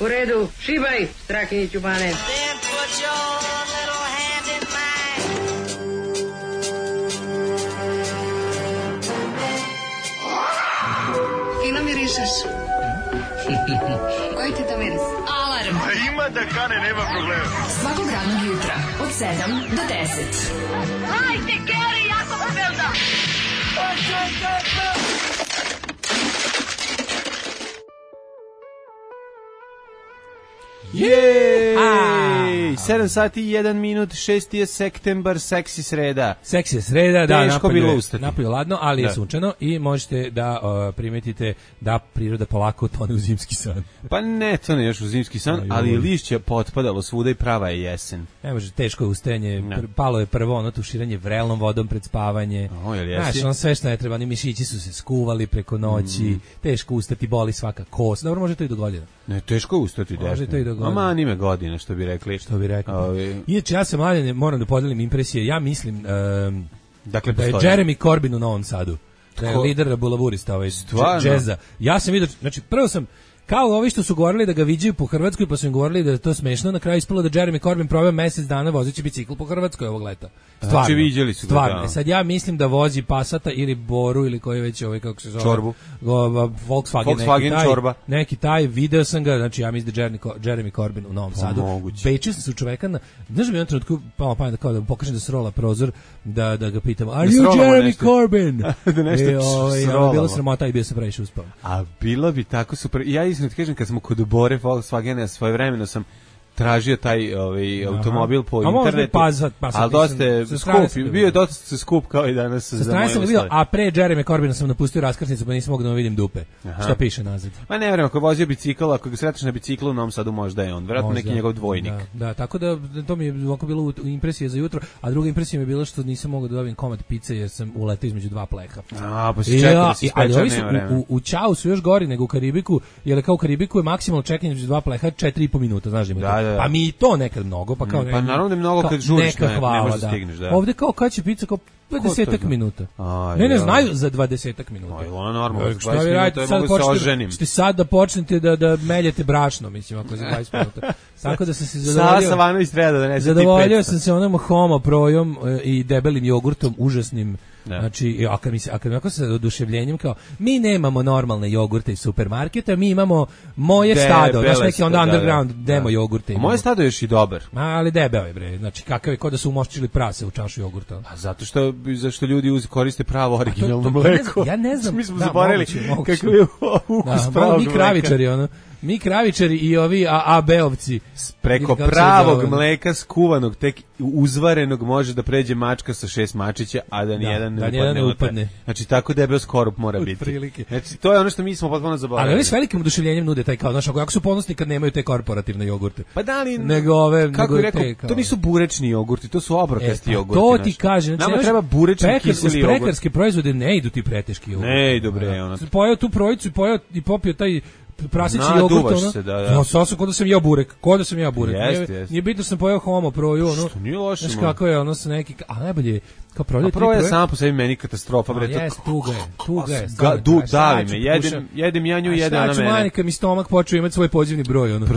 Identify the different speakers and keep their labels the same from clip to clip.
Speaker 1: U redu, šibaj, Strakiniću Bane.
Speaker 2: Then put your little hand in mine.
Speaker 3: Fino mirišeš. Koji ti to miris? Alarm.
Speaker 4: A ima da kane, nema problema.
Speaker 3: Svakog radnog jutra, od 7 do 10.
Speaker 2: Hajde, Geri, jako se velda.
Speaker 5: Jej! 7 sati i 1 minut, 6. je septembar, seksi sreda.
Speaker 6: Seksi je sreda, da,
Speaker 5: Teško bilo ustati.
Speaker 6: napolju ladno, ali je sunčano i možete da primetite da priroda polako tone u zimski san.
Speaker 5: Pa ne, to ne još u zimski san, ali je lišće potpadalo svuda i prava je jesen.
Speaker 6: Ne može, teško je ustajanje, palo je prvo ono tuširanje vrelnom vodom pred spavanje. Znaš, ono sve što ne treba, oni mišići su se skuvali preko noći, teško ustati, boli svaka kost. Dobro, može to i do godina.
Speaker 5: Ne, teško je ustati,
Speaker 6: može to i do godina.
Speaker 5: Ama nime godine, što bi rekli.
Speaker 6: Što bi rekli. Inače, ja sam mladen, moram da podelim impresije, ja mislim
Speaker 5: dakle,
Speaker 6: da je Jeremy Corbyn u Novom Sadu. Da je lider bulaburista džeza. Ja sam vidio, znači prvo sam kao ovi što su govorili da ga viđaju po Hrvatskoj, pa su im govorili da je to smešno, na kraju ispalo da Jeremy Corbyn proveo mesec dana vozeći bicikl po Hrvatskoj ovog leta. Stvarno.
Speaker 5: Znači viđali su ga,
Speaker 6: da. Sad ja mislim da vozi Passata ili Boru ili koji već kako se zove.
Speaker 5: Čorbu.
Speaker 6: Volkswagen
Speaker 5: čorba.
Speaker 6: Neki taj, video sam ga, znači ja mislim da Jeremy Corbyn u Novom Sadu. Bečio sam se u čoveka na, znaš mi u jednom trenutku palo pamet da pokažem da se rola prozor, da ga pitam, are you Jeremy Corbyn?
Speaker 5: Da nešto
Speaker 6: bilo sramota i bio sam previše uspao.
Speaker 5: A bilo bi tako super. Ja iskreno ti kažem, kad smo kod Bore Volkswagena, svojevremeno sam tražio taj automobil po internetu. Ali dosta je skup, bio je dosta skup kao i danas.
Speaker 6: Sa strane sam vidio, a pre Jeremy Corbyna sam napustio raskrsnicu, pa nisam mogao da vidim dupe. Šta piše nazad?
Speaker 5: Ma ne vreme, ako je vozio bicikl, ako ga sretneš na biciklu u Novom Sadu, možda je on. Vjerojatno neki njegov dvojnik.
Speaker 6: Da, tako da to mi je ovako bilo impresija za jutro, a druga impresija mi je bila što nisam mogao da dobijem komad pice jer sam uletao između dva pleha.
Speaker 5: Pa si čekao da si sprečao, nema vreme.
Speaker 6: U Ćao su još gori nego u Karibiku, jer kao u Karibiku je maksimalno čekanje između dva pleha 4,5 minuta, znaš da. Pa mi to nekad mnogo, pa kao
Speaker 5: pa naravno da je mnogo kad žuriš, ne možeš da stigneš, da.
Speaker 6: Ovde kao kad će pica kao 20 minuta. Ne znaju za 20 minuta.
Speaker 5: Aj, ona normalno,
Speaker 6: šta vi radite, sad počnete, ćete sad da počnete da meljete brašno, mislim, ako za 20 minuta. Tako da sam se zadovoljio.
Speaker 5: Savanović treba da donese.
Speaker 6: Zadovoljio sam se onom homo projom i debelim jogurtom, užasnim. Znači, a kad mi sa oduševljenjem kao, mi nemamo normalne jogurte iz supermarketa, mi imamo moje stado, znaš neki onda underground demo jogurte.
Speaker 5: Moje stado je još i dobar.
Speaker 6: Ali debeo je, bre, znači kakav je, kao da su umočili prase u čašu jogurta.
Speaker 5: A zato što ljudi koriste pravo originalno mleko.
Speaker 6: Ja ne znam.
Speaker 5: Mi smo zaboravili kako je ukus pravog
Speaker 6: mleka. Mi kravičari, mi kravičari i ovi AB-ovci.
Speaker 5: Preko pravog mleka skuvanog, tek uzvarenog može da pređe mačka sa 6 mačića, a da nijedan ne upadne. Znači, tako debel skorup mora biti. Znači, to je ono što mi smo potpuno zaboravili.
Speaker 6: Ali oni s velikim oduševljenjem nude taj kao, znaš, ako su ponosni kad nemaju te korporativne jogurte.
Speaker 5: Pa da li...
Speaker 6: Nego ove...
Speaker 5: Kako je rekao, to nisu burečni jogurti, to su obrokasti jogurti.
Speaker 6: To ti kaže.
Speaker 5: Nama treba burečni kiseli jogurt.
Speaker 6: Prekarske proizvode ne idu ti preteški jogurti.
Speaker 5: Ne idu, bre, ono.
Speaker 6: Pojeo tu projicu i popio taj prasići jogurt, ono. Sasvim kod da sam jeo burek, Nije bitno sam pojeo homo proju, ono.
Speaker 5: Što nije loše,
Speaker 6: znaš kako je, ono sa neki, a najbolje kao
Speaker 5: proje samo po sebi meni katastrofa, bre.
Speaker 6: Jes, tuga je.
Speaker 5: Davi me, jedem ja nju, jedem na mene.
Speaker 6: Šta ću manika mi stomak počeo imati svoj pozivni broj, ono.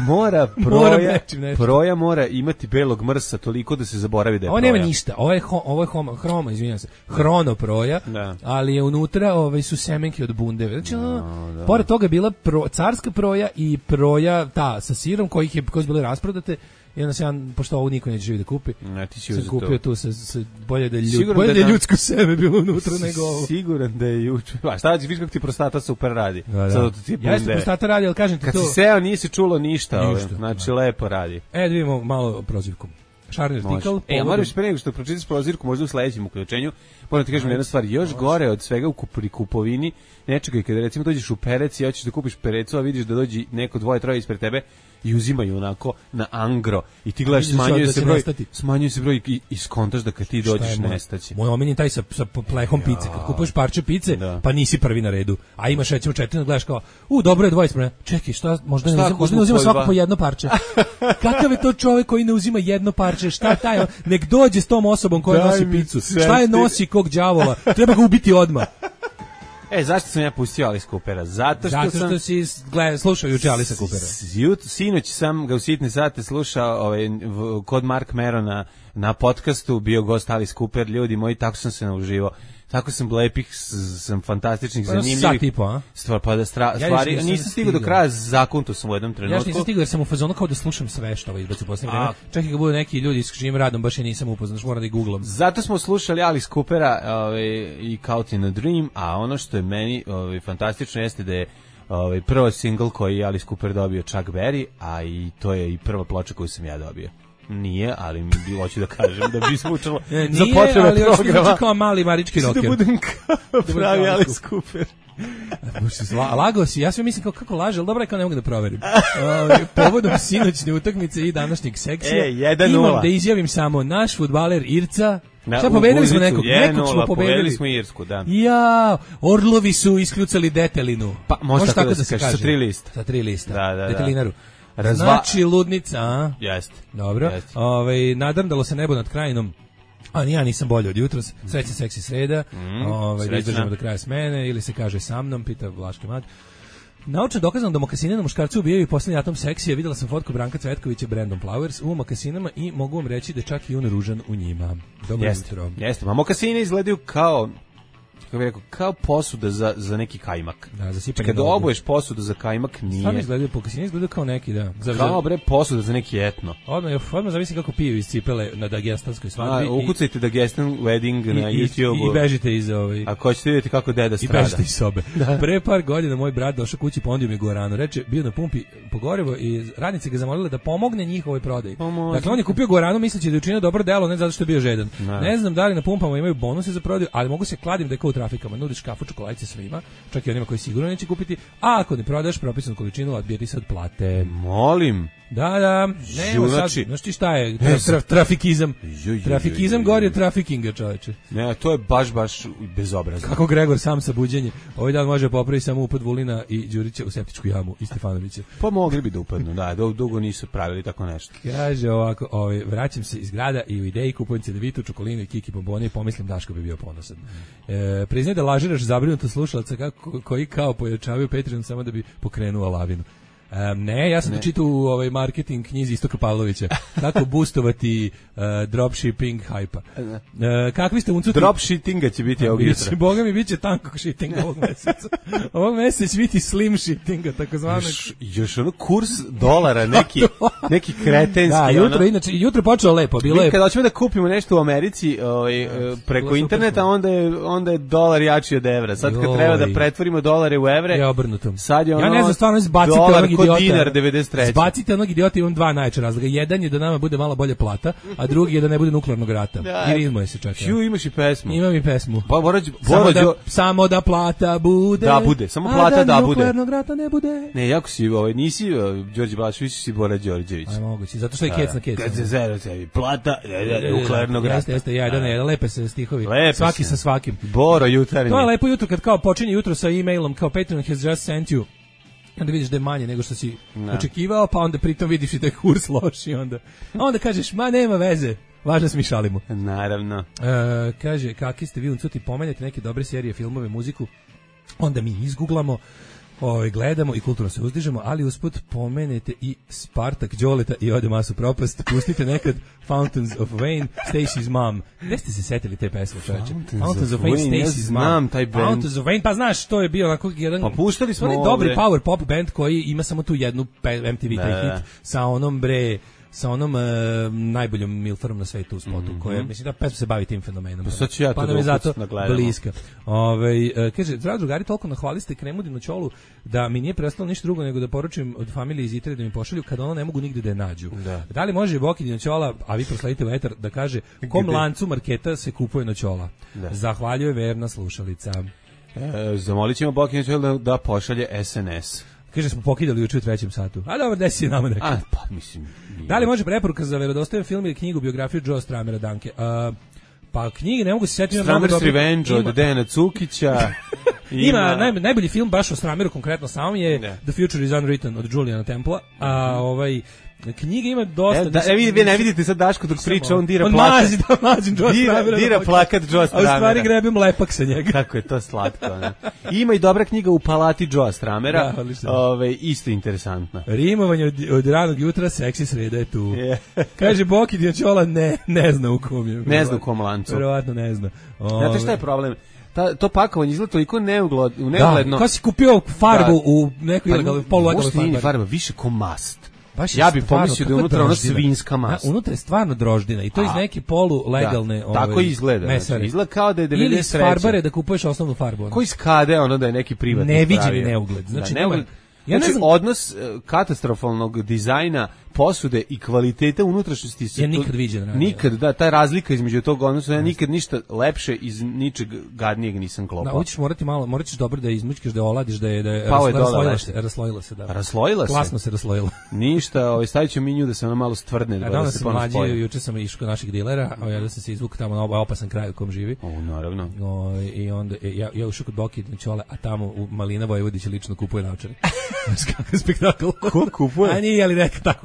Speaker 5: Proja mora imati belog mrsa toliko da se zaboravi da je proja.
Speaker 6: Ovo nema ništa, ovo je hroma, izvinjam se, hrono proja, ali je unutra su semenke od bundeve. Znači, pored toga je bila carska proja i proja ta sa sirom koje su bile rasprodate. I onda sam, pošto ovo niko neće živi da kupi, sam kupio tu bolje da je ljudsko seme bilo unutra nego ovo.
Speaker 5: Siguran da je juče. A šta viš kako ti prostata super radi?
Speaker 6: Ja isto prostata radi, ali kažem ti to.
Speaker 5: Kad si seo nisi čulo ništa. Znači lepo radi.
Speaker 6: Da vidimo malo prozivku. Šarni artikal.
Speaker 5: Moraš pre nego što pročitaš prozivku, možda u sledećem uključenju, moram ti kažem jedna stvar, još gore od svega pri kupovini nečega i kada recimo dođeš u perec i hoćeš da kupiš perecu, a vidiš da dođe neko dvoje, troje ispred tebe i uzimaju onako na angro i ti gledaš smanjuje se broj i skontaš da kad ti dođeš nestaće.
Speaker 6: Moj omenjen taj sa plehom pice, kad kupuješ parče pice, pa nisi prvi na redu, a imaš recimo 4, gledaš kao, dobro je dvoje ispred, čekaj, možda ne uzima svako po jedno parče. Kakav je to čovjek koji ne uzima jedno parče, šta taj, nek dođe s tom osobom koja nosi picu, šta je nosi kog đavola, treba ga ubiti odmah.
Speaker 5: Zašto sam ja pustio Alice Coopera? Zato
Speaker 6: što si slušao juče Alice Coopera.
Speaker 5: Sinoć sam ga u sitne sate slušao kod Mark Merona na podcastu, bio gost Alice Cooper, ljudi moji, tako sam se nauživao. Tako sam lepih, sam fantastičnih, zanimljivih stvari. Nisam stigao do kraja, zakonto sam u jednom trenutku.
Speaker 6: Ja nisam stigao jer sam u fazonu kao da slušam sve što izbaci u posljednje vreme. Čak i kad budu neki ljudi s čijim radom, baš i nisam upoznat, što moram da ih googlam.
Speaker 5: Zato smo slušali Alice Coopera i Caught in a Dream, a ono što je meni fantastično jeste da je prvo single koji je Alice Cooper dobio Chuck Berry, a i to je i prva ploča koju sam ja dobio. Nije, ali mi hoću da kažem da bi zvučalo za potrebe programa.
Speaker 6: Nije, kao mali marički rocker.
Speaker 5: Da budem kao pravi Alice Cooper.
Speaker 6: Lagao si, ja sve mislim kako laže, ali dobro je kao ne mogu da proverim. Povodom sinoćne utakmice i današnjeg seksija, imam da izjavim samo naš fudbaler Irca. Šta, pobedili smo nekog smo pobedili
Speaker 5: smo Irsku, da.
Speaker 6: Ja, Orlovi su iskljucali Detelinu.
Speaker 5: Pa može tako da se kaže, sa 3 lista.
Speaker 6: Sa 3 lista,
Speaker 5: da.
Speaker 6: Detelinaru. Znači ludnica, a?
Speaker 5: Jeste.
Speaker 6: Dobro. Nadrndalo se nebo nad krajinom. A ja nisam bolje od jutros. Srećna seksi sreda. Da izdržimo do kraja smene ili se kaže sa mnom, pita Vlaški mag. Naučno dokazano da mokasine na muškarcu ubijaju i posljednji atom seksije. Videla sam fotku Branka Cvetkovića Brandon Flowers u mokasinama i mogu vam reći da čak i on ružan u njima. Dobro jutro.
Speaker 5: Jeste, ma mokasine izgledaju kao posuda za neki kajmak.
Speaker 6: Da, za sipanje.
Speaker 5: Kada obuješ posudu za kajmak, nije.
Speaker 6: Stvarno izgledaju mokasine, izgledaju kao neki, da.
Speaker 5: Kao posuda za neki etno.
Speaker 6: Odmah zavisi kako piju iz cipele na dagestanskoj svadbi.
Speaker 5: Ukucajte Dagestan wedding na YouTube-u.
Speaker 6: I bežite iz
Speaker 5: Ako hoćete vidjeti kako deda strada.
Speaker 6: I bežite iz sobe. Pre par godina moj brat došao kući, pondio mi guaranu. Reče, bio na pumpi po gorivo i radnici ga zamolile da pomogne njihovoj prodaji. Dakle, on je kupio guaranu misleći da je učinio dobro delo, ne zato što je bio žedan. Ne znam da li na pumpama imaju bonuse za prodaju, ali mogu se kladim da je kao u trafikama. Nudiš kafu, čokoladice svima, čak i onima koji sigurno neće kupiti, a ako ne prodaš propisanu količinu, odbijeti se od plate.
Speaker 5: Molim.
Speaker 6: Da. Znaš ti šta je? Trafikizam. Trafikizam gori od trafikinga, čoveče.
Speaker 5: Ne, to je baš bezobrazno.
Speaker 6: Kako Gregor sam sa buđenje. Ovaj dan može popraviti samo upad Vulina i Đurića u septičku jamu i Stefanovića.
Speaker 5: Pa mogli bi da upadnu, da, dugo nisu pravili tako nešto.
Speaker 6: Kaže ovako, vraćam se iz grada i u ideji kupujem cedevitu, čokolinu i kiki bombone i pomislim Daško bi bio ponosan. Priznaj da lažiraš zabrinuto slušalaca koji kao pojačavaju Patreon samo da bi pokrenuo lavinu. Ne, ja sam čitao u marketing knjizi Istoka Pavlovića. Kako boostovati dropshipping hajpa. Kakvi ste uncuti?
Speaker 5: Dropshittinga će biti ovog jutra.
Speaker 6: Boga mi biće tanko shittinga ovog meseca. Ovog meseca će biti slim shittinga, takozvano.
Speaker 5: Još ono kurs dolara, neki kretenski.
Speaker 6: Da, jutro počelo lepo.
Speaker 5: Mi kada hoćemo da kupimo nešto u Americi preko interneta, onda je dolar jači od evra. Sad kad treba da pretvorimo dolare u evre,
Speaker 6: je obrnuto.
Speaker 5: Sad je ono,
Speaker 6: ja ne znam, stvarno izbacite onog idiota.
Speaker 5: Dinar 93.
Speaker 6: Zbacite onog idiota, imam dva najveća razloga. Jedan je da nama bude malo bolje plata, a drugi je da ne bude nuklearnog rata. I rizmo je se čak.
Speaker 5: Imaš i pesmu.
Speaker 6: Imam i pesmu.
Speaker 5: Samo
Speaker 6: da plata bude.
Speaker 5: Da bude, samo plata da bude.
Speaker 6: Nuklearnog rata ne bude.
Speaker 5: Ne, jako si, nisi Đorđe Balašević, si Bora Đorđević.
Speaker 6: Aj moguće, zato što je kec na kec.
Speaker 5: Kad se zero sebi, plata nuklearnog rata.
Speaker 6: Jeste, jedan lepe se stihovi. Svaki sa svakim.
Speaker 5: Boro jutarnji.
Speaker 6: To je lepo jutro kad kao počinje jutro sa e-mailom, kao Patreon has just sent you. Onda vidiš da je manje nego što si očekivao, pa onda pritom vidiš i da je kurs loš i onda kažeš, ma nema veze, važno smo i šalimo.
Speaker 5: Naravno.
Speaker 6: Kaže, kakvi ste vi uncuti, pomenjate neke dobre serije, filmove, muziku, onda mi izguglamo, gledamo i kulturno se uzdižemo, ali usput pomenete i Spartak, Đoleta i ode masu propast, pustite nekad Fountains of Wayne, Stacy's Mom. Gde ste se setili te pesme, čoveče? Fountains of Wayne, Stacy's Mom.
Speaker 5: Znam taj band.
Speaker 6: Fountains of Wayne, pa znaš, to je bio onako jedan...
Speaker 5: Pa puštali smo ovdje.
Speaker 6: Dobri power pop band koji ima samo tu jednu MTV hit sa onom najboljom milferom na svetu u spotu, koja, mislim da pesma se bavi tim fenomenom. Pa nam je zato bliska. Kaže, zdravo drugari, toliko nahvaliste Kremudinu Ćolu da mi nije prestalo ništa drugo nego da poručim od familije iz Italije da mi pošalju kada ono ne mogu nigde da je nađu. Da li može Bokidina Ćola, a vi prosledite u etar, da kaže u kom lancu marketa se kupuje noćola? Zahvaljuje verna slušalica.
Speaker 5: Zamolit ćemo Bokidina Ćola da pošalje SNS.
Speaker 6: Kaže, smo pokidali juče u 3. satu. A dobro, desi nama nekako.
Speaker 5: Pa, mislim...
Speaker 6: Da li može preporuka za verodostojan film ili knjigu, biografiju Joe Stramera, Danke? Pa knjige ne mogu se setiti...
Speaker 5: Stramer's Revenge od Dejana Cukića.
Speaker 6: Ima najbolji film baš o Strameru konkretno samom je The Future is Unwritten od Juliana Templea, a knjiga ima dosta...
Speaker 5: vi ne vidite sad Daško dok priča, on dira plakat.
Speaker 6: Mazim Joe Stramera.
Speaker 5: Dira plakat Joe Stramera.
Speaker 6: A u stvari grebem lepak sa njega.
Speaker 5: Kako je to slatko. Ne? Ima i dobra knjiga U palati Joe Stramera, isto interesantna.
Speaker 6: Rimovanje od ranog jutra, seksi sreda je tu. Kaže Boki Djačola, ne zna u kom je.
Speaker 5: Ne zna u kom lancu.
Speaker 6: Verovatno ne zna.
Speaker 5: Znate šta je problem? To pakovanje izgleda toliko neugledno.
Speaker 6: Kao si kupio farbu u nekoj ilegalnoj polulegalnoj
Speaker 5: farba, više ko mast. Ja bih pomislio da je unutra ono svinska mast.
Speaker 6: Unutra je stvarno droždina i to iz neke polulegalne
Speaker 5: tako izgleda.
Speaker 6: Mesare.
Speaker 5: Izgleda kao da je 93.
Speaker 6: Ili iz farbare da kupuješ osnovnu farbu.
Speaker 5: Ko iz kade ono da je neki privatni
Speaker 6: neviđeni neugled. Znači,
Speaker 5: ja ne znam, odnos katastrofalnog dizajna, posude i kvaliteta unutrašnjosti se
Speaker 6: nikad viđen ranije.
Speaker 5: Nikad, da, ta razlika između tog odnosa, ja nikad ništa lepše iz ničeg gadnijeg nisam klopao.
Speaker 6: Hoćeš moraš dobro da izmućkaš, da oladiš, da je raslojila se, da.
Speaker 5: Raslojila se?
Speaker 6: Klasno se raslojila.
Speaker 5: Ništa, stavit ću minju da se ona malo stvrdne.
Speaker 6: Da se ponovo juče sam išao kod naših dilera, da sam se izvukao tamo na opasan kraj u kom živi.
Speaker 5: Naravno.
Speaker 6: I onda, ja ušao kod Boki Djačole, a tamo u Malina Vojvodić lično kupuje naočare. Kakav spektakl.
Speaker 5: Ko kupuje?
Speaker 6: A nije, ali neka tako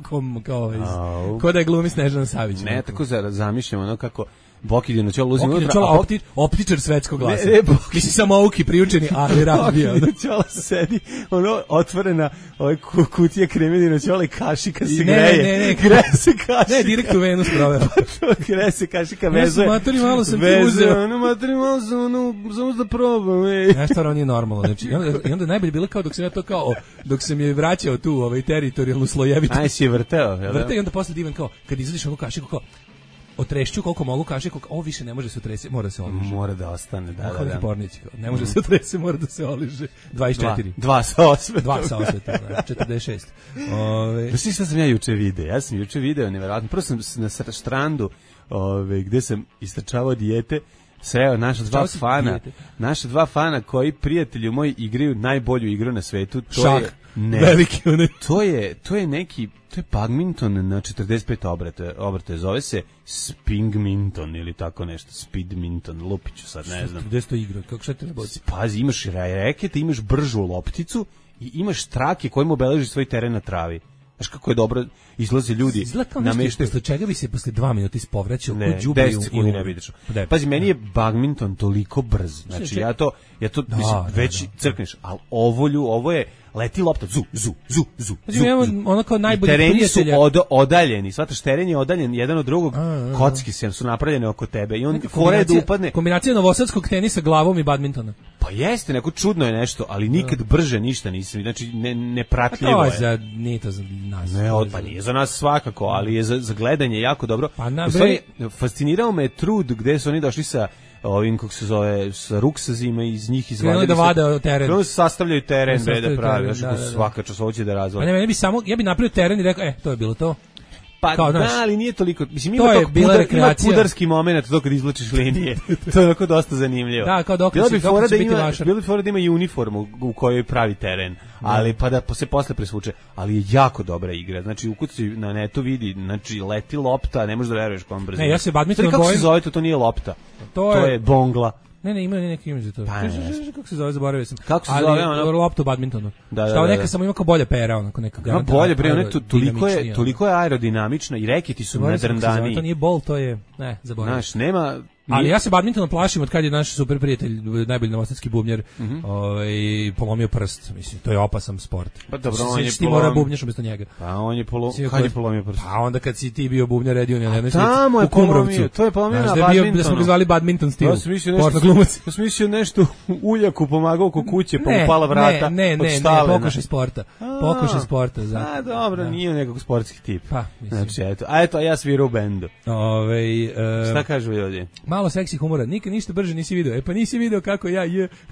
Speaker 6: ko da je glumi Snežana Savić.
Speaker 5: Ne, tako zamišljamo ono kako Boki Djačola uzima
Speaker 6: unutra. Optičar svetskog glasa. Mislim samo auki priučeni, ali rabija.
Speaker 5: Boki Djačola sedi, otvorena kutija kreme Djačola i kašika se greje.
Speaker 6: Ne,
Speaker 5: greje se kašika.
Speaker 6: Ne, direkt u Venus proveo.
Speaker 5: Greje se kašika, vezuje.
Speaker 6: Maturi malo sam ti uzeo.
Speaker 5: Maturi malo sam samo da probam.
Speaker 6: Nešto ono nije normalno. Znači, i onda najbolje bilo kao dok sam ja to dok sam je vraćao tu teritorijalnu slojevitu.
Speaker 5: Aj si je vrteo.
Speaker 6: Vrteo i onda posle divan kao, kad izvadiš onu kašiku kao, otrešću koliko mogu kašiku, ovo više ne može se otrese, mora se oliže.
Speaker 5: Mora da ostane, da.
Speaker 6: Ne može se otrese, mora da se oliže. 24.
Speaker 5: 2 sa osvetom.
Speaker 6: 2 sa osvetom, 46.
Speaker 5: Znaš šta sam ja juče video? Ja sam juče video, nevjerojatno. Prvo sam na Štrandu, gde sam istračavao dijete, sreo naša dva fana koji, prijatelji moji, igraju najbolju igru na svetu.
Speaker 6: Šah. Veliki onaj.
Speaker 5: To je badminton na 45 obrate, zove se spingminton ili tako nešto, speedminton, lupiću sad, ne znam.
Speaker 6: Gde sto igra, kako šta te boci?
Speaker 5: Pazi, imaš rekete, imaš bržu lopticu i imaš trake kojim obeleži svoj teren na travi. Znaš kako je dobro, izlaze ljudi nameštaju.
Speaker 6: Posle čega bi se posle 2 minuta ispovraćao u
Speaker 5: đubre i 10 sekundi ne vidiš. Pazi, meni je badminton toliko brz. Znači ja to mislim, već crkneš, ali ovo je leti lopta, zu.
Speaker 6: Znači ono kao najbolji
Speaker 5: prijatelja. Tereni
Speaker 6: su
Speaker 5: odaljeni, shvataš, teren je odaljen jedan od drugog, kocki su napravljene oko tebe i on fore da upadne.
Speaker 6: Kombinacija novosadskog tenisa glavom i badmintona.
Speaker 5: Pa jeste, neko čudno je nešto, ali nikad brže ništa nisam, znači nepratljivo je.
Speaker 6: Nije to za nas.
Speaker 5: Pa nije za nas svakako, ali je za gledanje jako dobro. Fascinirao me trud gde su oni došli sa ovim, kako se zove, sa ruksazima, iz njih izvadili.
Speaker 6: Da vade teren.
Speaker 5: Ono se sastavljaju teren, da pravi, svaka čas hoće da razvali.
Speaker 6: Ja bi napravio teren i rekao, to je bilo to.
Speaker 5: Pa kao, da, ali nije toliko, mislim, ima pudarski moment to kad izvlačiš linije. To je onako dosta zanimljivo.
Speaker 6: Da, kao dok će biti vašar.
Speaker 5: Bilo bi fora da ima i uniformu u kojoj pravi teren, ali pa da se posle presvuče. Ali je jako dobra igra, znači ukuci na netu vidi, znači leti lopta, ne možeš da veruješ kom brzo.
Speaker 6: Ne, ja se badminton bojim.
Speaker 5: Kako se zove to nije lopta, to je bongla.
Speaker 6: Ne, ima neki ime za to. Kako se zove, zaboravio sam.
Speaker 5: Kako se zove ono?
Speaker 6: Lopta u badmintonu. Šta neka samo ima kao bolje pera, onako neka garanta.
Speaker 5: Bolje bre, ona toliko je aerodinamična i reketi su nadrndani.
Speaker 6: To nije bol, to je, zaboravio.
Speaker 5: Znaš, nema.
Speaker 6: Ali ja se badmintonom plašim od kad je naš super prijatelj, najbolji novosadski bubnjar, polomio prst. Mislim, to je opasan sport.
Speaker 5: Pa dobro, on je
Speaker 6: ti mora bubnjaš umjesto njega.
Speaker 5: Pa on je kad je polomio prst.
Speaker 6: Pa onda kad si ti bio bubnjar Red Union, ne
Speaker 5: tamo je polomio, to je polomio na badmintonu.
Speaker 6: Da smo ga zvali badminton stil.
Speaker 5: Ja sam mislio nešto uljaku pomagao oko kuće, pa mu pala vrata.
Speaker 6: Ne, pokušaj sporta. Pokušaj sporta.
Speaker 5: A dobro, nije nekog sportski tip. Pa, mislim. Znači, eto, ja svirao u bendu. Šta kažu ljudi?
Speaker 6: Malo seksi humora, nikad ništa brže nisi video. Pa nisi video kako ja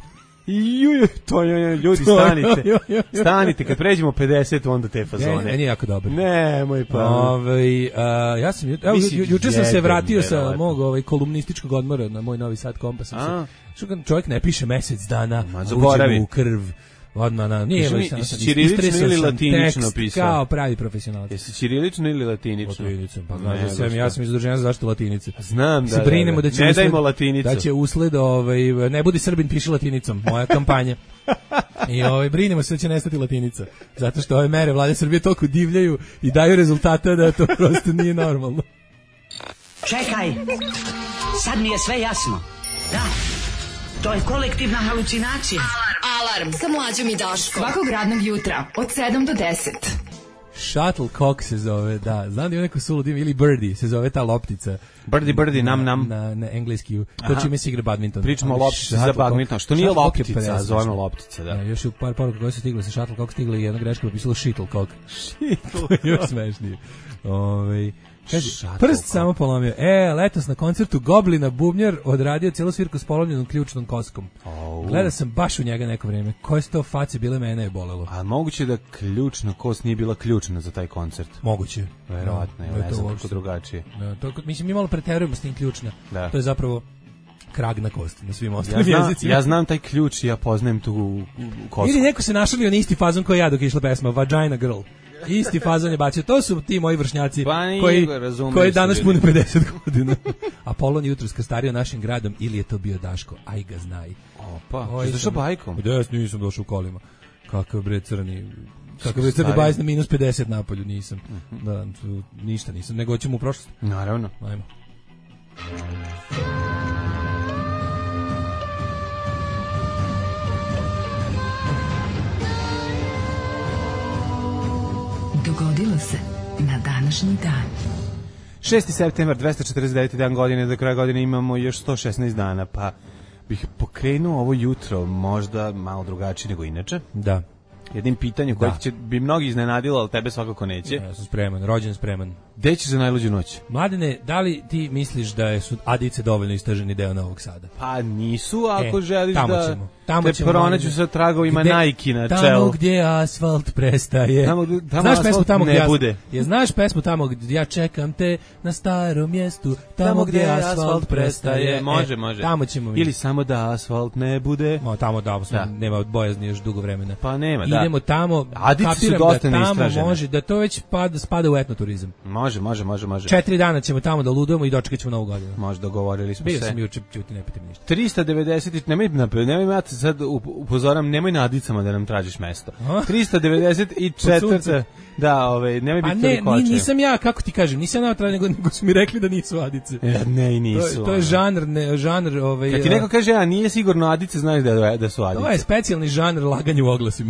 Speaker 5: to je, ljudi, stanite, kad pređemo 50, onda te fazone.
Speaker 6: Nije jako dobro.
Speaker 5: Nemoj pa.
Speaker 6: Ja sam, juče sam se vratio sa mog kolumnističkog odmora na moj Novi Sad Kompas. Čovjek ne piše mesec dana, uđe mu u krv. Odmah na, nije
Speaker 5: ćirilično ili latinično pisao?
Speaker 6: Kao pravi profesionalac.
Speaker 5: Jesi ćirilično ili latinično?
Speaker 6: Latinično, pa znaš, ja sam iz udruženja za zaštitu latinice.
Speaker 5: Znam,
Speaker 6: se brinemo da će
Speaker 5: ne dajmo latinicu.
Speaker 6: Da će usled, ne budi Srbin, piši latinicom, moja kampanja. I brinemo se da će nestati latinica. Zato što ove mere vlade Srbije toliko divljaju i daju rezultate da to prosto nije normalno.
Speaker 7: Čekaj, sad mi je sve jasno. Da, to je kolektivna halucinacija.
Speaker 3: Alarm sa Mlađom i Daškom. Svakog radnog jutra od 7 do 10.
Speaker 6: Shuttlecock se zove, da. Znam da je neko suludim, ili Birdie se zove ta loptica.
Speaker 5: Birdie, nam.
Speaker 6: Na engleski, to čime se igra badminton.
Speaker 5: Pričamo o loptici za badminton, što nije loptica, zovemo loptica, da.
Speaker 6: Još u par poruka koje su stigle sa Shuttlecock stigla i jedna greška popisala Shittlecock. Još smešnije. Kaže, prst samo polomio. Letos na koncertu Goblina bubnjar odradio cijelu svirku s polomljenom ključnom koskom. Gledao sam baš u njega neko vrijeme. Koje su to face bile, mene je bolelo.
Speaker 5: A moguće da ključna kost nije bila ključna za taj koncert?
Speaker 6: Moguće.
Speaker 5: Verovatno, ne znam kako drugačije.
Speaker 6: Mislim, mi malo preterujemo s tim ključna. Da. To je zapravo kragna kost na svim ostalim jezicima.
Speaker 5: Ja znam taj ključ i ja poznajem tu kosku.
Speaker 6: Ili neko se našalio na isti fazon koji ja dok je išla pesma Vagina Girl. Isti fazon je bacio. To su ti moji vršnjaci koji danas pune 50 godina. Apolon jutros krstario našim gradom ili je to bio Daško? Aj ga znaj.
Speaker 5: Opa, si došao bajkom?
Speaker 6: Nisam došao u kolima. Kakav bre crni bajs na minus 50 napolju, nisam. Da, ništa nisam, nego ćemo u prošlost.
Speaker 5: Naravno.
Speaker 6: Ajmo.
Speaker 3: Dogodilo se na današnji dan.
Speaker 5: 6. septembar, 249. dan godine, do kraja godine imamo još 116 dana, pa bih pokrenuo ovo jutro možda malo drugačije nego inače.
Speaker 6: Da.
Speaker 5: Jednim pitanjem koje bi mnogi iznenadilo, ali tebe svakako neće.
Speaker 6: Ja sam spreman, rođen spreman.
Speaker 5: Gde ćeš za najluđu noć?
Speaker 6: Mladene, da li ti misliš da su Adice dovoljno istraženi deo Novog Sada?
Speaker 5: Pa nisu, ako želiš
Speaker 6: tamo
Speaker 5: te pronaću sa tragovima Nike na čelu.
Speaker 6: Tamo gdje asfalt prestaje.
Speaker 5: Tamo
Speaker 6: znaš
Speaker 5: asfalt
Speaker 6: tamo
Speaker 5: ne bude.
Speaker 6: Znaš pesmu tamo gdje ja čekam te na starom mjestu, tamo gdje asfalt prestaje.
Speaker 5: Može.
Speaker 6: Tamo ćemo
Speaker 5: ili samo da asfalt ne bude.
Speaker 6: Tamo nema bojazni još dugo vremena.
Speaker 5: Pa nema,
Speaker 6: da. Idemo tamo,
Speaker 5: Adice su dosta neistražene.
Speaker 6: Može, da to već spada u etnoturizam.
Speaker 5: Može.
Speaker 6: 4 dana ćemo tamo da ludujemo i dočekat ćemo Novu godinu.
Speaker 5: Može, dogovorili smo se.
Speaker 6: Bio sam juče, čuti, ne pitam ništa.
Speaker 5: 390, nemoj ja te sad upozoram, nemoj na Adicama da nam tražiš mesto. 394. Da, nemoj biti toliko očev.
Speaker 6: Nisam ja, kako ti kažem, nisam ja tražio, nego su mi rekli da nisu Adice.
Speaker 5: Ne, i nisu.
Speaker 6: To je žanr.
Speaker 5: Kad ti neko kaže, nije sigurno Adice, znaš da su Adice.
Speaker 6: To je specijalni žanr laganja u oglasima.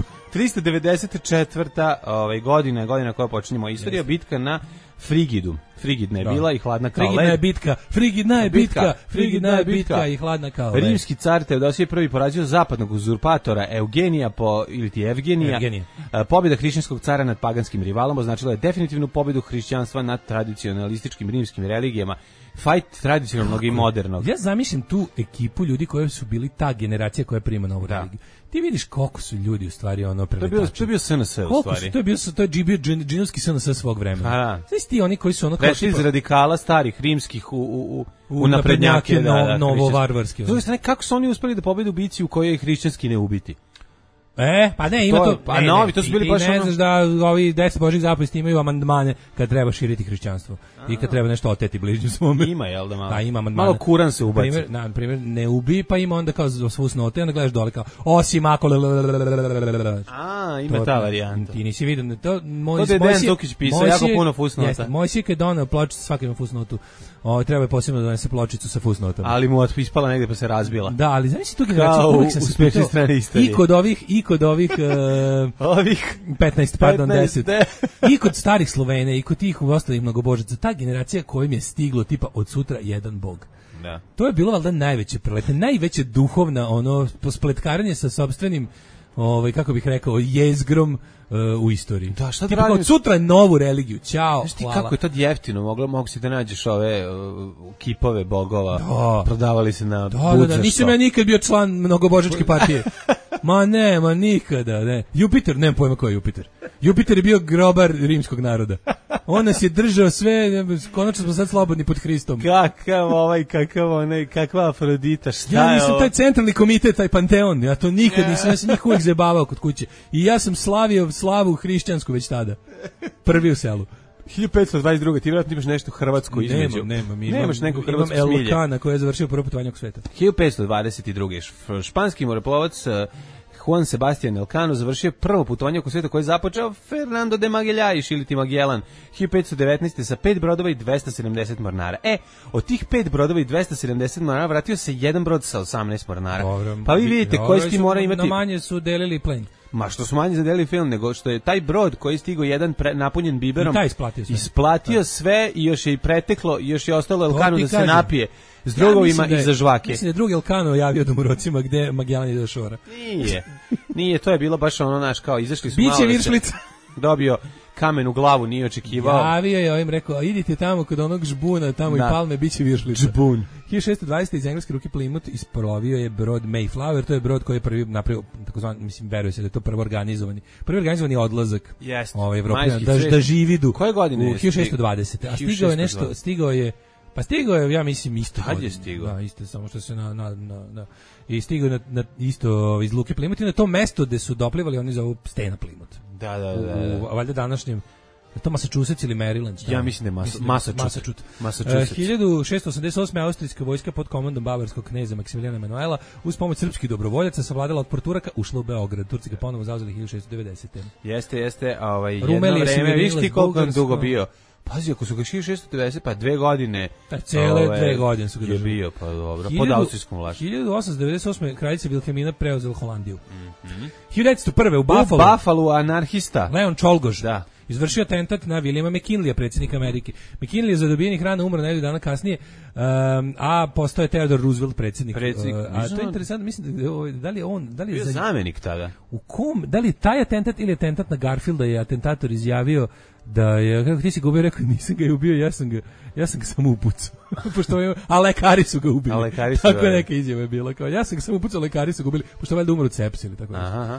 Speaker 5: 394. godina koja počinjemo istorija, bitka na Frigidu. Frigidna je bila i hladna kao led.
Speaker 6: Frigidna je bitka i hladna kao led.
Speaker 5: Rimski car Teodosije prvi porazio zapadnog uzurpatora Eugenija Evgenija. Pobjeda hrišćanskog cara nad paganskim rivalom označila je definitivnu pobjedu hrišćanstva nad tradicionalističkim rimskim religijama. Fight tradicionalnog i modernog.
Speaker 6: Ja zamišljam tu ekipu ljudi koji su bili ta generacija koja prima novu religiju. Ti vidiš koliko su ljudi u stvari preletači.
Speaker 5: To je bio SNS u stvari.
Speaker 6: To je bio džinovski SNS svog vremena. Znaš ti oni koji su
Speaker 5: prešli iz radikala starih rimskih u naprednjake
Speaker 6: novovarvarske.
Speaker 5: S druge strane, kako su oni uspeli da pobede u bici u kojoj je hrišćanski ne ubiti?
Speaker 6: Pa ne, ima to.
Speaker 5: Pa novi, to su bili baš
Speaker 6: ne znaš da ovi 10 božjih zapovesti imaju amandmane kad treba širiti hrišćanstvo i kad treba nešto oteti bližnju svome.
Speaker 5: Ima, jel da malo?
Speaker 6: Da, ima amandmane.
Speaker 5: Malo Kuran se ubaci.
Speaker 6: Na primjer, ne ubi, pa ima onda kao svu snote, onda gledaš dole kao osim ako...
Speaker 5: Ima ta varijanta.
Speaker 6: Ti nisi vidio.
Speaker 5: To je Dejan Zukić pisao, jako puno fusnota.
Speaker 6: Moj sik je donao pločicu, svaki ima fusnotu. Treba je posebno da donese pločicu sa fusnotom.
Speaker 5: Ali mu ispala negdje pa se razbila.
Speaker 6: Da, ali zamisli tu generaciju, uvijek sam se pitao, i kod ovih 15, pardon, 10. I kod starih Slovene, i kod tih ostalih mnogobožaca, ta generacija kojim je stiglo tipa od sutra jedan bog.
Speaker 5: Da.
Speaker 6: To je bilo valjda najveće prelete, najveće duhovna spletkaranje sa sopstvenim kako bih rekao, jezgrom u istoriji.
Speaker 5: Da, šta
Speaker 6: tipa od sutra novu religiju. Ćao,
Speaker 5: hvala.
Speaker 6: Znaš
Speaker 5: ti kako je tad jeftino, mogu si da nađeš ove kipove bogova, prodavali se na budzaštvo.
Speaker 6: Da, nisam ja nikad bio član mnogobožačke partije. Nikada, ne. Jupiter, nemam pojma ko je Jupiter. Jupiter je bio grobar rimskog naroda. On nas je držao sve, konačno smo sad slobodni pod Hristom.
Speaker 5: Kakva Afrodita, šta
Speaker 6: ja
Speaker 5: je
Speaker 6: nisam
Speaker 5: ovo?
Speaker 6: taj centralni komitet, taj Panteon, ja to nikad nisam, ja sam njih uvijek zajebavao kod kuće. I ja sam slavio slavu hrišćansku već tada. Prvi u selu.
Speaker 5: 1522. Ti vjerojatno imaš nešto hrvatsko između. Nemaš neku hrvatsku smilje.
Speaker 6: Imam Elkana koji je završio prvo putovanje oko sveta.
Speaker 5: 1522. Španski moreplovac Juan Sebastian Elcano završio prvo putovanje oko sveta koje je započeo Fernando de Magallanes ili ti Magellan 1519. sa 5 brodova i 270 mornara. Od tih 5 brodova i 270 mornara vratio se jedan brod sa 18 mornara.
Speaker 6: Dobro,
Speaker 5: pa vi vidite koji ti mora imati...
Speaker 6: Na manje su delili plen.
Speaker 5: Ma što su manje zadelili film, nego što je taj brod koji je stigao jedan napunjen biberom, isplatio sve i još je i preteklo, i još je ostalo Elkanu da se napije s drugovima i za žvake.
Speaker 6: Mislim da je drugi Elkano javio domorocima gde Magellan ide do šora.
Speaker 5: Nije, to je bilo baš ono naš, kao izašli su
Speaker 6: Biće viršlica.
Speaker 5: Dobio kamen u glavu, nije očekivao.
Speaker 6: Javio je, ovim rekao, idite tamo kod onog žbuna, tamo i palme, biće viršlica.
Speaker 5: Žbun.
Speaker 6: 1620. iz engleske ruke Plymouth isplovio je brod Mayflower, to je brod koji je prvi napravio, takozvani, mislim, veruje se da je to prvi organizovani odlazak Evropljana, da živi du.
Speaker 5: Koje godine
Speaker 6: je? 1620. A stigao je, ja mislim, isto.
Speaker 5: Kad je stigao?
Speaker 6: Da, isto, samo što se i stigao isto iz luke Plymouth i na to mesto gde su doplivali, oni zovu Stena Plymouth.
Speaker 5: Da.
Speaker 6: Valjda današnjem, to Massachusetts ili Maryland?
Speaker 5: Ja mislim da je Massachusetts.
Speaker 6: 1688. austrijska vojska pod komandom bavarskog kneza Maksimilijana Emanuela uz pomoć srpskih dobrovoljaca savladala otpor Turaka, ušla u Beograd. Turci ga ponovo zauzeli 1690.
Speaker 5: Jeste, jedno vreme, viš ti koliko je dugo bio. Pazi, ako su ga 1690, pa 2 godine.
Speaker 6: Cele 2 godine su ga
Speaker 5: je bio, pa dobro, pod austrijskom vlašću.
Speaker 6: 1898. kraljica Vilhelmina preuzela Holandiju. 1901. u Buffalu
Speaker 5: anarhista
Speaker 6: Leon Čolgoš
Speaker 5: da
Speaker 6: izvršio atentat na Williama McKinleya, predsjednika Amerike. McKinley je za dobijenih rana umro nedelju dana kasnije, a postao je Theodore Roosevelt predsjednik. A to je interesantno, mislim da li je on, da li je
Speaker 5: zamjenik tada.
Speaker 6: U kom, da li je taj atentat ili atentat na Garfielda je atentator izjavio da je, kako ti si ga ubio, rekao, nisam ga ubio, ja sam ga samo upucao. A lekari su ga ubili. Tako neka izjava je bila. Kao, ja sam ga samo upucao, lekari su ga ubili, pošto valjda umro od sepse ili tako nešto.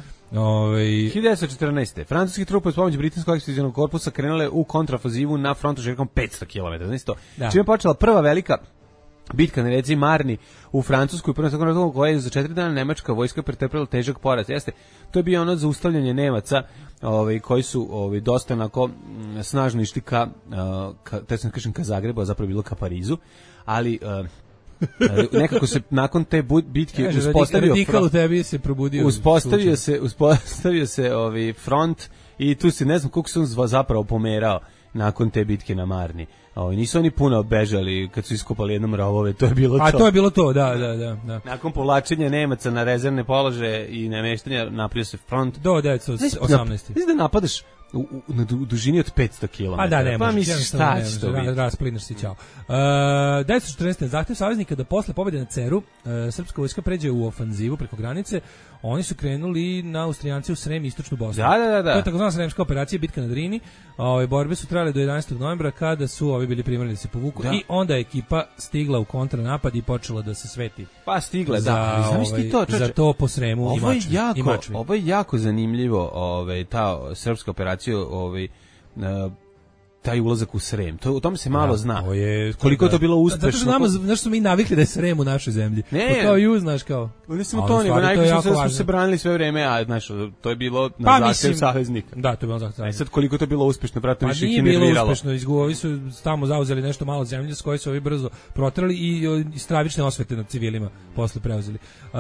Speaker 5: 1914. Francuski trupe uz pomoć britanskog ekspedicionog korpusa krenule u kontraofanzivu na frontu širokom 500 km. Znači to, čime je počela prva velika bitka na reci Marni u Francuskoj, prvom svjetskom ratu, koja je za 4 dana nemačka vojska pretrpela težak poraz. Jeste, to je bio ono zaustavljanje Nemaca, koji su dosta onako snažno išli ka Zagrebu, a zapravo bilo ka Parizu, ali nekako se nakon te bitke uspostavio se front i tu se ne znam koliko se on zapravo pomerao nakon te bitke na Marni. Nisu oni puno bežali kad su iskopali jednom rovove, to je bilo to.
Speaker 6: A to je bilo to, da.
Speaker 5: Nakon povlačenja Nemaca na rezervne položaje i nameštanja napravio se front.
Speaker 6: Do 1918.
Speaker 5: Mislim da napadaš na dužini od 500 km.
Speaker 6: A da, ne
Speaker 5: pa
Speaker 6: možeš.
Speaker 5: Misliš, šta će to biti?
Speaker 6: Rasplinaš si, čao. 1914. zahtev saveznika da posle pobjede na Ceru srpska vojska pređe u ofanzivu preko granice. Oni su krenuli na Austrijanci u Srem i istočnu Bosnu.
Speaker 5: Da.
Speaker 6: To je takozvana sremska operacija, bitka na Drini. Borbe su trajale do 11. novembra kada su ovi bili primorani da se povuku i onda je ekipa stigla u kontranapad i počela da se sveti.
Speaker 5: Pa stigla,
Speaker 6: za to po Sremu i Mačvi.
Speaker 5: Ovo je jako zanimljivo, ta srpska operacija, taj ulazak u Srem. O tome se malo zna. Koliko je to bilo uspešno.
Speaker 6: Zato što znamo, smo mi navikli da je Srem u našoj zemlji. Ne. Kao ju, znaš, kao.
Speaker 5: Ne samo to, nego najviše smo se branili sve vreme, a znaš, to je bilo na zahtev saveznika.
Speaker 6: Da, to je bilo zahtev saveznika.
Speaker 5: Sad koliko to bilo uspešno, prato više ih
Speaker 6: je nerviralo. Pa nije bilo uspešno, ovi su tamo zauzeli nešto malo zemlje s koje su ovi brzo protrali i stravične osvete nad civilima posle preuzeli.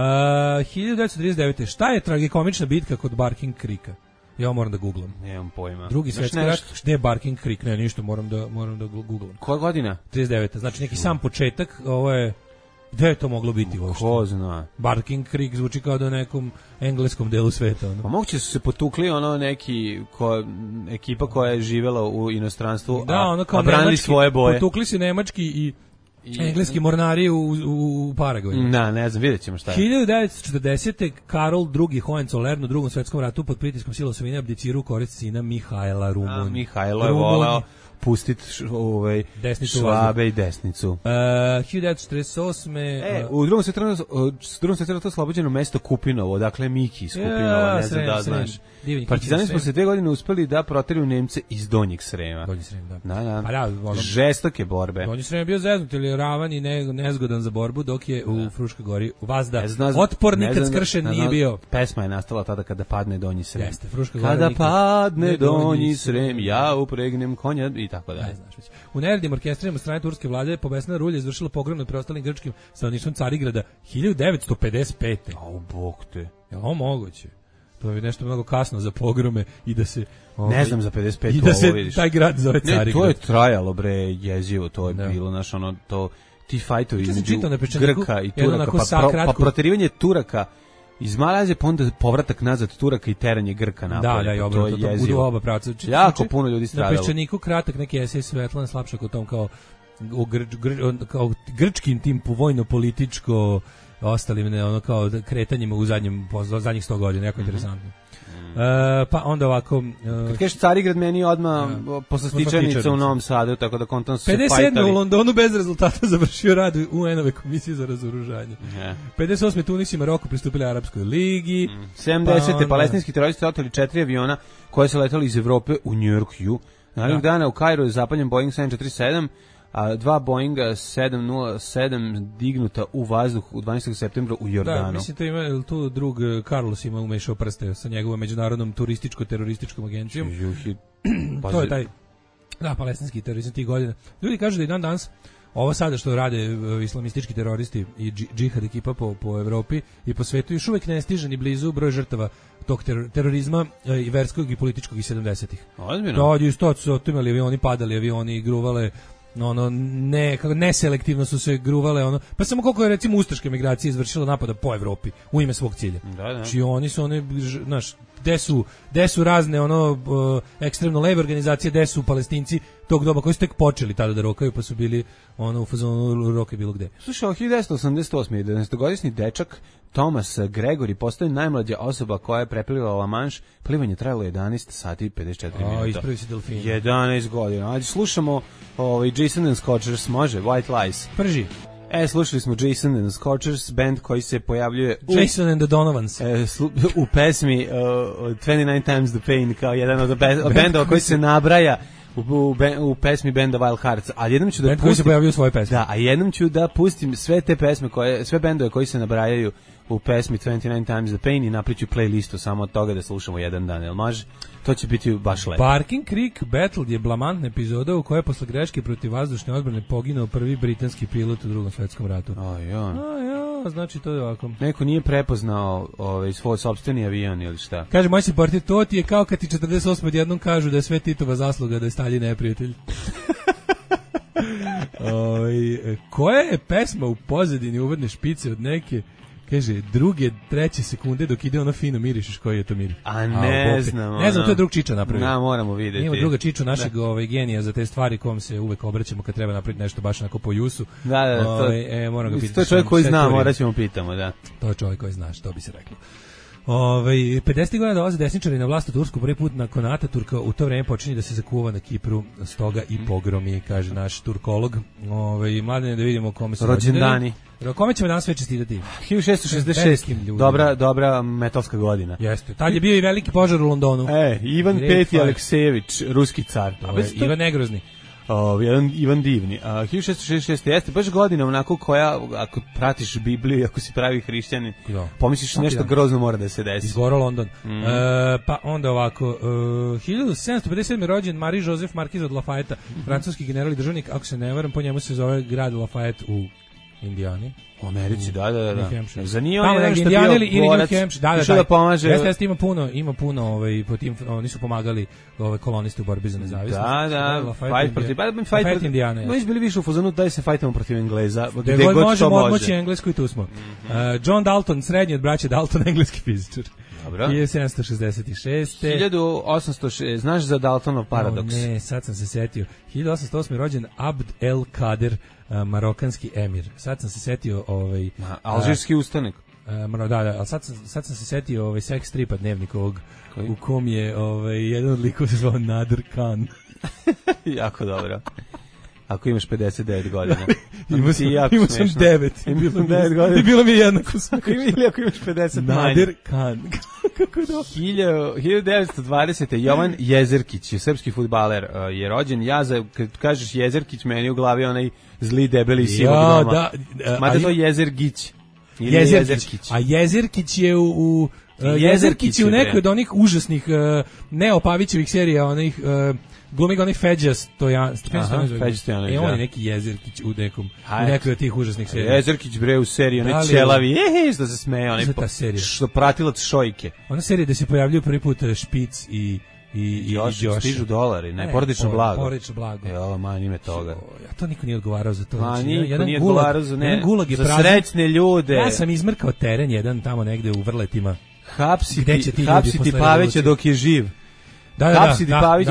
Speaker 6: 1939. Šta je tragikomična bitka kod Barking Creeka? Ja moram da googlam.
Speaker 5: Nemam pojma.
Speaker 6: Drugi svjetski rat, gde je Barking Creek? Ne, ništa, moram da googlam.
Speaker 5: Koja godina?
Speaker 6: 39. Znači neki sam početak, ovo je, gde je to moglo biti uopšte?
Speaker 5: Ko zna?
Speaker 6: Barking Creek zvuči kao da nekom engleskom delu sveta. Ono.
Speaker 5: Pa moguće su se potukli ekipa koja je živela u inostranstvu, a branili svoje boje.
Speaker 6: Potukli se nemački i engleski mornari u Paragoju.
Speaker 5: Da, ne znam, vidjet ćemo šta je.
Speaker 6: 1940. Karol II. Hohenzollern u Drugom svjetskom ratu pod pritiskom sila osvojine abdicirao u korist sina Mihajla Rumun.
Speaker 5: Mihajlo je voleo pustiti Švabe i desnicu.
Speaker 6: 1948.
Speaker 5: U drugom svetskom ratu oslobođeno mesto Kupinovo, dakle Miki iz Kupinova, ne znam da znaš. Partizani smo se 2 godine uspeli da proteraju Nemce iz Donjeg Srema.
Speaker 6: Donji Srem, da.
Speaker 5: Da. Žestoke borbe.
Speaker 6: Donji Srem je bio zeznut ili ravan i nezgodan za borbu, dok je u Fruškoj Gori vazda otpor nikad skršen nije bio.
Speaker 5: Pesma je nastala tada kada padne Donji Srem.
Speaker 6: Jeste, Fruška Gora.
Speaker 5: Kada padne Donji Srem, ja upregnem konja i tako dalje.
Speaker 6: U nerednim orkestrima strane turske vlade pobesna rulja izvršila pogrom nad preostalim grčkim stanovništvom Carigrada 1955.
Speaker 5: Au, bog te.
Speaker 6: Je ovo moguće? To je nešto mnogo kasno za pogrome i da se...
Speaker 5: Ne znam za 55.
Speaker 6: I da se taj grad zove Carigrad.
Speaker 5: Ne, to je trajalo, bre, jezivo, to je bilo, znaš, ono, to... Ti fajtovi između Grka i Turaka, pa proterivanje Turaka iz Male Azije, pa onda povratak nazad Turaka i teranje Grka napolje.
Speaker 6: Da, to je jezivo. U oba pravca.
Speaker 5: Jako puno ljudi stradalo.
Speaker 6: Na Peščaniku kratak neki esej Svetlana Slapšak o tom kao grčkim tim vojno-političko ostalim ono kao kretanjima u zadnjih 100 godina, jako interesantno. Pa onda ovako...
Speaker 5: Kad kažeš Carigrad, meni odmah posle stičarnica u Novom Sadu, tako da kontam su se
Speaker 6: 57. u Londonu bez rezultata završio rad UN-ove komisije za razoružanje. 58. Tunis i Maroko pristupili Arapskoj ligi.
Speaker 5: 70. palestinski teroristi oteli 4 aviona koje su letali iz Evrope u Njujorku. Narednog dana u Kairu je zapaljen Boeing 747, a 2 Boeinga 707 dignuta u vazduh u 12. septembra u Jordanu.
Speaker 6: Da, mislim, to ima tu drug Carlos ima umešao prste sa njegovom međunarodnom turističko-terorističkom agencijom. To je taj palestinski terorizam tih godina. Ljudi kažu da i dan danas ovo sada što rade islamistički teroristi i džihad ekipa po Evropi i po svetu još uvek ne stiže ni blizu broj žrtava tog terorizma i verskog i političkog iz 70-ih.
Speaker 5: Ozbiljno?
Speaker 6: Da, isto su otimali avioni, padali avioni, gruvale, neselektivno su se gruvale, pa samo koliko je recimo ustaška migracija izvršila napada po Evropi u ime svog cilja. Znači oni su znaš, gde su razne ekstremno leve organizacije, gde su Palestinci tog doba koji su tek počeli tada da rokaju, pa su bili u fazonu roke bilo gde.
Speaker 5: Slušaj, 1988. 11-godišnji dečak Thomas Gregory postaje najmlađa osoba koja je preplivala La Manche. Plivanje trajalo 11 sati 54 minuta.
Speaker 6: Ispravi se delfina.
Speaker 5: 11 godina. Ajde, slušamo Jason and Scorchers, može? White Lies.
Speaker 6: Prži.
Speaker 5: Slušali smo Jason and Scorchers, band koji se pojavljuje
Speaker 6: Jason and the Donovans
Speaker 5: u pesmi 29 Times the Pain kao jedan od bendova koji se nabraja u pesmi benda Wild Hearts, a jednom ću da pustim,
Speaker 6: koji se pojavljaju svoje pesme.
Speaker 5: Da, a jednom ću da pustim sve te pesme sve bendove koji se nabrajaju u pesmi 29 Times the Pain i napriču playlistu samo od toga da slušamo jedan dan, jel može? To će biti baš lepo.
Speaker 6: Parking Creek Battle je blamantna epizoda u kojoj posle greške protiv vazdušne odbrane poginuo prvi britanski pilot u Drugom svetskom ratu. Znači to je ovako.
Speaker 5: Neko nije prepoznao svoj sopstveni avion ili šta?
Speaker 6: Kaže, moj se partir, to ti je kao kad ti 48 odjednom kažu da je sve Titova zasluga, da je Staljin neprijatelj. Koja je pesma u pozadini uvodne špice od neke, kaže, druge, treće sekunde dok ide ono fino mirišeš koji je to mir.
Speaker 5: A ne znam.
Speaker 6: Ne znam, to je drug Čiča napravio.
Speaker 5: Moramo vidjeti.
Speaker 6: Ima druga Čiču našeg genija za te stvari kom se uvek obraćamo kad treba napraviti nešto baš onako po jusu.
Speaker 5: Da,
Speaker 6: moram ga pitati.
Speaker 5: To je čovjek koji zna, morat ćemo pitamo, da.
Speaker 6: To je čovjek koji zna, što bi se reklo. 50. godina dolaze desničari na vlast u Tursku, prvi put nakon Ataturka, u to vreme počinje da se zakuva na Kipru, stoga i pogromi, kaže naš turkolog. Mladene, da vidimo kome su
Speaker 5: rođendani.
Speaker 6: Kome ćemo danas sve čestitati?
Speaker 5: 1666, dobra metalska godina.
Speaker 6: Jeste, tad je bio i veliki požar u Londonu.
Speaker 5: Ivan V. Aleksejević, ruski car.
Speaker 6: Ivan Negrozni.
Speaker 5: Ivan Divni. 1666 jeste baš godina onako koja, ako pratiš Bibliju, ako si pravi hrišćanin, pomisliš nešto grozno mora da se desi.
Speaker 6: Izgoro London. Pa onda ovako, 1757. rođen Marie-Joseph Marquis od Lafayette, francuski general i državnik, ako se ne varam, po njemu se zove grad Lafayette u Indijani.
Speaker 5: U Americi, da. Za nije
Speaker 6: on
Speaker 5: jedan što je bio borac, išao da pomaže.
Speaker 6: Jeste, ima puno po tim, oni su pomagali kolonisti u borbi za nezavisnost.
Speaker 5: Da, fight protiv Indijane. Mi smo bili više u fazonu da se fajtamo protiv Engleza,
Speaker 6: gde god možemo odmoći Englesku i tu smo. John Dalton, srednji od braće Dalton, engleski fizičar.
Speaker 5: Dobro.
Speaker 6: 1766.
Speaker 5: 1806, znaš za Daltonov paradoks?
Speaker 6: Ne, sad sam se setio. 1808. rođen Abd el Kader, marokanski emir. Sad sam se setio
Speaker 5: Alžirski ustanak.
Speaker 6: Da, ali sad sam se setio sex stripa dnevnikovog u kom je jedan od likova se zvao Nader Khan.
Speaker 5: Jako dobro. Ako imaš 59 godina.
Speaker 6: Imao sam 9. I bilo mi je jednako smešno.
Speaker 5: Ili ako imaš 50 manje.
Speaker 6: Nader Khan. Kako je dobro.
Speaker 5: 1920. Jovan Jezerkić, srpski fudbaler, je rođen. Kad kažeš Jezerkić, meni u glavi onaj zli debeli sivog doma. Mada to Jezergić. Jezerkić.
Speaker 6: A Jezerkić je Jezerkić je u nekoj od onih užasnih Neo Pavićevih serija, onih glumig onih Feđa Stojanović. On je neki Jezerkić u nekoj od tih užasnih serija.
Speaker 5: Jezerkić bre u seriji, onaj čelavi, što se smeje, onaj što pratilac Šojke.
Speaker 6: Ona serija da se pojavljuju prvi put Špic i
Speaker 5: još stižu dolari, ne, porodično blago.
Speaker 6: Porodično blago.
Speaker 5: Evo, man ime toga.
Speaker 6: Ja to niko nije odgovarao za to.
Speaker 5: Niko nije odgovarao za srećne ljude.
Speaker 6: Ja sam izmrkao teren jedan tamo negde u Vrletima.
Speaker 5: Hapsiti Pavića dok je živ.
Speaker 6: Pavić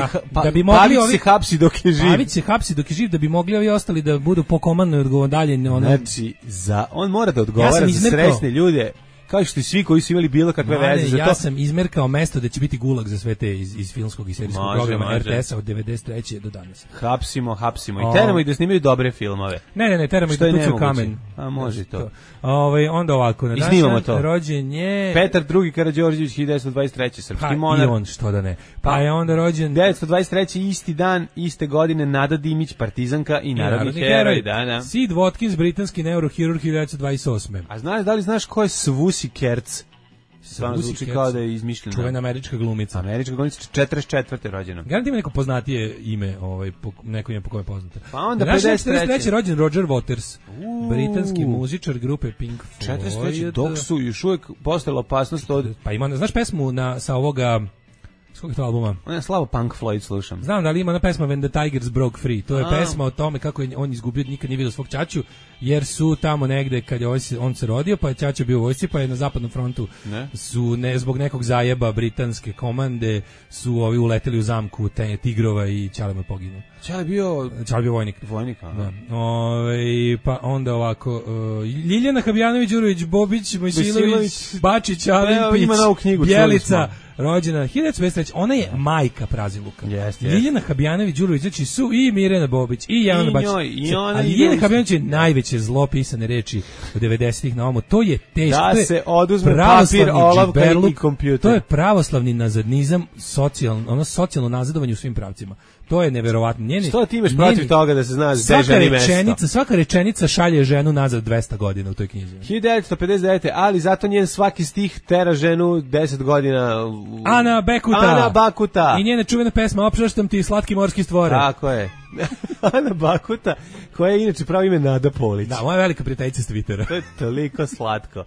Speaker 5: se hapsi dok je živ.
Speaker 6: Pavić se hapsi dok je živ da bi mogli ovi ostali da budu po komandnoj odgovornje.
Speaker 5: Znači, on mora da odgovara za srećne ljude. Kao što i svi koji su imali bilo kakve veze za to.
Speaker 6: Ja sam izmerkao mesto da će biti gulag za sve te iz filmskog i serijskog programa RTS-a od 93. do danas.
Speaker 5: Hapsimo. I teramo ih da snimaju dobre filmove.
Speaker 6: Ne, teramo ih da tucu kamen.
Speaker 5: A može to.
Speaker 6: Onda ovako, na današnji rođen je...
Speaker 5: Petar II. Karađorđević, 1923. Srpski monarh.
Speaker 6: I on, što da ne. Pa je onda rođen...
Speaker 5: 1923. isti dan, iste godine, Nada Dimić, partizanka i narodni heroj.
Speaker 6: Sid Watkins, britanski neurohirurg, 1928.
Speaker 5: A da li znaš ko je Svusi Kerc? Stvarno zvuči kao da je izmišljeno.
Speaker 6: Čuvena američka glumica.
Speaker 5: 44. rođena.
Speaker 6: Garanti ima neko poznatije ime, neko ime po kome je poznata.
Speaker 5: Pa onda 53.
Speaker 6: rođen Roger Waters, britanski muzičar grupe Pink Floyd.
Speaker 5: 43. dok su još uvijek postojala opasnost od...
Speaker 6: Pa ima, znaš pesmu sa ovoga... S kog je to albuma?
Speaker 5: On je slavo Punk Floyd slušam.
Speaker 6: Znam da li ima ona pesma When the Tigers Broke Free. To je pesma o tome kako je on izgubio, nikad nije vidio svog ćaću, jer su tamo negde kad je on se rodio, pa je ćaća bio u vojsci, pa je na zapadnom frontu su zbog nekog zajeba britanske komande su ovi uleteli u zamku tigrova i Ćale mu je poginuo.
Speaker 5: Ćale bio
Speaker 6: vojnik.
Speaker 5: Da.
Speaker 6: Pa onda ovako Ljiljana Habjanović, Đurović, Bobić, Mojsilović, Bačić, Alimpić, Bjelica, rođena 1923. Ona je majka Praziluka. Ljiljana Habjanović, Đurović, znači su i Mirjana Bobić i Jelena Bačić. A Ljiljana Habjanović je najveće zlo pisane reči u 90-ih na ovom. To je teško.
Speaker 5: Da se oduzme papir, olovka i kompjuter.
Speaker 6: To je pravoslavni nazadnizam, socijalno nazadovanje u svim pravcima. To je neverovatno.
Speaker 5: Što ti imaš protiv toga da se znaš gde ženi mesto?
Speaker 6: Svaka rečenica šalje ženu nazad 200 godina u toj knjizi.
Speaker 5: 1959. Ali zato njen svaki stih tera ženu 10 godina...
Speaker 6: Ana
Speaker 5: Bakuta.
Speaker 6: I njena čuvena pesma Opraštam ti slatki morski stvore.
Speaker 5: Tako je. Ana Bakuta, koja je inače pravo ime Nada Polić.
Speaker 6: Da, moja velika prijateljica s Twittera.
Speaker 5: To je toliko slatko.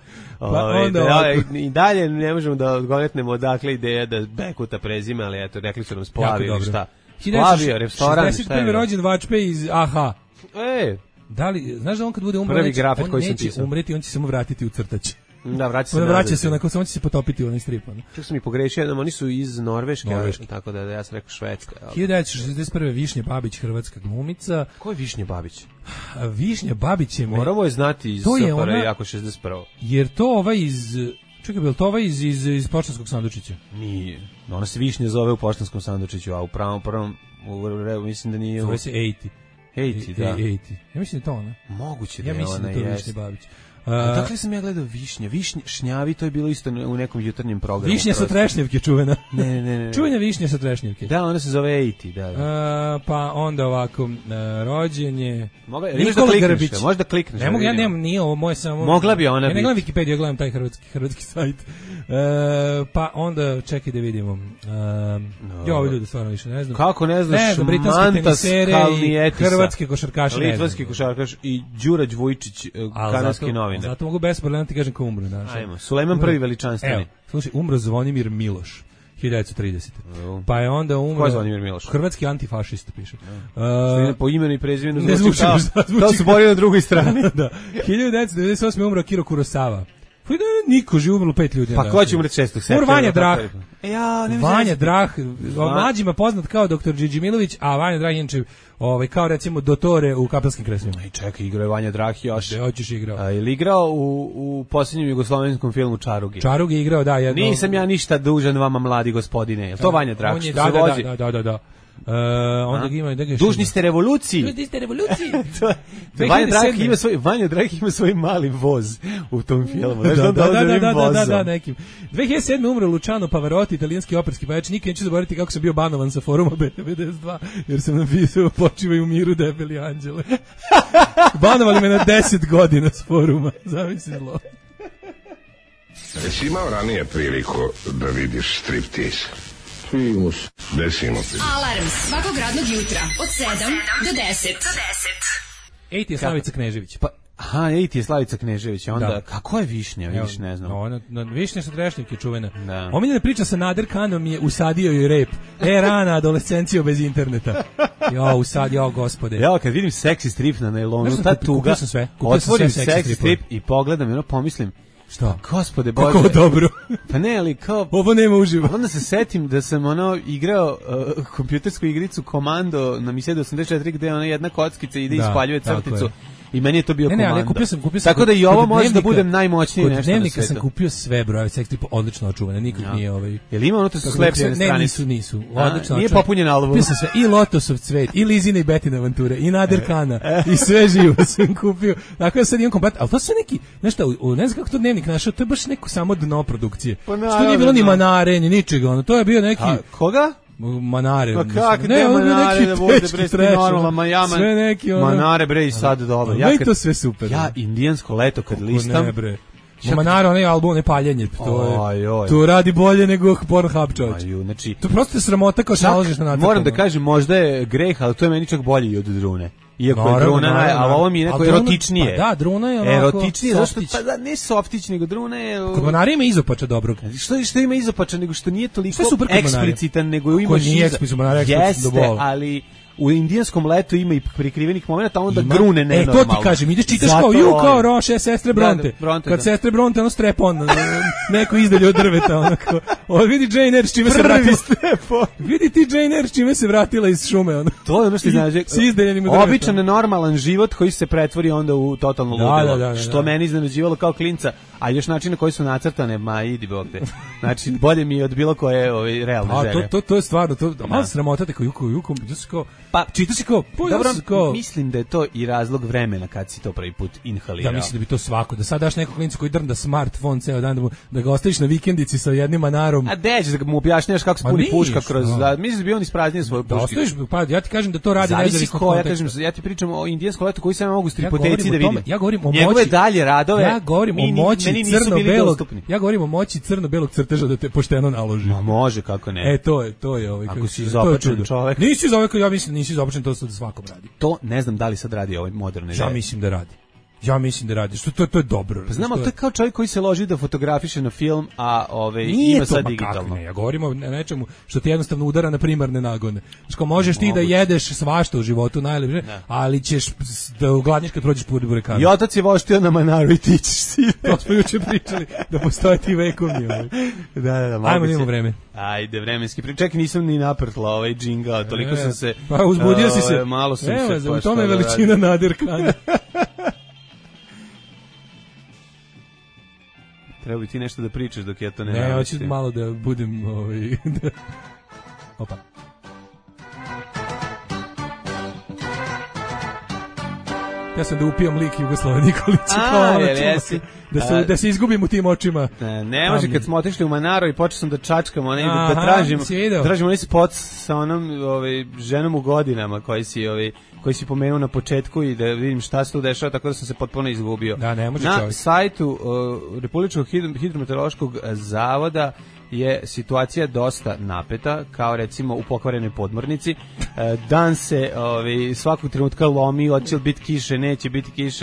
Speaker 5: I dalje ne možemo da odgonetnemo odakle ideja da Bekuta prezime, ali eto, rekli su nam splavio šta. Splavio, restoran, šta je?
Speaker 6: 61. rođen Vačpe iz AHA.
Speaker 5: Da
Speaker 6: li, znaš da on kad bude umro, on neće umreti, on će samo vratiti u crtač.
Speaker 5: Da, vraća se
Speaker 6: onako, samo će se potopiti u onaj strip.
Speaker 5: Čak sam i pogrešio, oni su iz Norveške. Tako da ja sam rekao Švedska.
Speaker 6: 1961. Višnja Babić, hrvatska glumica.
Speaker 5: Ko je Višnja Babić?
Speaker 6: Višnja Babić je...
Speaker 5: Moramo je znati iz SFRJ jako 61.
Speaker 6: Jer to iz... Čekaj, je li to iz Poštanskog sandučića?
Speaker 5: Nije. Ona se Višnja zove u Poštanskom sandučiću, a u prvom mislim da nije...
Speaker 6: Zove se 80, da. 80. Ja mislim da je to ona.
Speaker 5: Moguće da je
Speaker 6: ona,
Speaker 5: jest.
Speaker 6: Ja mislim da je to Višnja Babić.
Speaker 5: Dakle sam ja gledao Višnja, Šnjavi, to je bilo isto u nekom jutarnjem programu.
Speaker 6: Višnja sa Trešnjevke čuvena.
Speaker 5: Ne.
Speaker 6: Čuvena Višnja sa Trešnjevke.
Speaker 5: Da, ona se zove 80, da.
Speaker 6: Pa onda ovako, rođen je
Speaker 5: Nikola Grbić. Možda klikneš.
Speaker 6: Ne mogu, ja nemam, nije ovo moje samo...
Speaker 5: Mogla bi ona biti.
Speaker 6: Ja ne gledam Wikipediju, ja gledam taj hrvatski sajt. Pa onda, čekaj da vidimo. Ovi ljudi stvarno više ne znam.
Speaker 5: Kako ne znaš?
Speaker 6: Mantas Kalnijetisa. Hrvatski košarkaš, ne znam.
Speaker 5: Litvanski košarkaš i Đurađ Vujčić, kanadski novinar.
Speaker 6: Zato mogu besproblemno ti kažem ko umro.
Speaker 5: Ajmo, Sulejman prvi veličanstveni.
Speaker 6: Evo, slušaj, umro Zvonimir Miloš, 1930. Pa je onda umro...
Speaker 5: Ko je Zvonimir Miloš?
Speaker 6: Hrvatski antifašista, piše.
Speaker 5: Po imenu i prezimenu
Speaker 6: ne zvuči
Speaker 5: kao su borio na drugoj strani.
Speaker 6: Da. 1998. umro Akira Kurosawa, Niko živi, umrlo 5 ljudi.
Speaker 5: Pa ko će umreti 6. septembra?
Speaker 6: Vanja Drah. Vanja Drah, mlađima poznat kao dr. Điđi Milović, a Vanja Drah inače kao recimo Dotore u Kapelskim krestvima.
Speaker 5: I čekaj, igrao je Vanja Drah još.
Speaker 6: Hoćeš igrao.
Speaker 5: Ili igrao u posljednjem jugoslovenskom filmu Čarugi.
Speaker 6: Čarugi je igrao, da.
Speaker 5: Nisam ja ništa dužan vama, mladi gospodine. Je to Vanja Drah što se vozi?
Speaker 6: Da. Onda ima
Speaker 5: Dužni ste revoluciji. Vanja Drah ima svoj mali voz u tom filmu.
Speaker 6: Da, nekim. 2007. umro Luciano Pavarotti, italijanski operski pevač. Nikad neću zaboraviti kako sam bio banovan sa foruma B92, jer sam napisao počivaj u miru debeli anđele. Banovali me na 10 godina s foruma. Zamisli zlo.
Speaker 8: Jesi imao ranije priliku da vidiš striptease? Primus. Desimo ti.
Speaker 3: Alarm svakog radnog jutra od 7 do 10.
Speaker 6: Ej ti je Slavica Knežević.
Speaker 5: Ej ti je Slavica Knežević. Onda, kako je Višnja? Vidiš, ne znam.
Speaker 6: Višnja sa Trešnjevke čuvena. Omiljena priča sa Nader Kanom je usadio joj rep. Rana adolescencija bez interneta. Usadio, gospode.
Speaker 5: Kad vidim seksi strip na nailonu, ta tuga, otvorim seksi strip i pogledam i ono pomislim,
Speaker 6: šta?
Speaker 5: Gospode Bože.
Speaker 6: Kako dobro.
Speaker 5: Pa ne, ali kao...
Speaker 6: Ovo nema uživo.
Speaker 5: Onda se setim da sam igrao kompjutersku igricu Komando na Misedi 84 gde ona jedna kockica ide i ispaljuje crticu. I meni je to bio Komando.
Speaker 6: Kupio sam
Speaker 5: tako da i ovo može da budem najmoćniji nešto na svijetu. Kod
Speaker 6: dnevnika sam kupio sve brojeve seksi stripa, odlično očuvane, nikog nije
Speaker 5: Jel ima ono to su slepljene stranice?
Speaker 6: Nisu. Odlično.
Speaker 5: Nije popunjen album.
Speaker 6: Kupio sam sve, i Lotosov cvet, i Lizine i Betine avanture, i Nader Kana, i sve živo sam kupio. Dakle, sad imam komplet, ali to su neki, nešto, ne znam kako to dnevnik našao, to je baš neko samo dno produkcije. Što nije bilo ni Manare, ni ničega, to je bio neki...
Speaker 5: Koga?
Speaker 6: Manare.
Speaker 5: Pa kako te Manare da bude bre normalno,
Speaker 6: sve neki
Speaker 5: Manare bre i sad dobro.
Speaker 6: Ja to sve super.
Speaker 5: Ja indijansko leto kad listam.
Speaker 6: Manare, onaj album, ne paljenje, to radi bolje nego Pornhub, čovječ.
Speaker 5: Znači,
Speaker 6: to prosto je sramota kao što naložiš na nacrtama.
Speaker 5: Moram da kažem, možda je greh, ali to je meni čak bolje i od Drune. Iako je Druna, ali ovo mi je neko erotičnije.
Speaker 6: Pa da, Druna je onako
Speaker 5: erotičnije, zašto? Pa da, ne softić, nego Druna je...
Speaker 6: Kod Manara ima izopača dobrog.
Speaker 5: Što ima izopača, nego što nije toliko eksplicitan, nego ima
Speaker 6: nije eksplicitan, Manara eksplicitan do bola.
Speaker 5: Ali... U indijanskom letu ima i prikrivenih momenta, onda grune nenormalno.
Speaker 6: To ti kažem, ideš čitaš kao Roše, sestre Bronte. Kad sestre Bronte, ono strepon, neko izdalje od drveta, onako. Vidi Jane Eyre s čime se vratila. Vidi ti Jane Eyre s čime se vratila iz šume, ono.
Speaker 5: To je ono što ti znaš. Običan normalan život koji se pretvori onda u totalno ludilo. Što meni iznenađivalo kao klinca, a još način na koji su nacrtane, ma idi bog te. Znači, bolje mi je od bilo koje realne želje.
Speaker 6: To je stvarno, malo sramotate kao jukom, pa čitaš kao,
Speaker 5: dobro, mislim da je to i razlog vremena kad si to prvi put inhalirao.
Speaker 6: Ja mislim da bi to svako, da sad daš nekog klincu koji drnda smartfon ceo dan, da ga ostaviš na vikendici sa jednim Manarom.
Speaker 5: A deđeš da mu objašnjaš kako se puni puška kroz, mislim da bi on ispraznio svoju pušku. Da
Speaker 6: ostaviš, pa ja ti kažem da to radi nezavisno konteksta.
Speaker 5: Ja ti pričam o indijanskom letu koji sam mogu stripoteci da vidim.
Speaker 6: Ja govorim o moći.
Speaker 5: Njegove dalje radove.
Speaker 6: Ja govorim o moći crno-belog. Ja govorim o moći crno-belog crteža da te pošteno naloži.
Speaker 5: Ma može, kako ne.
Speaker 6: To je ovaj
Speaker 5: kako si izopačen čovjek.
Speaker 6: Nisi izopačen, ja mislim nisi izopačen, to sad svakom radi.
Speaker 5: To ne znam da li sad radi ovaj moderne.
Speaker 6: Ja mislim da radi. Što to je dobro.
Speaker 5: Pa znam, ali to je kao čovjek koji se loži da fotografiše na film, a ima sad digitalno.
Speaker 6: Ja govorim o nečemu što ti jednostavno udara na primarne nagone. Što možeš ti da jedeš svašta u životu najlepše, ali ćeš da ugladniš kad prođeš put burekana.
Speaker 5: I otac je voštio na Manaru i ti ćeš si.
Speaker 6: To smo juče pričali da postoje ti vekovni.
Speaker 5: Da.
Speaker 6: Ajmo da imamo vreme.
Speaker 5: Ajde, vremenski. Čekaj, nisam ni naprtla ovaj džingao, toliko sam se...
Speaker 6: Pa uzbudio si se.
Speaker 5: Malo sam se...
Speaker 6: Evo, u tome je veličina Nader Kana.
Speaker 5: Treba bi ti nešto da pričaš dok ja to ne
Speaker 6: navijem. Ne, hoću malo da budem... Opa. Ja sam da upijam lik Jugoslava Nikolića. Da se izgubim u tim očima.
Speaker 5: Ne može, kad smo otišli u Manaro i počeo sam da čačkam, da tražim onaj spot sa onom ženom u godinama koji si pomenuo na početku i da vidim šta se tu dešava, tako da sam se potpuno izgubio.
Speaker 6: Da, ne može
Speaker 5: na sajtu Republičkog hidrometeorološkog zavoda je situacija dosta napeta, kao recimo u pokvarenoj podmornici. Dan se svakog trenutka lomi, hoće li biti kiše, neće biti kiše.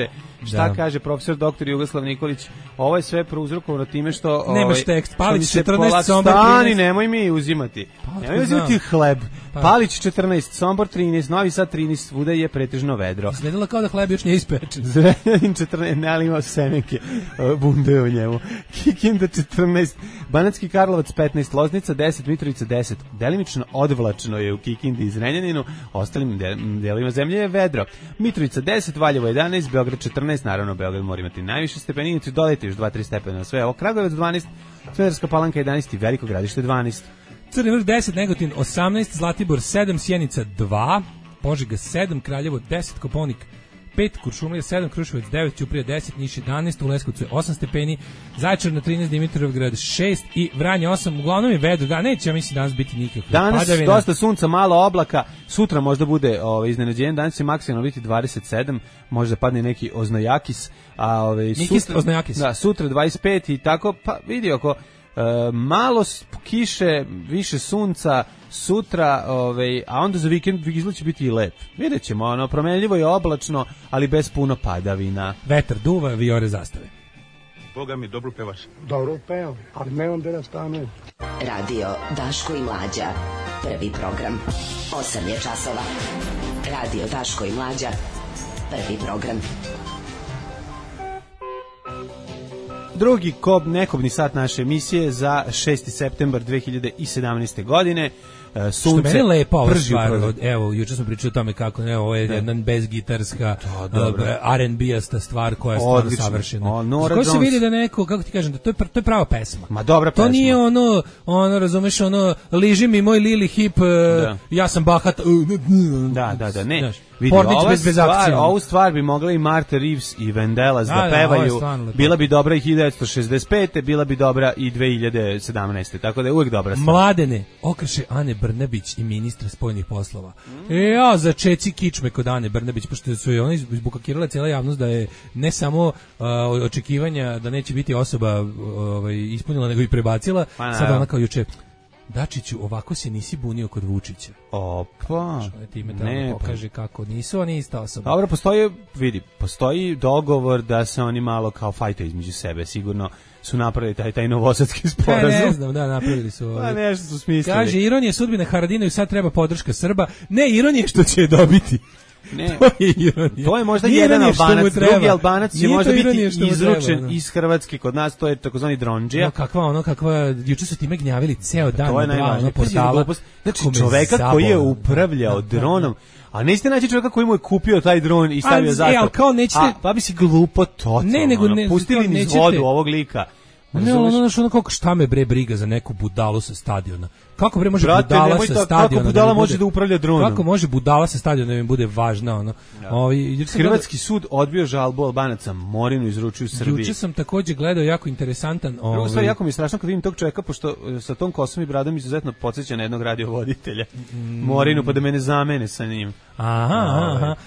Speaker 5: Šta kaže profesor doktor Jugoslav Nikolić? Ovo je sve prouzrokovano time što...
Speaker 6: Nemaš tekst, Palić 14,
Speaker 5: Sombor 13. Stani, nemoj mi uzimati. Nemoj uzimati hleb. Palić 14, Sombor 13, Novi Sad 13, svuda je pretežno vedro.
Speaker 6: Izgledalo kao da hleb još nije ispečen.
Speaker 5: Zrenjanin 14, ne, ali imao semenke bunde u njemu. Kikinda 14, Banatski Karlovac 15, Loznica 10, Mitrovica 10. Delimično odvlačno je u Kikindi i Zrenjaninu, ostalim delovima zemlje je vedro. Mitrovica 10, Valjevo 11, Beograd 14, naravno Beograd mora imati najviše stepeni, dodajte još 2-3 stepena na sve. Ovo Kragujevac 12, Smederevska Palanka 11 i Veliko Gradište 12.
Speaker 6: Crni Vrh 10, Negotin 18, Zlatibor 7, Sjenica 2, Požega 7, Kraljevo 10, Koponik 5, Kuršumlija 7, Kruševac 9, Ćuprija 10, Niš 11, u Leskovcu je 8 stepeni, Zaječar na 13, Dimitrovgrad 6 i Vranje 8, uglavnom je vedro, da neće, ja mislim danas biti nikakve
Speaker 5: danas
Speaker 6: padavine.
Speaker 5: Dosta sunca, malo oblaka, sutra možda bude iznenađenje, danas će maksimalno biti 27, možda padne neki oznajakis, a
Speaker 6: sutra, oznajakis.
Speaker 5: Da, sutra 25 i tako, pa vidi oko malo kiše, više sunca sutra, a onda za vikend izgled će biti i lep. Vidjet ćemo, promenljivo je oblačno, ali bez puno padavina.
Speaker 6: Vetar duva, vijore zastave.
Speaker 4: Boga mi, dobro pevaš.
Speaker 9: Dobro pevam, ali nemam da nastanem.
Speaker 10: Radio Daško i Mlađa, prvi program. 8 je časova. Radio Daško i Mlađa, prvi program.
Speaker 5: Drugi nekobni sat naše emisije za 6. septembar 2017. godine. Sunce
Speaker 6: što meni lepa ova stvar, evo, juče smo pričali o tome kako, evo, ovo je jedna bezgitarska R&B-asta stvar koja je stvarno savršena. Koji se vidi da neko, kako ti kažem, da to je prava pesma.
Speaker 5: Ma dobra pesma.
Speaker 6: To nije ono, razumeš, liži mi moj Lili Hip, ja sam bahat.
Speaker 5: Da, ne.
Speaker 6: Vidi,
Speaker 5: ovu stvar bi mogla i Martha Reeves i Vandellas da pevaju. Bila bi dobra i 1965. Bila bi dobra i 2017. Tako da je uvijek dobra stvar.
Speaker 6: Mladene, okrše Ane Brnabić i ministra spoljnih poslova. Ja za čeci kičme kod Ane Brnabić, pošto su je ona izbukakirala cijela javnost da je ne samo očekivanja da neće biti osoba ispunila, nego i prebacila. Sada ona kao juče: Dačiću, ovako se nisi bunio kod Vučića.
Speaker 5: Opa.
Speaker 6: Time da pokaže kako nisu oni ista osoba.
Speaker 5: Dobro, postoji dogovor da se oni malo kao fajte između sebe, sigurno su napravili taj novosadski sporazum.
Speaker 6: Ne znam, da, napravili su.
Speaker 5: Pa nešto su smislili.
Speaker 6: Kaže, ironija sudbine Haradinaju, sad treba podrška Srba. Ne, ironija što će je dobiti.
Speaker 5: Ne, to je ironija. To je možda jedan Albanac, drugi Albanac će možda biti izručen iz Hrvatske kod nas, to je takozvani dronđija.
Speaker 6: Kakva, juče su time gnjavili ceo dan
Speaker 5: na dva portala. Znači, čoveka koji je upravljao dronom, a nećete naći čovjeka koji mu je kupio taj dron i stavio zato. Pa bi si glupo totalno. Pustili niz vodu ovog lika.
Speaker 6: Ne, ono kako šta me bre briga za neku budalu sa stadiona. Kako bre može budala sa stadiona?
Speaker 5: Kako budala može da upravlja dronom?
Speaker 6: Kako može budala sa stadiona da im bude važna ono?
Speaker 5: Hrvatski sud odbio žalbu Albanaca, Morinu izručio Srbiji.
Speaker 6: Juče sam takođe gledao jako interesantan.
Speaker 5: Jako mi je strašno kad vidim tog čovjeka, pošto sa tom kosom i bradom izuzetno podsjeća na jednog radiovoditelja. Morinu, pa da mene zamene sa njim.
Speaker 6: Aha.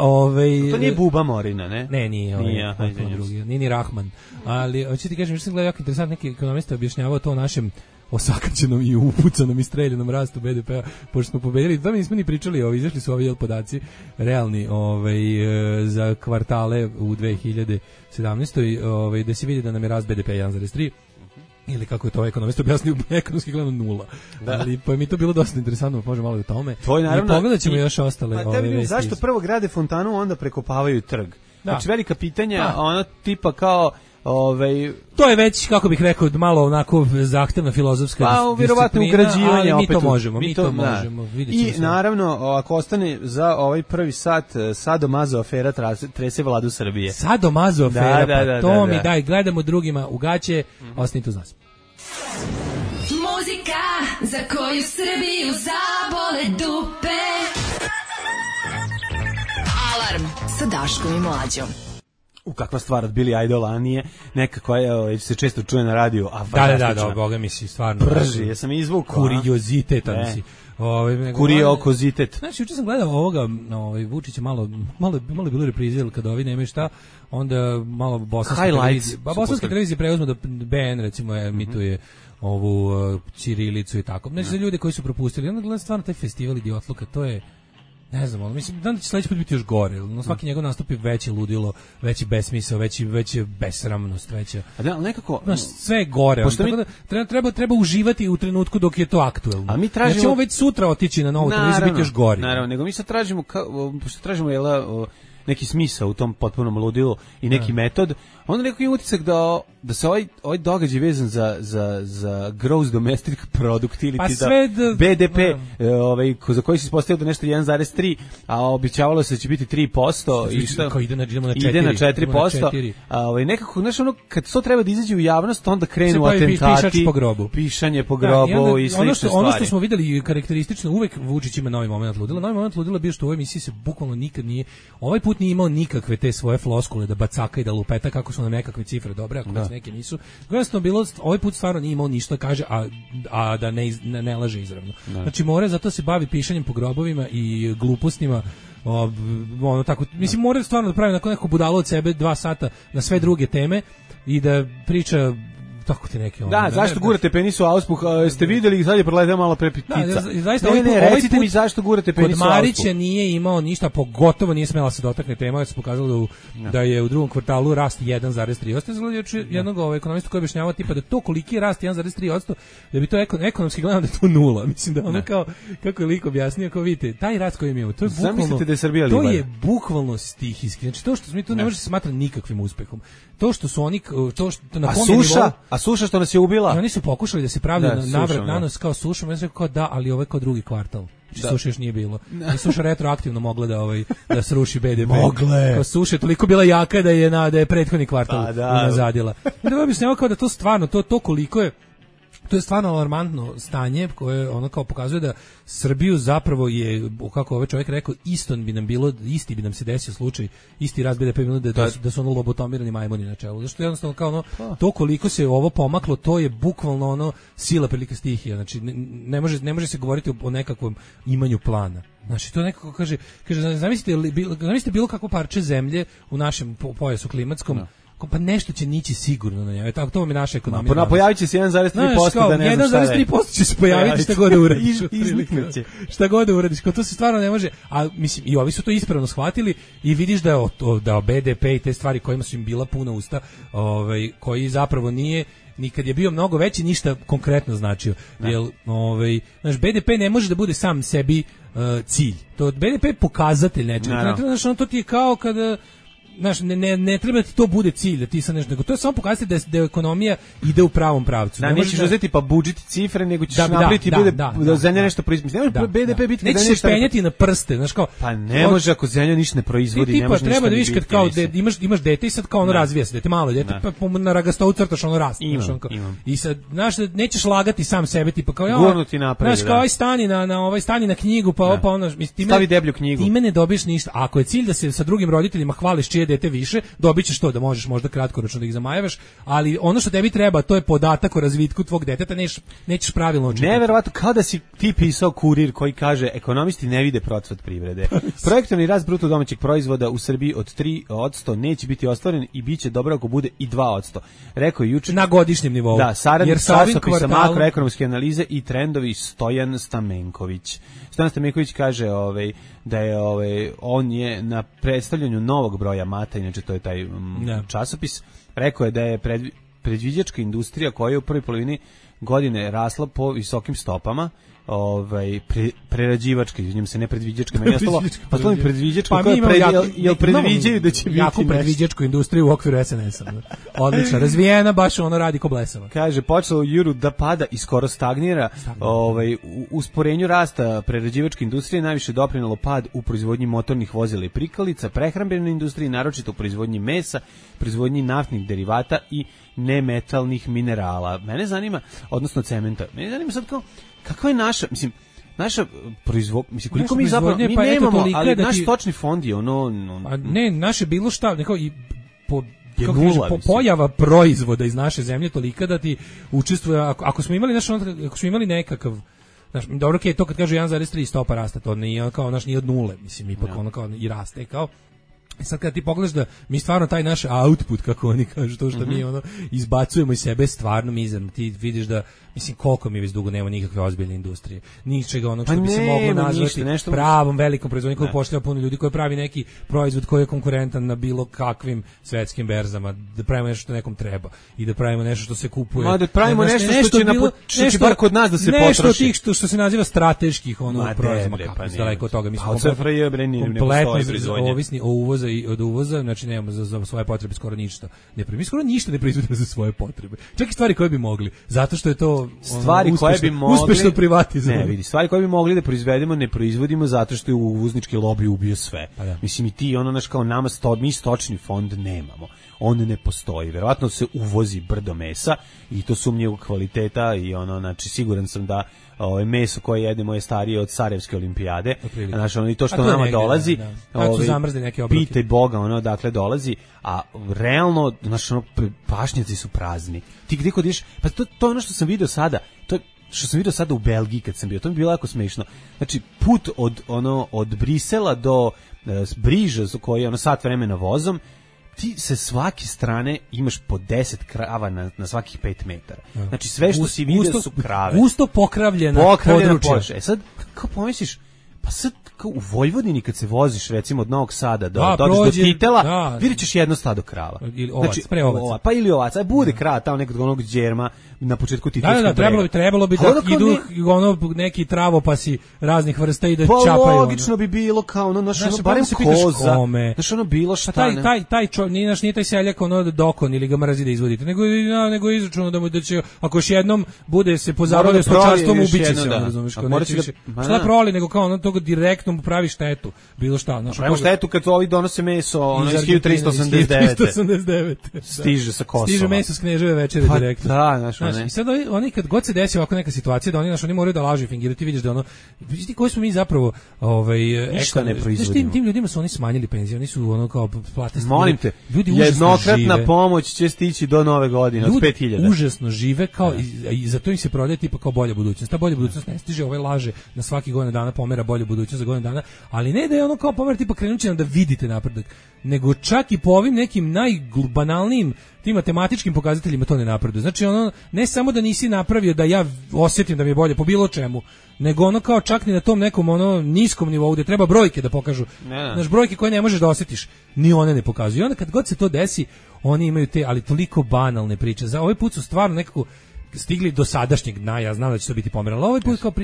Speaker 5: To nije Buba Morina, ne?
Speaker 6: Ne, nije drugi. Nije ni Rahman. Ali hoću ti kažem, sam gledao jako interesantno, neki ekonomista objašnjavao to o našem osakaćenom i upucanom i streljenom rastu BDP-a, pošto smo pobedili, da mi nismo ni pričali, izašli su ovi podaci realni za kvartale u 2017. Da se vidi da nam je rast BDP 1,3, ili kako je to ekonomista objasnio, ekonomski gledano 0. Ali pa mi to bilo dosta interesantno, možemo malo o tome.
Speaker 5: To je naravno.
Speaker 6: I pogledat ćemo još ostale vesti.
Speaker 5: Zašto prvo grade fontanu, onda prekopavaju trg? Znači velika pitanja, ono tipa kao
Speaker 6: to je već, kako bih rekao, malo onako zahtevna filozofska disciplina,
Speaker 5: vjerovatno ugrađivanje,
Speaker 6: ali mi to možemo.
Speaker 5: I naravno, ako ostane za ovaj prvi sat, sadomazo afera trese vladu Srbije.
Speaker 6: Sadomazo afera, to mi daj, gledamo drugima u gaće, ostanite uz nas.
Speaker 3: Muzika za koju Srbiju zabole dupe. Alarm sa Daškom i Mlađom.
Speaker 5: Kakva stvar od Billy Idola, nije neka koja se često čuje na radiju, a
Speaker 6: da, boga mi si stvarno
Speaker 5: prži, ja sam izvukao
Speaker 6: kuriozitetan si.
Speaker 5: Kuriokozitet.
Speaker 6: Znači, juče sam gledao ovoga, Vučića malo je bilo reprizil kada ovi nemaju šta, onda malo bosanska televizija preuzme da BN recimo emituje ovu ćirilicu i tako. Znači, za ljude koji su propustili, onda gledam stvarno taj festival idiotluka, to je ne znam, ali mislim da će sledeći put biti još gore. No svaki njegov nastup je veće ludilo, veći besmisao, veće besramnost, veće.
Speaker 5: A da, nekako
Speaker 6: sve je gore. Tako da treba uživati u trenutku dok je to aktuelno.
Speaker 5: A mi tražimo
Speaker 6: ćemo već sutra otići na novu televiziju, biti još gore.
Speaker 5: Naravno, nego mi sad tražimo neki smisao u tom potpunom ludilu i neki metod. Onda neki utisak da se ovaj događaj vezan za gross domestic product ili BDP, za koji se ispostavio da nešto 1,3, a običavalo se da će biti 3%, i što
Speaker 6: ide na
Speaker 5: 4%. Nekako, znaš, ono, kad to treba da izađe u javnost, onda krenu atentati, pišanje po grobu i slične stvari.
Speaker 6: Ono što smo videli karakteristično, uvek Vučić ima novi moment ludila. Novi moment ludila bio što u ovoj emisiji se bukvalno nikad nije, ovaj put nije imao nikakve te svoje floskule da bacaka i da lupeta kako su na nekakve cifre dobre, ako već neke nisu. Jednostavno bilo, ovaj put stvarno nije imao ništa kaže, a da ne laže izravno. Znači mora zato se bavi pišanjem po grobovima i glupostima, ono tako, mislim mora stvarno da pravi neko budalo od sebe 2 sata na sve druge teme i da priča tako ti neki ono.
Speaker 5: Da, zašto gurate penis u auspuh? Ste videli, sad je proleteo malo prepitica. Recite mi zašto gurate penis u auspuh?
Speaker 6: Kod Marića nije imao ništa, pogotovo nije smela se dotakne tema, se pokazalo da je u drugom kvartalu rast 1,3%. Izgleda jednog ekonomista koji objašnjava tipa da to koliki je rast 1,3%, da bi to ekonomski gledano da je to nula. Mislim da ono kao, kako je lik objasnio, kao vidite, taj rast koji imamo, to je bukvalno,
Speaker 5: zamislite da je Srbija libar.
Speaker 6: To je bukvalno stihijski. Znači to što mi to ne može se smatrati nikakvim uspehom. To što su oni, to što na
Speaker 5: A suša što nas je ubila.
Speaker 6: I oni su pokušali da se pravljaju navrat nanos kao sušom, ja sam rekao da, ali ovo je kao drugi kvartal. Suša još nije bilo. I suša retroaktivno mogla da sruši BDP.
Speaker 5: Mogle.
Speaker 6: Kao suša je toliko bila jaka da je prethodni kvartal unazadila. I da objašnjava kao da to stvarno, to koliko je, to je stvarno alarmantno stanje koje ono kao pokazuje da Srbiju zapravo je, kako ovaj čovjek rekao, isti bi nam se desio slučaj, isti rast BDP bilo da su ono lobotomirani majmuni na čelu. Zašto jednostavno kao ono, to koliko se ovo pomaklo, to je bukvalno ono sila prilika stihija. Znači ne može se govoriti o nekakvom imanju plana. Znači to nekako kaže zamislite bilo kakvo parče zemlje u našem pojasu klimatskom, pa nešto će nići sigurno na njega. Tako to vam je naša ekonomija.
Speaker 5: Pojavit će se 1,3% da ne znam šta je.
Speaker 6: 1,3% će se pojaviti šta god da uradiš. Šta god da uradiš. To se stvarno ne može. A mislim, i ovi su to ispravno shvatili i vidiš da BDP i te stvari kojima su im bila puna usta, koji zapravo nije nikad je bio mnogo veći, ništa konkretno značio. Jer naš BDP ne može da bude sam sebi cilj. To BDP je pokazatelj nečega. Znači, to ti je kao kada ne treba ti to bude cilj da ti sad nešto, nego to je samo pokazati da ekonomija ide u pravom pravcu.
Speaker 5: Da, nećeš uzeti pa budžeti cifre, nego ćeš napraviti da zemlja nešto proizvodi. Ne može BDP biti
Speaker 6: da nećeš penjati na prste, znaš kao.
Speaker 5: Pa ne može ako zemlja ništa ne proizvodi, ne može ništa.
Speaker 6: Treba da vidiš kad kao imaš dete i sad kao ono razvija se, dete malo dete, pa na ragastovu crtaš ono raste, i sad znaš da nećeš lagati sam sebe tipa kao
Speaker 5: gurnuti napred.
Speaker 6: Znaš kao stani na knjigu pa ono
Speaker 5: stavi deblju knjigu.
Speaker 6: Time ne dobiješ ništa. Ako je cilj da se sa drugim roditeljima hvališ čije dete više, dobićeš to da možeš možda kratkoročno da ih zamajavaš, ali ono što tebi treba, to je podatak o razvitku tvog deteta, nećeš pravilno učiti.
Speaker 5: Neverovatno, kao da si ti pisao Kurir koji kaže ekonomisti ne vide procvat privrede. Projektovani rast bruto domaćeg proizvoda u Srbiji od 3% neće biti ostvaren i biće dobro ako bude i 2%. Rekao je juče
Speaker 6: na godišnjem nivou.
Speaker 5: Da, saradnik časopisa makroekonomske analize i trendovi Stojan Stamenković. Stojan Stamenković kaže da je on je na predstavljanju novog broja Mata, inače to je taj časopis, rekao je da je predviđačka industrija koja je u prvoj polovini godine rasla po visokim stopama, prerađivačka, izvinjam se, ne predviđačka, meni je ostalo, pa to mi predviđačka, jel predviđaju da će biti
Speaker 6: jako predviđačku industriju u okviru SNS-a. Odlično, razvijena, baš ono radi ko blesava.
Speaker 5: Kaže, počelo u juru da pada i skoro stagnira, u usporenju rasta prerađivačke industrije najviše doprinelo pad u proizvodnji motornih vozila i prikolica, prehrambenoj industriji, naročito u proizvodnji mesa, proizvodnji naftnih derivata i nemetalnih minerala. Mene zanima, odnosno cementa, mene zanima sad kao, kakva je naša koliko mi zapravo, mi nemamo, ali naš stočni fond je
Speaker 6: ne, naše bilo šta, neko i pojava proizvoda iz naše zemlje tolika da ti učestvuje, ako smo imali nekakav, dobro, okej, to kad kažu 1,3 stopa rasta, to nije kao nije od nule, mislim, ipak ono kao i raste, kao Sad kad ti pogledaš da mi stvarno taj naš output, kako oni kažu, to što mi ono izbacujemo iz sebe stvarno mizerno. Ti vidiš da, mislim, koliko mi već dugo nema nikakve ozbiljne industrije. Ničega onog što bi se moglo nazvati pravom velikom proizvodnju koji pošljava puno ljudi, koji pravi neki proizvod koji je konkurentan na bilo kakvim svetskim berzama, da pravimo nešto što nekom treba i da pravimo nešto što se kupuje.
Speaker 5: Ma da pravimo nešto što će bar kod nas da se potroši.
Speaker 6: Nešto tih što se naziva strateških proizvoda, kako se daleko od toga. Mislim, kompletno ovisni od uvoza, znači nemamo za svoje potrebe skoro ništa. Mi skoro ništa ne proizvodimo za svoje potrebe. Čak i stvari koje bi mogli, zato što je to
Speaker 5: stvari koje bi mogli
Speaker 6: uspešno privatizovati.
Speaker 5: Ne, vidi, stvari koje bi mogli da proizvedemo ne proizvodimo zato što je uvoznički lobi ubio sve. Mislim i ti ono naš kao nama mi stočni fond nemamo. On ne postoji. Verovatno se uvozi brdo mesa i to sumnjivog kvaliteta i ono, znači siguran sam da meso koje jedemo je starije od Sarajevske olimpijade. Znači ono i to što nama dolazi, pitaj Boga ono dakle dolazi, a realno znači ono pašnjaci su prazni. Ti gdje kod ideš, pa to ono što sam video sada, što sam vidio sada u Belgiji kad sam bio, to mi je bilo jako smešno. Znači put od Brisela do Briža, koji je ono sat vremena vozom, ti se svake strane imaš po 10 krava na svakih 5 metara. Znači sve što si vidio su krave.
Speaker 6: Gusto pokravljena područja.
Speaker 5: Sad, kao pomisliš, pa sad kao u Vojvodini kad se voziš recimo od Novog Sada do Titela, vidjet ćeš jedno stado krava.
Speaker 6: Ili ovac, znači, pre ovaca.
Speaker 5: Pa ili ovaca, bude krava tamo nekog onog džerma na početku Titelskog
Speaker 6: brega. Trebalo bi da idu neki travopasi raznih vrsta i da čapaju.
Speaker 5: Pa logično bi bilo kao ono, barem koza, znaš ono bilo šta.
Speaker 6: Nije taj seljak dokon ili ga mrazi da izvodite, nego je izračuno da će, ako još jednom bude se pozabavio stočarstvom, ubiće se, razumiješ. Šta proli, nego kao ono toga direktno mu pravi štetu, bilo šta.
Speaker 5: Pravi štetu kad ovi donose meso, iz 1389. Stiže sa Kosova.
Speaker 6: Stiže meso s Kneževe večere direktno.
Speaker 5: Da, znaš,
Speaker 6: i sad oni kad god se desi ovako neka situacija, da oni moraju da lažu i fingiraju, ti vidiš da ono, vidiš koji smo mi zapravo,
Speaker 5: ništa ne proizvodimo.
Speaker 6: Tim ljudima su oni smanjili penzije, oni su ono kao plate.
Speaker 5: Molim te, jednokratna pomoć će stići do nove godine, od 5000.
Speaker 6: Ljudi užasno žive, kao, i zato im se prodaje tipa kao bolja budućnost. Ta bolja budućnost ne stiže, laže na svaki godinu dana pomera bolju budućnost za godinu dana, ali ne da je ono kao pomera tipa krenuće nam da vidite napredak, nego čak i po ovim nekim najbanalnijim tim matematičkim pokazateljima to ne napreduje. Znači ono, ne samo da nisi napravio da ja osjetim da mi je bolje po bilo čemu, nego ono kao čak ni na tom nekom ono niskom nivou gde treba brojke da pokažu. Znaš, brojke koje ne možeš da osjetiš, ni one ne pokazuju. I onda kad god se to desi, oni imaju te, ali toliko banalne priče. Za ovaj put su stvarno nekako stigli do sadašnjeg dna, ja znam da će to biti pomerano. Ovaj put kao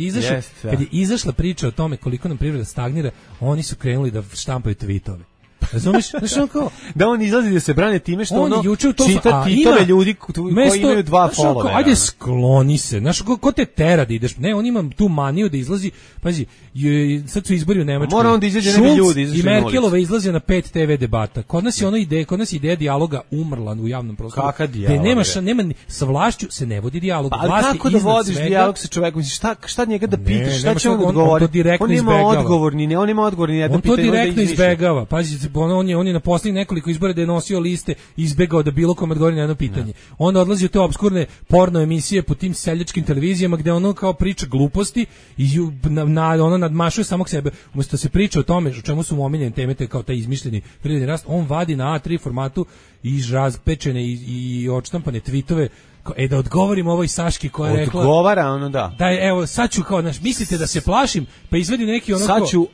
Speaker 6: kad je izašla priča o tome koliko nam privreda stagnira, oni su krenuli da štampaju tweetove. Razumiješ? Kao,
Speaker 5: da on izlazi da se brane time što ono čita tweetove ljudi koji imaju 2 followera.
Speaker 6: Ajde skloni se. Znaš, ko te tera da ideš? Ne, on ima tu maniju da izlazi. Pazi, sad su izbori u Nemačkoj.
Speaker 5: Mora on da izađe neki ljudi.
Speaker 6: I Merkelova izlazi na 5 TV debata. Kod nas je ideja dijaloga umrla u javnom prostoru.
Speaker 5: Kakav dijalog?
Speaker 6: Nema, sa vlašću se ne vodi dijalog.
Speaker 5: Pa kako da vodiš dijalog sa čovekom? Šta njega da pitaš? Šta će on odgovoriti? On nema odgovor ni na
Speaker 6: on to direktno izbegava. Pazi, on je na posljednjih nekoliko izbora da je nosio liste, izbegao da bilo kome odgovori na jedno pitanje. Onda odlazi u te obskurne porno emisije po tim seljačkim televizijama gde ono kao priča gluposti i ono nadmašuje samog sebe. Umjesto da se priča o tome o čemu su mu omiljene teme, kao taj izmišljeni prirodni rast, on vadi na A3 formatu i razpečene i odštampane tweetove. Da odgovorim ovoj Saški koja je rekla...
Speaker 5: Odgovara, ono da.
Speaker 6: Da je, evo, sad ću kao, mislite da se plašim, pa izvedi neki ono...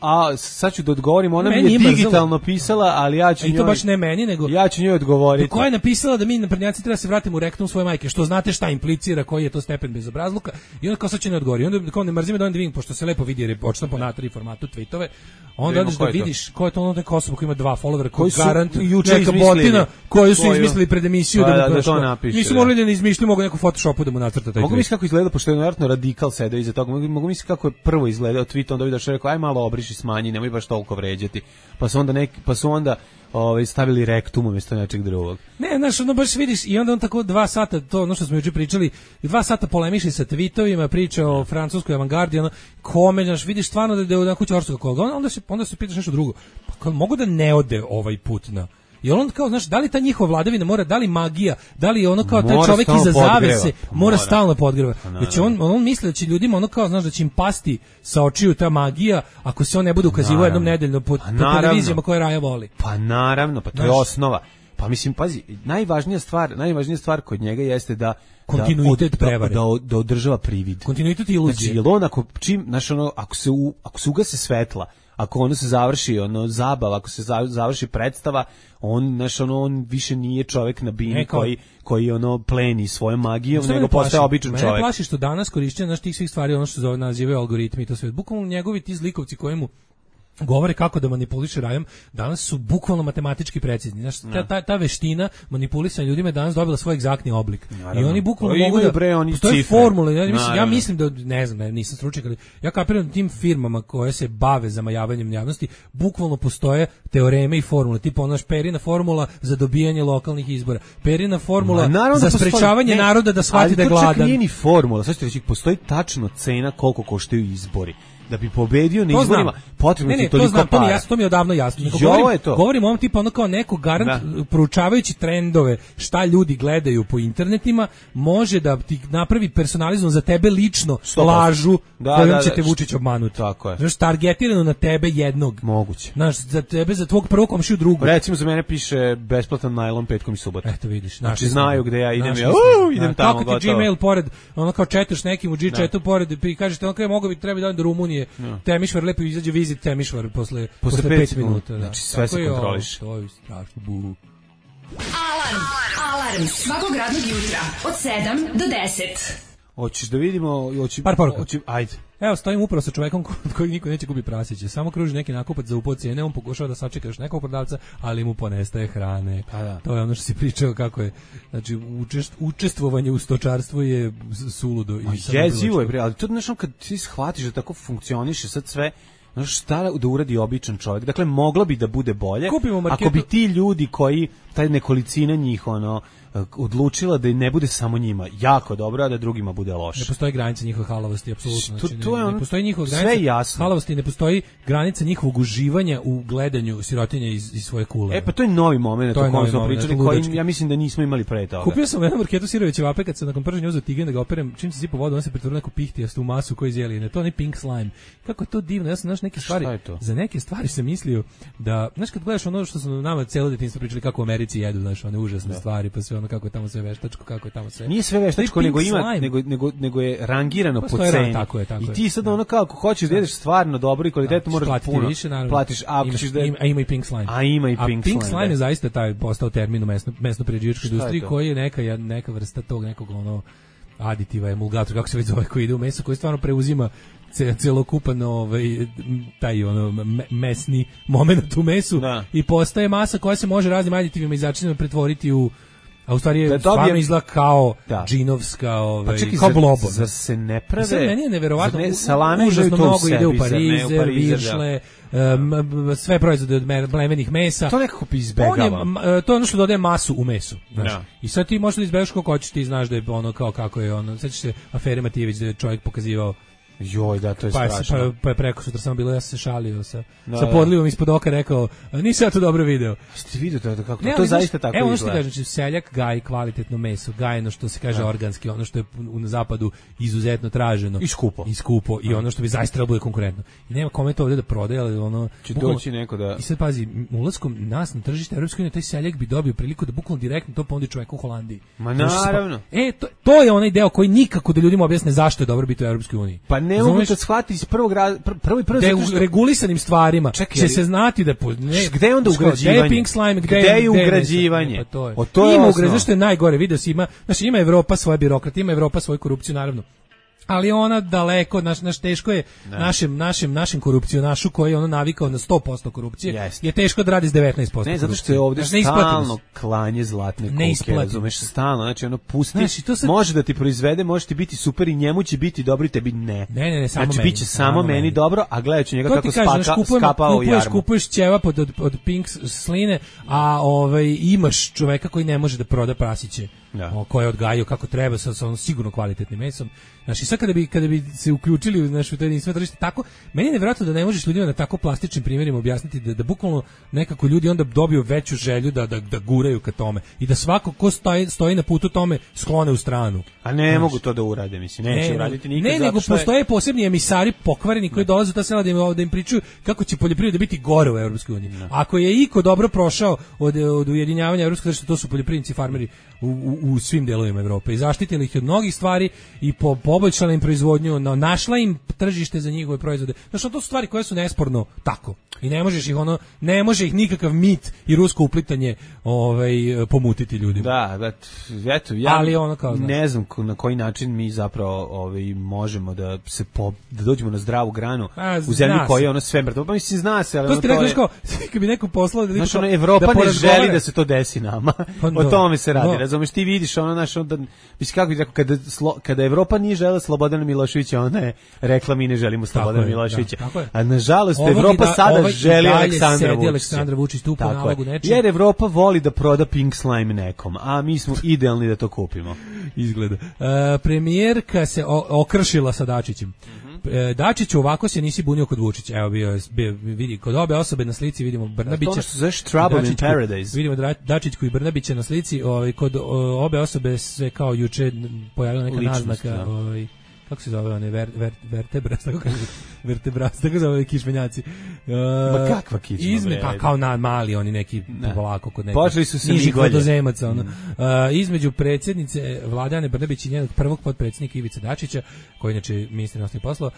Speaker 5: Sad ću da odgovorim, ona mi je digitalno pisala, ali ja ću njoj...
Speaker 6: I to baš ne meni, nego...
Speaker 5: Ja ću njoj odgovoriti.
Speaker 6: Koja je napisala da mi naprednjaci treba se vratimo u rektum svoje majke, što znate šta implicira, koji je to stepen bezobrazluka, i onda kao sad će ne odgovori. Onda kao ne mrzime da vidim, pošto se lepo vidi jer je odštampo na 3 formatu tweetove, onda odeš da vidiš ko je to ono neka osoba koja ima 2 followera, koji garant neka botina koju su izmislili pred emisiju
Speaker 5: da to napiše.
Speaker 6: Nisu morali da ne izmišljaju, mogu neku Photoshopu da mu nacrta taj.
Speaker 5: Mogu misliti kako izgleda, pošto je vjerojatno radikal sedeo iza toga. Mogu misliti kako je prvo izgledao tweet, onda vidiš rekao aj malo obriši, smanji, nemoj baš toliko vređati. Pa su onda stavili rektum umjesto nečeg drugog.
Speaker 6: Ne, znaš, ono baš vidiš i onda on tako 2 sata, to ono što smo juče pričali, 2 sata polemiše sa tweetovima, priča o francuskoj avangardi, ono, kome, znaš, vidiš stvarno da je na kuću orskog koga, onda se pitaš nešto drugo. Pa mogu da ne ode ovaj put na I on kao, znaš, da li ta njihova vladavina mora, da li magija, da li ono kao taj čovjek iza zavese mora stalno podgreva. Već on misli da će ljudima ono kao, znaš, da će im pasti sa očiju ta magija ako se on ne bude ukazivao jednom nedeljno po televizijama koje Raja voli.
Speaker 5: Pa naravno, pa to je osnova. Pa mislim, pazi, najvažnija stvar kod njega jeste da
Speaker 6: kontinuitet prevare.
Speaker 5: Da održava privid.
Speaker 6: Kontinuitet i iluzije.
Speaker 5: Znači, jel on ako se ugase svetla, ako ono se završi zabava, ako se završi predstava, on više nije čovjek na bini koji pleni svojom magijom, nego postaje običan čovjek.
Speaker 6: Mene plaši što danas korišćenje tih svih stvari, ono što nazivaju algoritmi i to sve. Bukvalno njegovi ti zlikovci koji mu govore kako da manipuliše Rajom, danas su bukvalno matematički precizni. Znaš, ta veština manipulisanja ljudima je danas dobila svoj egzaktni oblik. Naravno. I oni bukvalno mogu da postoje formule. Ja mislim da, ne znam, nisam stručnjak, ali ja kapiram da tim firmama koje se bave zamajavanjem javnosti, bukvalno postoje teoreme i formule. Tipa onaš Perina formula za dobijanje lokalnih izbora. Perina formula za sprečavanje naroda da shvati da je gladan.
Speaker 5: Ali to čak nije ni formula. Sad ću reći, postoji tačno cena koliko koštaju izbori. Da bi pobedio na izborima, potrebno ti toliko para.
Speaker 6: To mi je odavno jasno. Govorim o ovom tipu, ono kao neko garant, proučavajući trendove, šta ljudi gledaju po internetima, može da ti napravi personalizam za tebe lično lažu kojom će te Vučić obmanuti.
Speaker 5: Tako je.
Speaker 6: Znaš, targetirano na tebe jednog.
Speaker 5: Moguće.
Speaker 6: Znaš, za tebe, za tvog prvog komšiju drugog.
Speaker 5: Recimo, za mene piše besplatan najlon petkom i subotom.
Speaker 6: Eto vidiš.
Speaker 5: Znači, znaju gde ja idem, idem tamo,
Speaker 6: gotovo. Kako ti Gmail pored, ono kao četaš nekim u G-chatu pored, i kažeš, ono kao mogo bi treba da do Rumunije. Temišvar lepo izađe vizit Temišvar posle 5 minuta.
Speaker 5: Znači sve se kontroliš.
Speaker 6: To je strašno.
Speaker 3: Alarm svakog radnog jutra od 7 do 10.
Speaker 5: Hoćeš da vidimo,
Speaker 6: par poruka.
Speaker 5: Ajde.
Speaker 6: Evo, stojim upravo sa čovekom koji niko neće kupi prasiće. Samo kruži neki nakupac za upo cijene, on pokušava da sačeka još nekog prodavca, ali mu ponestaje hrane. To je ono što si pričao kako je. Znači, učestvovanje u stočarstvu je suludo.
Speaker 5: Jezivo je, ali to nešto kad ti shvatiš da tako funkcioniše sad sve, znaš šta da uradi običan čovjek. Dakle, moglo bi da bude bolje ako bi ti ljudi koji, taj nekolicina njih, odlučila da ne bude samo njima jako dobro, a da drugima bude loše.
Speaker 6: Ne postoji granica njihove halavosti, apsolutno. Znači, ne postoji njihova
Speaker 5: granica
Speaker 6: halavosti, ne postoji granica njihovog uživanja u gledanju sirotinja iz svoje kule.
Speaker 5: Pa to je novi moment o kojem smo pričali, koji ja mislim da nismo imali pre toga.
Speaker 6: Kupio sam jednu marketu siroviće vape kad sam nakon prženja uzeo tigen da ga operem, čim se sipa vodu, on se pretvorio neku pihtijastu masu koji izjeli. To je pink slime. Kako je to divno, ja sam znaš neke stvari, za neke stvari sam mislio da, znaš kad gledaš ono što smo nama celo detinjstvo pričali kako u Americi jedu, znaš, one užasne stvari, pa sve ono kako je tamo sve veštačko, kako je tamo sve.
Speaker 5: Nije sve veštačko, nego je rangirano po ceni.
Speaker 6: Tako je.
Speaker 5: I ti sad ono kao ako hoćeš da jedeš stvarno dobro i kvalitetno moraš puno
Speaker 6: više,
Speaker 5: platiš.
Speaker 6: A ima i pink slime.
Speaker 5: A
Speaker 6: pink slime je zaista taj postao termin u mesno prerađivačkoj industriji koji je neka vrsta tog nekog aditiva, emulgatora, kako se već zove, koji ide u meso, koji stvarno preuzima celokupan taj mesni moment u mesu i postaje masa koja se može raznim aditivima i začinima pretvoriti u, a u stvari je stvarno izgleda kao džinovska, kao blobo.
Speaker 5: Zar se ne prave?
Speaker 6: Sad meni je neverovatno,
Speaker 5: salame
Speaker 6: užasno mnogo ide u parizer, viršle, sve proizvode od mlevenih mesa.
Speaker 5: To nekako izbegavam.
Speaker 6: To je ono što dodaje masu u mesu. I sad ti možeš da izbegaš kako hoćeš, ti znaš da je ono kao kako je ono. Sećaš se afere Matijević da je čovjek pokazivao.
Speaker 5: Joj, da, to je strašno.
Speaker 6: Pa je preko sutra samo bilo, ja sam se šalio sa podlivom ispod oka, rekao, nisam ja to dobro video.
Speaker 5: Ste vidio to kako? To zaista tako izgleda.
Speaker 6: Evo ono što kažem, znači seljak gaji kvalitetno meso, gajeno što se kaže organski, ono što je na zapadu izuzetno traženo. I skupo. I ono što bi zaista trebalo bude konkurentno. I nema kome to ovdje da prodaje, ali ono...
Speaker 5: Će doći neko da...
Speaker 6: I sad pazi, ulaskom nas na tržište Evropske unije, taj seljak bi dobio priliku da bukvalno direktno to ponudi čoveku u Holandiji.
Speaker 5: Ma naravno.
Speaker 6: To je onaj deo koji nikako da ljudima objasne zašto je dobro biti u Evropskoj uniji.
Speaker 5: Pa ne mogu to shvatiti iz prvi
Speaker 6: regulisanim stvarima će se znati da
Speaker 5: gde je onda ugrađivanje?
Speaker 6: Gde je pink slime, gde
Speaker 5: je ugrađivanje?
Speaker 6: To je ima ugrađivanje, što je najgore, vidio si ima Evropa svoje birokrate, ima Evropa svoju korupciju, naravno. Ali ona daleko, naš teško je našem korupcionašu koji je ono navikao na 100% korupcije, je teško da radi s 19% korupcije.
Speaker 5: Ne, zato što je ovdje stalno klanje zlatne koke, razumeš, stalno, znači ono pusti, može da ti proizvede, može ti biti super i njemu će biti dobro i tebi ne.
Speaker 6: Ne, samo
Speaker 5: znači,
Speaker 6: meni.
Speaker 5: Bit će samo meni dobro, a gledajući njega kako skapao u jarmu.
Speaker 6: Kupuješ ćevap od pink sline, a imaš čoveka koji ne može da proda prasiće koje odgajaju kako treba sa onom sigurno kvalitetnim mesom. Znači, sad kada bi se uključili u to jedinstveno tržište, tako, meni je nevjerojatno da ne možeš ljudima na tako plastičnim primjerima objasniti da bukvalno nekako ljudi onda dobiju veću želju da guraju ka tome i da svako ko stoji na putu tome sklone u stranu.
Speaker 5: A ne mogu to da urade, mislim, neće uraditi nikad.
Speaker 6: Ne, nego postoje posebni emisari pokvareni koji dolaze u ta sela da im pričaju kako će poljoprivreda biti gore u Evropskoj uniji. Ako je iko dobro prošao od ujedinjavanja evropskog tržišta, to su poljoprivrednici, farmeri u svim delovima Evrope i zaštitili ih od mnogih stvari i poboljšala im proizvodnju, našla im tržište za njihove proizvode. Znači, to su stvari koje su nesporno tako. I ne može ih nikakav mit i rusko uplitanje pomutiti ljudima.
Speaker 5: Da, eto, ja ne znam na koji način mi zapravo možemo da dođemo na zdravu granu u zemlji koja je ono sve mrtvo. Pa mislim, zna se, ali
Speaker 6: to ste rekli kao, kad bi neko poslao da
Speaker 5: znači, Evropa ne želi da se to desi nama. O tome se radi. Razumeš, ti vidiš mislim, kako bih rekao, kada Evropa nije žela Slobodana Miloševića, ona je rekla mi ne želimo Slobodana Miloševića. A nažalost Evropa sada želi Aleksandra
Speaker 6: Vučića tu po nalogu nečega.
Speaker 5: Jer Evropa voli da proda pink slime nekom, a mi smo idealni da to kupimo.
Speaker 6: Izgleda. Premijerka se okršila sa Dačićem. Dačiću, ovako se nisi bunio kod Vučića. Evo vidi, kod obe osobe na slici vidimo Brnabića.
Speaker 5: To što zoveš Trouble in Paradise.
Speaker 6: Vidimo Dačićku i Brnabića na slici, kod obe osobe se kao juče pojavila neka naznaka, kako se zove one vertebras, tako kaže, vertebras, tako zove kišmenjaci.
Speaker 5: Ma kakva kičma,
Speaker 6: pa kao mali oni neki polako kod nekih.
Speaker 5: Počeli su se
Speaker 6: nižih vodozemaca. Između predsjednice Vlade Ane Brnabić i njenog prvog potpredsjednika Ivice Dačića, koji inače ministar inostranih poslova,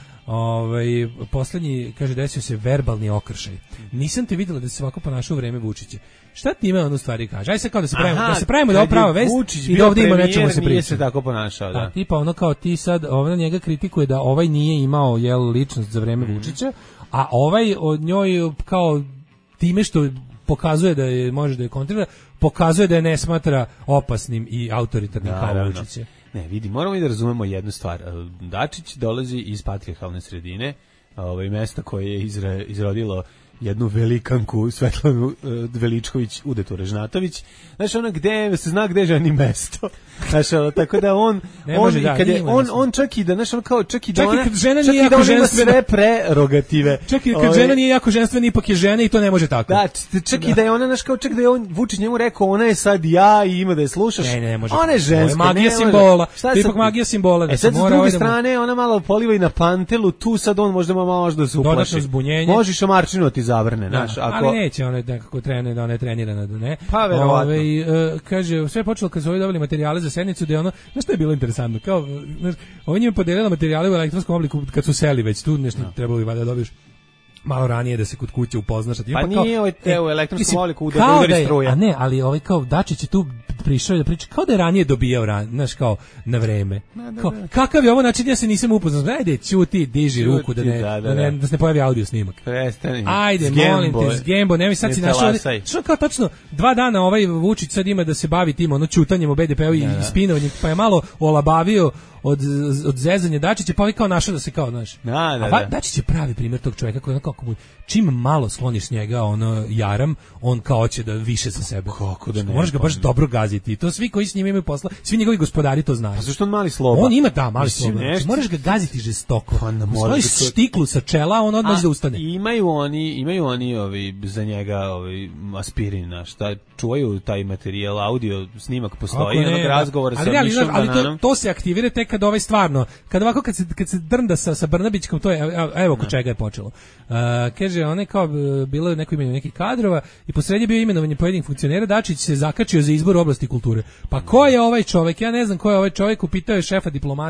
Speaker 6: poslednji, kaže, desio se verbalni okršaj. Nisam te videla da se ovako ponašao u vreme Vučića. Šta ti ima ono stvari kaže? Aj se kao da se pravimo da je prava vest i da ovdje ima nečemu se priča.
Speaker 5: Nije se tako ponašao, da.
Speaker 6: Tipa ono kao ti sad, ona njega kritikuje da ovaj nije imao ličnost za vreme Vučića, a ovaj od njoj kao time što pokazuje da je može da je kontrira, pokazuje da je ne smatra opasnim i autoritarnim kao Vučića.
Speaker 5: Ne, vidi, moramo i da razumemo jednu stvar. Dačić dolazi iz patrijarhalne sredine, mesta koje je izrodilo jednu velikanku Svetlanu Veličković Udetu Režnatović. Znaš, ona gde se zna gde je ženi mesto. Znaš, tako da on čak i da, znaš, on kao čak i da ona ima sve prerogative.
Speaker 6: Čak i kad žena nije jako ženstvena, ipak je žena i to ne može tako.
Speaker 5: Da, čak i da je ona, znaš, kao čak da je Vučić njemu rekao, ona je sad ja i ima da je slušaš.
Speaker 6: Ne može.
Speaker 5: Ona je ženska.
Speaker 6: Magija simbola. To je ipak magija simbola.
Speaker 5: E sad, s druge strane, ona malo poliva i na pantelu, tu sad on možda da se uplaši.
Speaker 6: Dodatno zbunjenje.
Speaker 5: Možeš Marčinu ti zavrne, znaš.
Speaker 6: Ali neće ona nekako trenira, da ona je trenirana, da ne.
Speaker 5: Pa verovatno.
Speaker 6: Kaže, sve je počelo kad su ovi dobili materijale za sednicu, da je ono, znaš što je bilo interesantno, kao, znaš, on je podelila materijale u elektronskom obliku kad su seli već tu, nešto trebalo bi valjda dobiješ malo ranije da se kod kuće upoznaš.
Speaker 5: Pa nije u elektronskom obliku udari struje.
Speaker 6: A ne, ali ovaj kao Dačić je tu prišao da priča kao da je ranije dobijao, znaš, kao na vreme. Kakav je ovo način, ja se nisam upoznao. Ajde, ćuti, diži ruku da se ne pojavi audio snimak.
Speaker 5: Prestani.
Speaker 6: Ajde, molim te, zgembo, nemoj sad si našao. Što kao tačno 2 dana ovaj Vučić sad ima da se bavi tim ono ćutanjem o BDP-u i spinovanjem, pa je malo olabavio od zezanja Dačića, pa ovaj kao našao da se kao, znaš. Dačić je pravi primjer tog čovjeka koji kako mu čim malo skloniš njega ono jaram, on kao hoće da više za sebe.
Speaker 5: Kako da ne?
Speaker 6: Možeš ga baš dobro gaziti. I to svi koji s njim imaju posla, svi njegovi gospodari to znaju.
Speaker 5: A zašto on mali sloba?
Speaker 6: On ima mali sloba. Možeš ga gaziti žestoko. Stojiš štiklu sa čela, on odmah da ustane.
Speaker 5: Imaju oni za njega aspirin, šta čuvaju taj materijal, audio snimak postoji, onog razgovora sa Mišom Bananom.
Speaker 6: Ali to se aktivira tek kad ovaj stvarno, kad ovako kad se drnda sa Brnabićkom, to je evo kod čega je počelo. Kaže, on je kao bilo je neko imenovanje nekih kadrova i posrednje bio imenovanje pojedinih funkcionera. Dačić se zakačio za izbor u oblasti kulture. Pa ko je ovaj čovjek? Ja ne znam ko je ovaj čovjek. Upitao je šef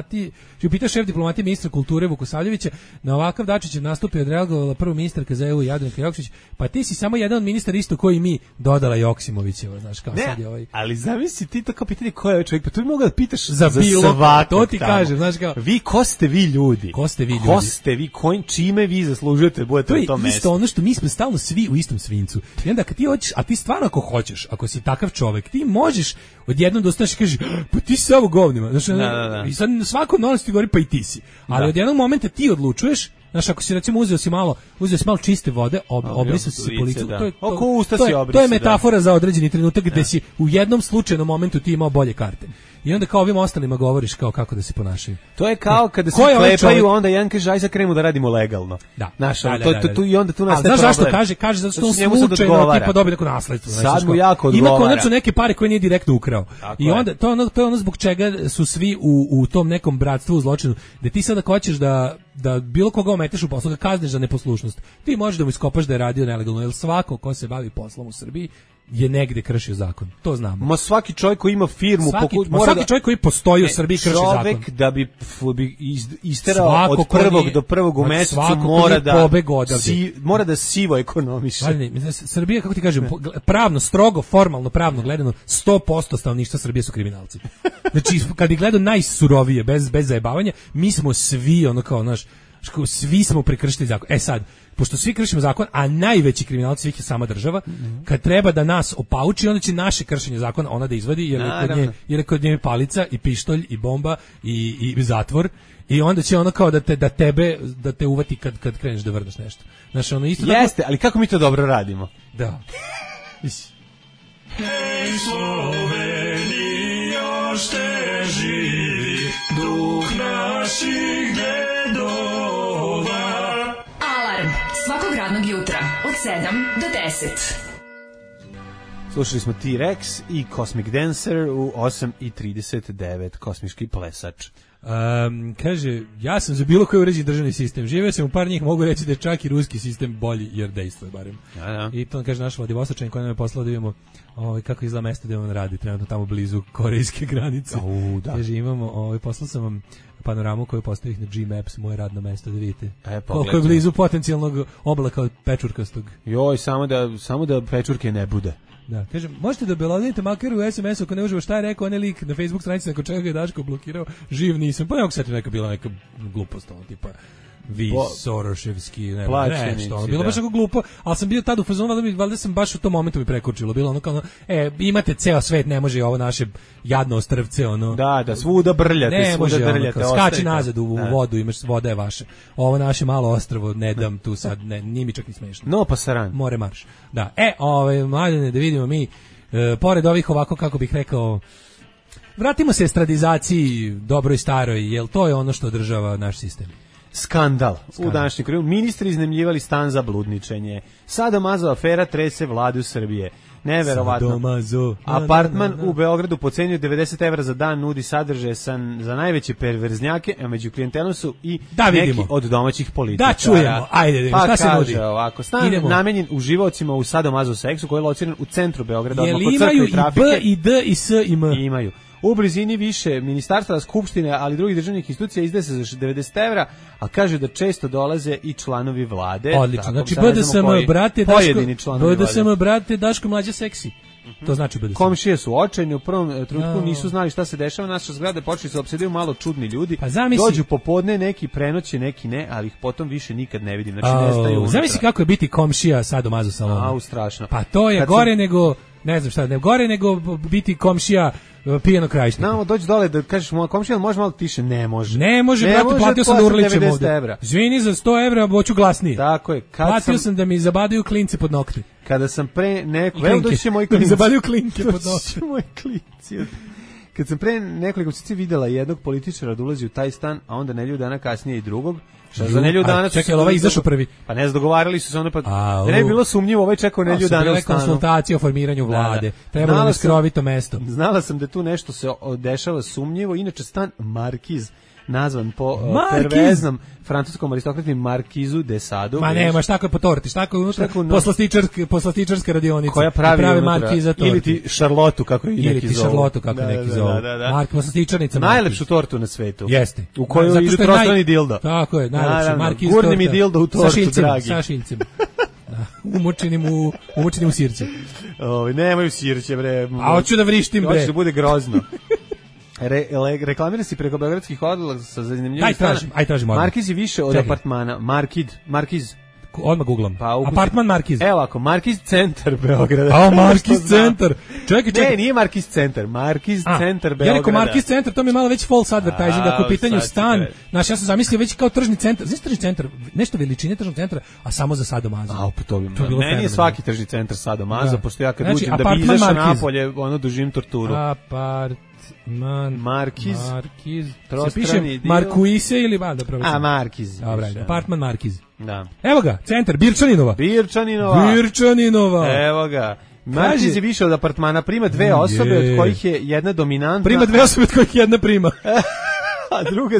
Speaker 6: diplomatije ministra kulture Vukosavljevića. Na ovakav Dačićev nastup je odreagovala prvo ministarka za EU Jadranka Joksimović. Pa ti si samo jedan od ministara isto koji mi, dodala Joksimovićeva, znaš kao sad je ovaj.
Speaker 5: Ali zamisli ti to kao pitanje ko je ovaj čovjek? Pa tu bi mogao da pitaš
Speaker 6: za svakog. To ti kažem, znaš kao.
Speaker 5: Ko ste vi ljudi? Ko ste vi? Čime vi zaslužujete budete u tom mestu?
Speaker 6: Isto ono što mi smo stalno svi u istom svincu. I onda kad ti hoćeš, a ti stvarno ako hoćeš, ako si takav čovjek, ti možeš odjednom dostaneš i kažeš, pa ti si ovo govnima. Znači, i sad svako normalno ti govori, pa i ti si. Ali od jednog momenta ti odlučuješ, Znaš, ako si recimo uzeo si malo čiste vode, obrisao si po licu, to je metafora za određeni trenutak gde si u jednom slučajnom momentu ti imao bolje karte. I onda kao ovim ostalima govoriš kao kako da se ponašaju.
Speaker 5: To je kao kada se klepaju, onda jedan kaže aj sad krenemo da radimo legalno.
Speaker 6: Da.
Speaker 5: Znaš, tu i onda tu nastaje problem.
Speaker 6: Znaš zašto kaže zato što on slučajno tipa dobije neko nasledstvo.
Speaker 5: Sad mu jako odgovara.
Speaker 6: Ima konačno neke pare koje nije direktno ukrao. I onda to je ono zbog čega su svi u tom nekom bratstvu u zločinu, da ti sada hoćeš da bilo koga ometeš u poslu, da kazniš za neposlušnost. Ti možeš da mu iskopaš da je radio nelegalno, jer svako ko se bavi poslom u Srbiji je negde kršio zakon. To znamo.
Speaker 5: Ma svaki čovjek koji ima firmu,
Speaker 6: svaki čovjek koji postoji u Srbiji krši zakon.
Speaker 5: Čovjek da bi isterao od prvog do prvog u mesecu mora da sivo ekonomiše.
Speaker 6: Srbija, kako ti kažem, pravno, strogo, formalno, pravno gledano, 100% stanovništva Srbije su kriminalci. Znači, kad bi gledao najsurovije, bez zajebavanja, mi smo svi, ono kao, naš, svi smo prekršili zakon. Sad, pošto svi kršimo zakon, a najveći kriminalac svih je sama država, kad treba da nas opauči, onda će naše kršenje zakona ona da izvadi, jer je kod nje palica i pištolj i bomba i zatvor, i onda će ono kao da te uvati kad kreneš da vrdaš nešto. Znači, ono isto
Speaker 5: jeste, tako... ali kako mi to dobro radimo?
Speaker 6: Da.
Speaker 11: Hej Slovenija, još te živi duh naših dedova.
Speaker 3: Alarm svakog radnog jutra od 7 do 10.
Speaker 5: Slušali smo T-Rex i Cosmic Dancer u 8:39, kosmički plesač.
Speaker 6: Kaže, ja sam za bilo koji uređen državni sistem. Živeo sam u par njih, mogu reći da je čak i ruski sistem bolji, jer dejstvuje barem.
Speaker 5: Ja.
Speaker 6: I to kaže naš Vladivostočanin koji nam je poslao da vidimo kako izgleda mesto gde on radi, trenutno tamo blizu korejske granice.
Speaker 5: Da.
Speaker 6: Kaže, imamo, poslao sam vam panoramu koju postavih na G-Maps, moje radno mesto, da vidite koliko je blizu potencijalnog oblaka od pečurkastog.
Speaker 5: Joj, samo da pečurke ne bude.
Speaker 6: Da, kažem, možete da belodite makar u SMS-u ako ne uživo šta je rekao onaj lik na Facebook stranici nakon čega je Daško blokirao, živ nisam. Pa ne mogu se neka bila neka glupost, tipa Soroševski, nešto. Bilo baš jako glupo, ali sam bio tad u fazonu, valjda sam baš u tom momentu mi prekurčilo. Bilo ono kao, imate ceo svet, ne može ovo naše jadno ostrvce, ono.
Speaker 5: Da, svuda brljate,
Speaker 6: ne može, skači nazad u vodu, imaš, voda je vaše. Ovo naše malo ostrvo, ne dam tu sad, nije mi čak ni smešno.
Speaker 5: No, pa saran.
Speaker 6: More marš. Da, mladene, da vidimo mi, pored ovih ovako, kako bih rekao, vratimo se estradizaciji dobroj staroj, jer to je ono što održava naš sistem.
Speaker 5: Skandal. U današnjem kraju ministri iznemljivali stan za bludničenje. Sadomazo afera trese vladu Srbije. Neverovatno.
Speaker 6: Sadomazo.
Speaker 5: Apartman u Beogradu po ceni od 90 evra za dan nudi sadržaje za najveće perverznjake, a među klijentelom su i neki od domaćih političara.
Speaker 6: Da čujemo. Ajde, šta se nudi?
Speaker 5: Ovako, stan namenjen uživaocima u sadomazo seksu koji je lociran u centru Beograda.
Speaker 6: Jel imaju i B, i D, i S, i M?
Speaker 5: Imaju. U blizini više ministarstva, skupštine, ali drugih državnih institucija izdaje se za 90 evra, a kaže da često dolaze i članovi vlade.
Speaker 6: Odlično, znači BDSM, brate, Daško mlađa seksi. To znači BDSM.
Speaker 5: Komšije su očajni, u prvom trenutku nisu znali šta se dešava, naša zgrada počeli se opsedaju malo čudni ljudi, dođu popodne, neki prenoće, neki ne, ali ih potom više nikad ne vidim, znači nestaju unutra.
Speaker 6: Zamisli kako je biti komšija sadomazo salonu.
Speaker 5: Strašno.
Speaker 6: Pa to je gore nego... Ne znam šta, ne gore nego biti komšija pijeno krajišnika.
Speaker 5: Znamo, dođi dole da kažeš moja komšija, može malo tiše? Ne može.
Speaker 6: Ne može, brate, platio sam da urličem ovde. Izvini, za 100 evra hoću glasnije.
Speaker 5: Tako je.
Speaker 6: Platio sam da mi zabadaju klince pod nokte.
Speaker 5: Kada sam pre neko... Evo doći će moji klinci.
Speaker 6: Da mi zabadaju klinke pod nokte.
Speaker 5: Doći će moji klinci. Kad sam pre nekoliko mjeseci videla jednog političara da ulazi u taj stan, a onda nedelju dana kasnije i drugog, za nedelju dana...
Speaker 6: Čekaj, ovaj izašao prvi?
Speaker 5: Pa ne znam, dogovarali su se ono, pa ne bi bilo sumnjivo, ovaj čekao nedelju dana u stanu.
Speaker 6: Konsultacije o formiranju vlade, trebalo mi skrovito mesto.
Speaker 5: Znala sam da tu nešto se dešava sumnjivo, inače stan Markiz, nazvan po perveznom francuskom aristokrati Markizu de Sadu.
Speaker 6: Ma nema, šta je po torti, šta je unutra poslastičarska radionica.
Speaker 5: Koja pravi
Speaker 6: unutra,
Speaker 5: ili ti Šarlotu, kako i neki zovu.
Speaker 6: Šarlotu, kako neki zovu. Poslastičarnica Markiz.
Speaker 5: Najlepšu tortu na svetu.
Speaker 6: Jeste.
Speaker 5: U kojoj idu trostrani dildo.
Speaker 6: Tako je, najlepši Markiz torta.
Speaker 5: Gurni mi dildo u tortu, dragi.
Speaker 6: Sa šiljcima. Umočenim u sirće.
Speaker 5: Nemaju sirće, bre.
Speaker 6: A hoću da vrištim, bre.
Speaker 5: Hoće da bude grozno. Reklamira si preko beogradskih odlasa za iznajmljivanje stana.
Speaker 6: Aj tražim odmah.
Speaker 5: Markiz je više od apartmana. Markiz.
Speaker 6: Odmah googlam. Apartman Markiz.
Speaker 5: Evo ako, Markiz centar Beograda.
Speaker 6: Markiz centar. Čekaj.
Speaker 5: Ne, nije Markiz centar, Markiz centar Beograda.
Speaker 6: Ja rekao Markiz centar, to mi je malo već false advertising, ako u pitanju stan. Znaš, ja sam zamislio već kao tržni centar. Znaš tržni centar, nešto veličine tržnog centra, a samo za sadomazo.
Speaker 5: To bi bilo. Ne, nije svaki tržni centar sadomazo, pošto ja kad uđem da bi izašao napolje, doživim torturu. Markiz.
Speaker 6: Se piše Markuise ili da provećam.
Speaker 5: Markiz.
Speaker 6: Dobre, apartman Markiz.
Speaker 5: Da.
Speaker 6: Evo ga, centar Birčaninova.
Speaker 5: Evo ga. Markiz je više od apartmana, prima 2 osobe od kojih je jedna dominantna.
Speaker 6: Prima 2 osobe od kojih jedna prima.
Speaker 5: A druga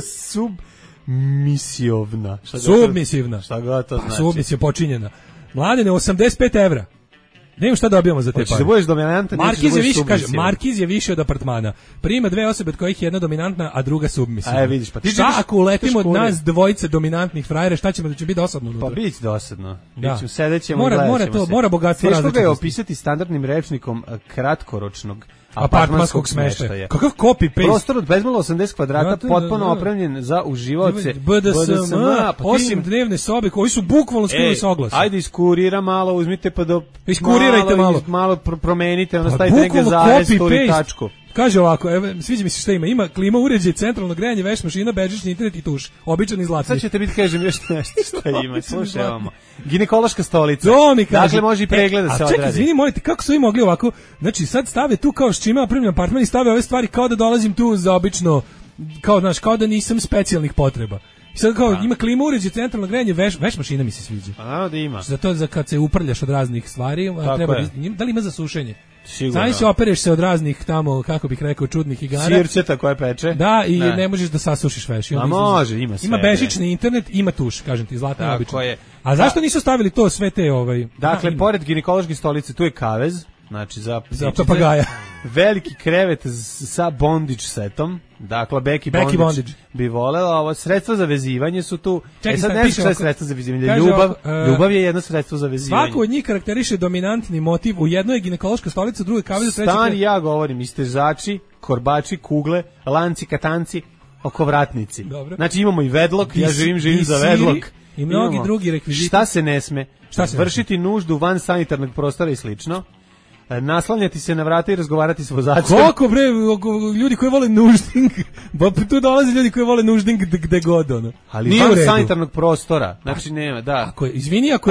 Speaker 5: submisivna.
Speaker 6: Submisivna.
Speaker 5: Šta god to znači?
Speaker 6: Submisija počinjena. Mladene, 85 evra. Ne znam šta dobijamo za te pare.
Speaker 5: Hoćeš da budeš dominantan,
Speaker 6: Markiz je više, kaže, Markiz je više od apartmana. Prima 2 osobe od kojih je jedna dominantna, a druga submisivna.
Speaker 5: Vidiš, pa ti
Speaker 6: šta ako uletimo od nas dvojice dominantnih frajera, šta ćemo da će biti dosadno unutra?
Speaker 5: Pa biće dosadno. Bićemo, sedećemo i gledaćemo se.
Speaker 6: Mora bogatstvo različitosti.
Speaker 5: Teško ga je opisati standardnim rečnikom kratkoročnog
Speaker 6: apartmanskog smeštaja. Kakav copy-paste.
Speaker 5: Prostor od bezmalo 80 kvadrata, potpuno opremljen za uživaoce
Speaker 6: BDSM, osim dnevne sobe koji su bukvalno skinuli s oglasa.
Speaker 5: Ajde iskurira malo, uzmite pa do...
Speaker 6: Iskurirajte
Speaker 5: malo promenite, stavite neke zarez, tačku.
Speaker 6: Kaže ovako, sviđa mi se šta ima. Ima klima, uređaj, centralno grejanje, veš mašina, bežični internet i tuš. Običan i zlatni.
Speaker 5: Sad ćete biti, kažem, još nešto šta ima. Slušaj, ovamo. Ginekološka stolica. Dakle, može i pregled da se odradi.
Speaker 6: A čekaj, izvini, molite, kako su vi mogli ovako? Znači, sad stave tu kao s čime opremljen apartman i stave ove stvari kao da dolazim tu za obično, kao da nisam specijalnih potreba. I sad kao ima klima, uređaj, centralno grejanje, veš mašina mi se sviđa.
Speaker 5: A naravno da ima.
Speaker 6: Zato za kad se uprljaš od raznih stvari, treba da li ima za sušenje?
Speaker 5: Sigurno.
Speaker 6: Znači se opereš se od raznih tamo, kako bih rekao, čudnih igara.
Speaker 5: Sirćeta koje peče.
Speaker 6: Da, i ne možeš da sasušiš veš.
Speaker 5: A može, ima sve.
Speaker 6: Ima bežični internet, ima tuš, kažem ti, zlatni obično. A zašto nisu stavili to sve te
Speaker 5: Dakle, pored ginekološke stolice tu je kavez, znači za
Speaker 6: papagaja.
Speaker 5: Veliki krevet sa bondage setom. Dakle, Becky bondage bi volela. Ovo sredstva za vezivanje su tu. Sad ne šta je sredstvo za vezivanje. Ljubav je jedno sredstvo za vezivanje.
Speaker 6: Svako od njih karakteriše dominantni motiv. U jednoj je ginekološka stolica, u drugoj kavez, treći
Speaker 5: stan, ja govorim, istežači, korbači, kugle, lanci, katanci, okovratnici.
Speaker 6: Dobro.
Speaker 5: Znači imamo i vedlok, ja živim za vedlok.
Speaker 6: I mnogi drugi rekviziti.
Speaker 5: Šta se ne sme? Vršiti nuždu van sanitarnog prostora i slično. Naslanjati se na vrata i razgovarati s vozačem.
Speaker 6: Koliko bre, ljudi koji vole nužding, pa tu dolaze ljudi koji vole nužding gde god ono.
Speaker 5: Ali van sanitarnog prostora, znači nema, da.
Speaker 6: Ako je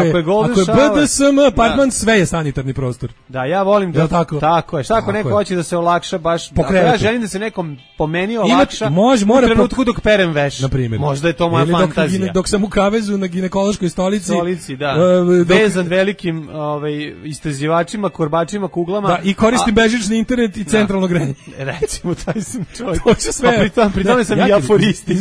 Speaker 6: BDSM apartman, sve je sanitarni prostor.
Speaker 5: Da, ja volim da tako je. Šta ako neko hoće da se olakša baš, ako ja želim da se nekom po meni olakša, u trenutku dok perem veš. Možda je to moja fantazija.
Speaker 6: Dok sam u kavezu na ginekološkoj stolici,
Speaker 5: vezan velikim istezivačima, korbačima, kuglama.
Speaker 6: Da, i koristim bežični internet i centralno grejanje.
Speaker 5: Recimo, taj sam čovjek.
Speaker 6: Hoću sve.
Speaker 5: Pri tome sam i aforisti.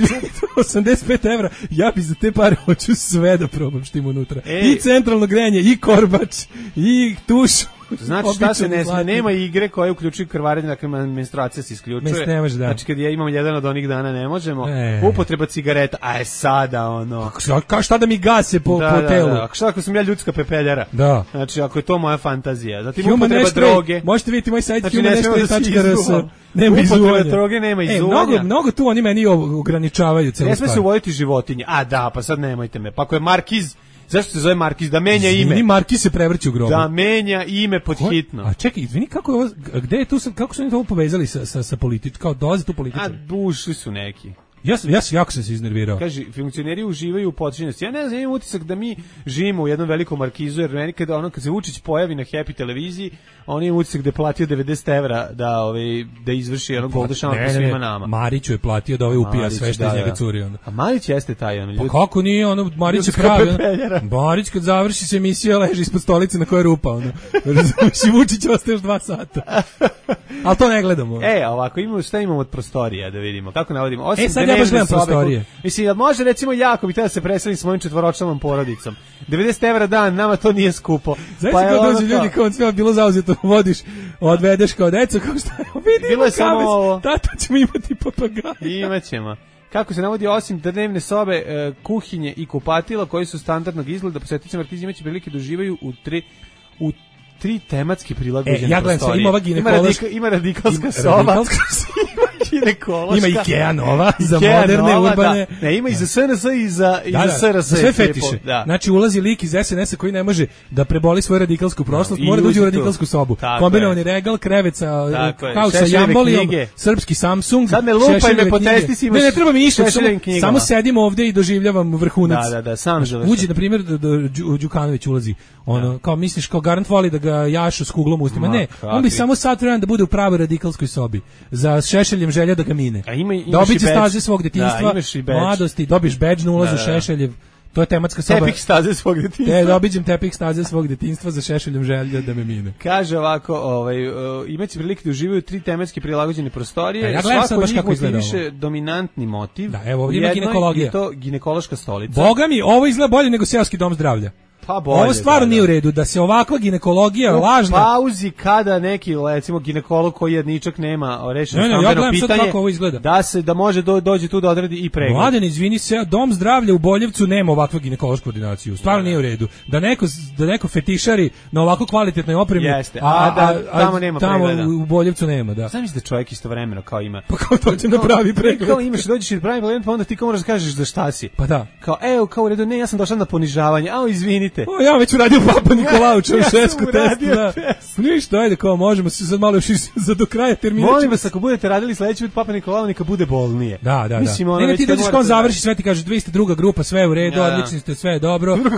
Speaker 6: 85 evra, ja bi za te pare hoću sve da probam što ima unutra. I centralno grejanje, i korbač, i tuš.
Speaker 5: Znači šta se ne sme, nema igre koje uključuju krvarenje, dakle menstruacija se isključuje.
Speaker 6: Ne može, da.
Speaker 5: Znači kad imamo jedan od onih dana ne možemo. Upotreba cigareta, a je sada ono.
Speaker 6: Šta da mi gase po telu?
Speaker 5: Da. Šta ako sam ja ljudska pepeljara?
Speaker 6: Da.
Speaker 5: Znači ako je to moja fantazija. Zatim upotreba droge.
Speaker 6: Možete vidjeti moj sajt
Speaker 5: humanestray.rs.
Speaker 6: Nema
Speaker 5: upotreba droge, nema izuvanja.
Speaker 6: Mnogo tu oni meni ograničavaju celu stvar.
Speaker 5: Ne sme se uvoditi životinje. A da, pa sad nemojte me. Pa ako je Markiz, zašto se zove Markiz? Da menja ime.
Speaker 6: Ni Markiz se prevrće u grobu.
Speaker 5: Da menja ime pod hitno.
Speaker 6: A čekaj, izvini, kako je ovo, gde je tu sad, kako su oni to povezali sa političkom, kao dolaze tu političari?
Speaker 5: A bušli su neki.
Speaker 6: Ja jako sam se iznervirao.
Speaker 5: Kaže, funkcioneri uživaju u počinjenosti. Ja ne znam, imam utisak da mi živimo u jednom velikom Markizu, jer meni kad se Vučić pojavi na Happy televiziji, on ima utisak da je platio 90 evra da izvrši jedno golden shower po svima nama.
Speaker 6: Mariću je platio da upija sve što iz njega curi.
Speaker 5: A Marić jeste taj ljudi.
Speaker 6: Pa kako nije, Marić je pravi. Marić kad završi se emisija leži ispod stolice na kojoj je rupa. Razumiješ, i Vučić ostaje još 2 sata. Ali to ne gledamo.
Speaker 5: Ovako, šta imamo od prostorija da vidimo? Kako navodimo?
Speaker 6: Sad ja baš gledam prostorije.
Speaker 5: Mislim, može recimo ako bi tada se preselim s mojim 4-članom porodicom. 90 evra dan, nama to nije skupo.
Speaker 6: Znaš pa kao dođu ljudi kao sve bilo zauzeto, vodiš, odvedeš kao deco, kao šta je,
Speaker 5: bilo je samo ovo.
Speaker 6: Tato ćemo imati papagaja.
Speaker 5: Imaćemo. Kako se navodi, osim dnevne sobe, kuhinje i kupatila koji su standardnog izgleda, posetiocima Markiza imaće prilike da uživaju u 3 tematski prilagođene
Speaker 6: ja gledam sad, ima ova ginekološka.
Speaker 5: Ima radikalska soba. Ginekološka.
Speaker 6: Ima Ikea nova za moderne, urbane.
Speaker 5: Da. Ne, ima i za SNS i za SRS.
Speaker 6: Za sve fetiše. Znači, ulazi lik iz SNS-a koji ne može da preboli svoju radikalsku prošlost, mora da uđe u radikalsku sobu. Kombinovani regal, krevet kao sa jambolijom, srpski Samsung.
Speaker 5: Sad me lupaj, me potesti si imaš.
Speaker 6: Ne treba mi ništa, samo sedim ovde i doživljavam vrhunac.
Speaker 5: Da, sam želiš.
Speaker 6: Uđe, na primjer, Đukanović ulazi, kao misliš, kao garant voli da ga jašu s kuglom ustima. Ne, on bi samo sad trebao da bude u pravoj radikalskoj sobi. Za Šešeljem želja da ga mine. Dobiće staze svog detinjstva, mladosti, dobiš bedž na ulazu Šešeljev. To je tematska soba.
Speaker 5: Tepih staze svog detinjstva.
Speaker 6: Dobiđem tepih staze svog detinjstva za Šešeljem želja da me mine.
Speaker 5: Kaže ovako, imaće prilike da uživaju 3 tematski prilagođene prostorije.
Speaker 6: Ja gledam sad baš kako izgleda ovo.
Speaker 5: Više dominantni motiv.
Speaker 6: Da, evo ovdje ima ginekologija.
Speaker 5: Je to ginekološka stolica.
Speaker 6: Boga mi, ovo izgleda bolje nego seoski dom zdravlja.
Speaker 5: Pa bolje,
Speaker 6: ovo stvarno nije u redu, da se ovakva ginekologija lažna...
Speaker 5: U pauzi kada neki, recimo, ginekolog koji jedničak nema rešeno stambeno pitanje,
Speaker 6: kako ovo izgleda.
Speaker 5: Da može dođe tu da odradi i pregled.
Speaker 6: Mladen, izvini se, dom zdravlja u Boljevcu nema ovakvu ginekološku ordinaciju. Stvarno nije u redu. Da neko fetišari na ovako kvalitetnoj opremi,
Speaker 5: tamo nema pregleda.
Speaker 6: Tamo u Boljevcu nema, da.
Speaker 5: Znam da čovjek istovremeno kao ima...
Speaker 6: Pa kao to će napravi pregled.
Speaker 5: Kao imaš, dođeš i pravi pregled, pa onda ti kao moraš da kažeš za šta si.
Speaker 6: Pa da.
Speaker 5: Kao u redu, ne, ja sam došla na ponižavanje, izvini.
Speaker 6: Ja već uradio Papa Nikolao Čaušesku test. Ništa, ajde, kao možemo se sad malo još za do kraja termina.
Speaker 5: Molim vas, ako budete radili sledeći put Papa Nikolao, neka bude bolnije.
Speaker 6: Da. Mislim, ne, ti dođeš kao završi sve, ti kažeš, vi ste druga grupa, sve u redu, odlični ste, sve je dobro.
Speaker 5: Druga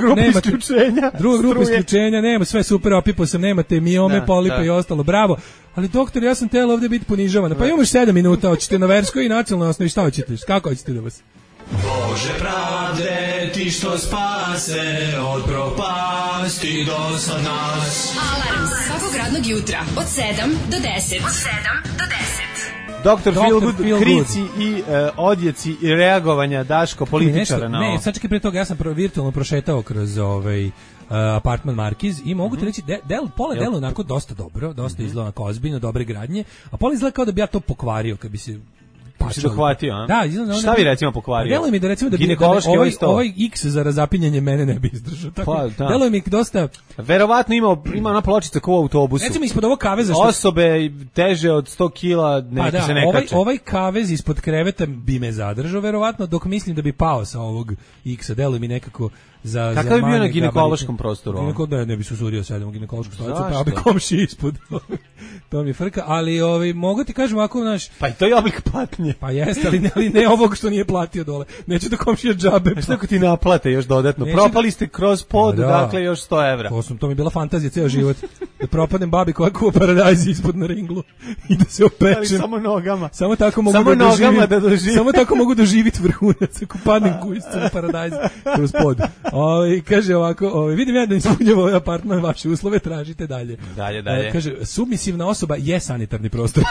Speaker 5: grupa
Speaker 6: isključenja, nema, sve super, opipao sam, nemate miome, polipe i ostalo, bravo. Ali doktor, ja sam tela ovdje biti ponižavana. Pa imaš 7 minuta, hoćete na verskoj i nacionalnoj osnovi, šta hoćete? Kako hoćete da vas...
Speaker 11: Bože pravde, ti što spase od propasti do sad nas.
Speaker 3: Alarm svakog radnog jutra od 7 do 10.
Speaker 5: Doktor Feelgood, krici i odjeci i reagovanja Daško političara na ovo.
Speaker 6: Ne, sad čekaj pre toga, ja sam virtualno prošetao kroz apartman Markiz i mogu ti reći, pola delo onako dosta dobro, dosta izgleda onako ozbiljno, dobre gradnje, a pola izgleda kao da bi ja to pokvario kad bi se...
Speaker 5: Si dohvatio, a?
Speaker 6: Da,
Speaker 5: šta bi recimo pokvario?
Speaker 6: Deluje mi da recimo da bi ovaj X za razapinjanje mene ne bi izdržao. Deluje mi dosta...
Speaker 5: Verovatno ima ona pločica kao u autobusu.
Speaker 6: Recimo ispod ovog kaveza...
Speaker 5: Osobe teže od 100 kila se ne kače.
Speaker 6: Ovaj kavez ispod kreveta bi me zadržao verovatno, dok mislim da bi pao sa ovog X-a. Deluje mi nekako...
Speaker 5: Kakav je bio na ginekološkom prostoru?
Speaker 6: Ne bi se usudio sedem u ginekološku stolicu, pa bi komši ispod. To mi frka, ali mogu ti kažem ovako, znaš...
Speaker 5: Pa i to je oblik patnje.
Speaker 6: Pa jeste, ali ne ovog što nije platio dole. Neću da komšija džabe.
Speaker 5: Šta ako ti naplate još dodatno? Propali ste kroz pod, dakle još 100 evra.
Speaker 6: To mi je bila fantazija ceo život. Da propadnem babi koja kuva paradajz ispod na ringlu i da se opečem.
Speaker 5: Ali samo nogama.
Speaker 6: Samo tako mogu da doživim. Samo tako mogu doživjeti vrhunac ako padnem kujscu na paradajz kroz pod. Kaže ovako, vidim ja da ispunjava ovaj apartman vaše uslove, tražite dalje.
Speaker 5: Dalje.
Speaker 6: Kaže, submisivna osoba je sanitarni prostor.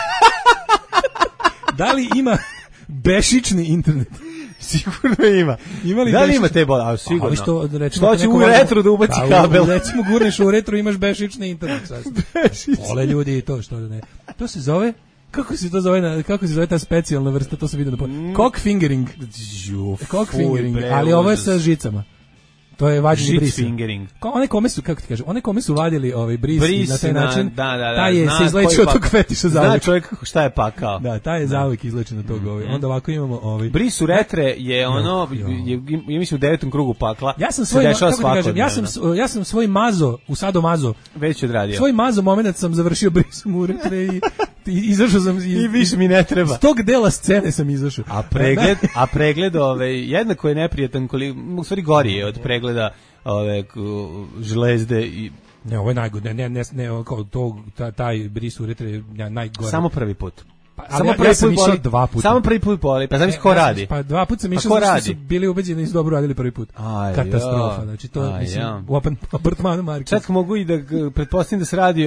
Speaker 6: Da li ima bešični internet?
Speaker 5: Sigurno ima. Da li ima te bola? Sigurno.
Speaker 6: Što
Speaker 5: će u retro da ubaci kabel?
Speaker 6: Recimo gurneš u retro, imaš bešični internet. Ole ljudi i to, što ne. To se zove... Kako se zove ta specijalna vrsta, to se vidi na cockfingering. Cockfingering, ali ovo je sa žicama. To je vađenje brisa. One kome su vadili bris na taj način, taj je se izlečio od tog fetiša zavek.
Speaker 5: Zna čovjek šta je pakao.
Speaker 6: Da, taj je zavek izlečen od tog. Onda ovako imamo...
Speaker 5: Bris u retre je ono, ja mislim u 9. krugu pakla.
Speaker 6: Ja sam svoj mazo, u sadomazo,
Speaker 5: već odradio.
Speaker 6: Svoj mazo moment sam završio brisom u retre i izašao sam...
Speaker 5: I više mi ne treba.
Speaker 6: S tog dela scene sam izašao.
Speaker 5: A pregled jednako je neprijatan, u stvari gori je od pregleda železde i...
Speaker 6: Ne, ovo je najgore, ne, kao to, taj bris uretre je najgore.
Speaker 5: Samo prvi put.
Speaker 6: Ja sam išao 2 puta.
Speaker 5: Samo prvi put boli, pa znam ko radi.
Speaker 6: Pa 2 puta sam išao, zato što su bili ubeđeni da su dobro radili prvi put. Katastrofa, znači to, mislim, u apartmanu Markiz.
Speaker 5: Sad mogu i da pretpostavim da se radi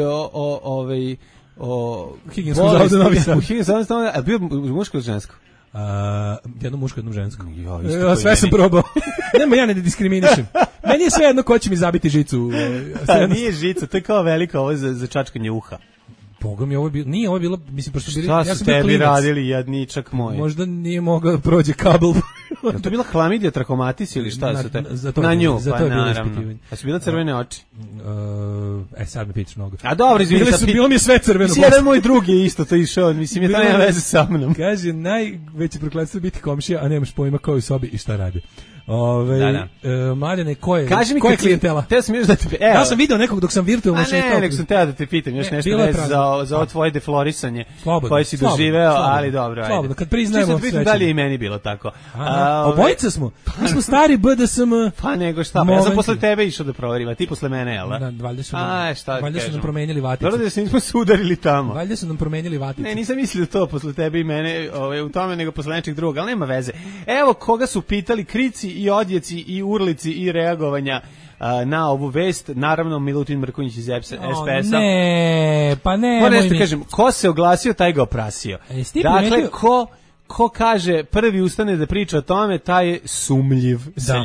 Speaker 5: o
Speaker 6: higijenskom zavodu Novi Sad.
Speaker 5: U higijenskom zavodu, a bio muško ili žensko?
Speaker 6: Jedno muško, jedno žensko. Sve sam probao. Nemo ja ne diskriminišem. Meni je sve jedno ko će mi zabiti žicu.
Speaker 5: Nije žica, to je kao veliko ovo za čačkanje uha.
Speaker 6: Boga mi, nije ovo bilo, mislim, pošto bili,
Speaker 5: šta su tebi radili, jadničak moj?
Speaker 6: Možda nije mogao prođe kabel.
Speaker 5: Je to bila klamidija, trakomatis ili šta su te? Na nju, pa naravno. A su bila crvene oči?
Speaker 6: Sad me pitaš mnogo.
Speaker 5: A dobro, izvini.
Speaker 6: Bilo mi je sve crveno.
Speaker 5: Mislim, jedan moj drugi je isto to išao, mislim, je to nema veze sa mnom.
Speaker 6: Kaže, najveće prokletstvo biti komšija, a nemaš pojma kao u sobi i šta rade. Mladene, ko je klijentela?
Speaker 5: Te sam još da te...
Speaker 6: Ja sam video nekog dok sam virtualno šetao.
Speaker 5: Ne, nego sam teo da te pitam još nešto za ovo tvoje deflorisanje koje si doživeo, ali dobro, ajde.
Speaker 6: Slobodno, kad priznajemo
Speaker 5: sve. Da li je i meni bilo tako?
Speaker 6: Obojica smo. Mi smo stari BDSM.
Speaker 5: Pa nego šta, ja sam posle tebe išao da proverim, a ti posle mene, jel da?
Speaker 6: Da, valjda su nam promenili vaticu.
Speaker 5: Dobro da se nismo sudarili tamo.
Speaker 6: Valjda su nam promenili vaticu.
Speaker 5: Ne, nisam mislio to posle tebe i mene u tome, nego posle nečeg drugog, ali nema veze. Evo koga su pitali krici i odjeci i urlici i reagovanja na ovu vest, naravno Milutin Mrkonjić iz SPS-a.
Speaker 6: Ne, pa ne.
Speaker 5: Moram nešto kažem, ko se oglasio, taj ga oprasio. Dakle, ko kaže prvi ustane da priča o tome, taj je sumljiv.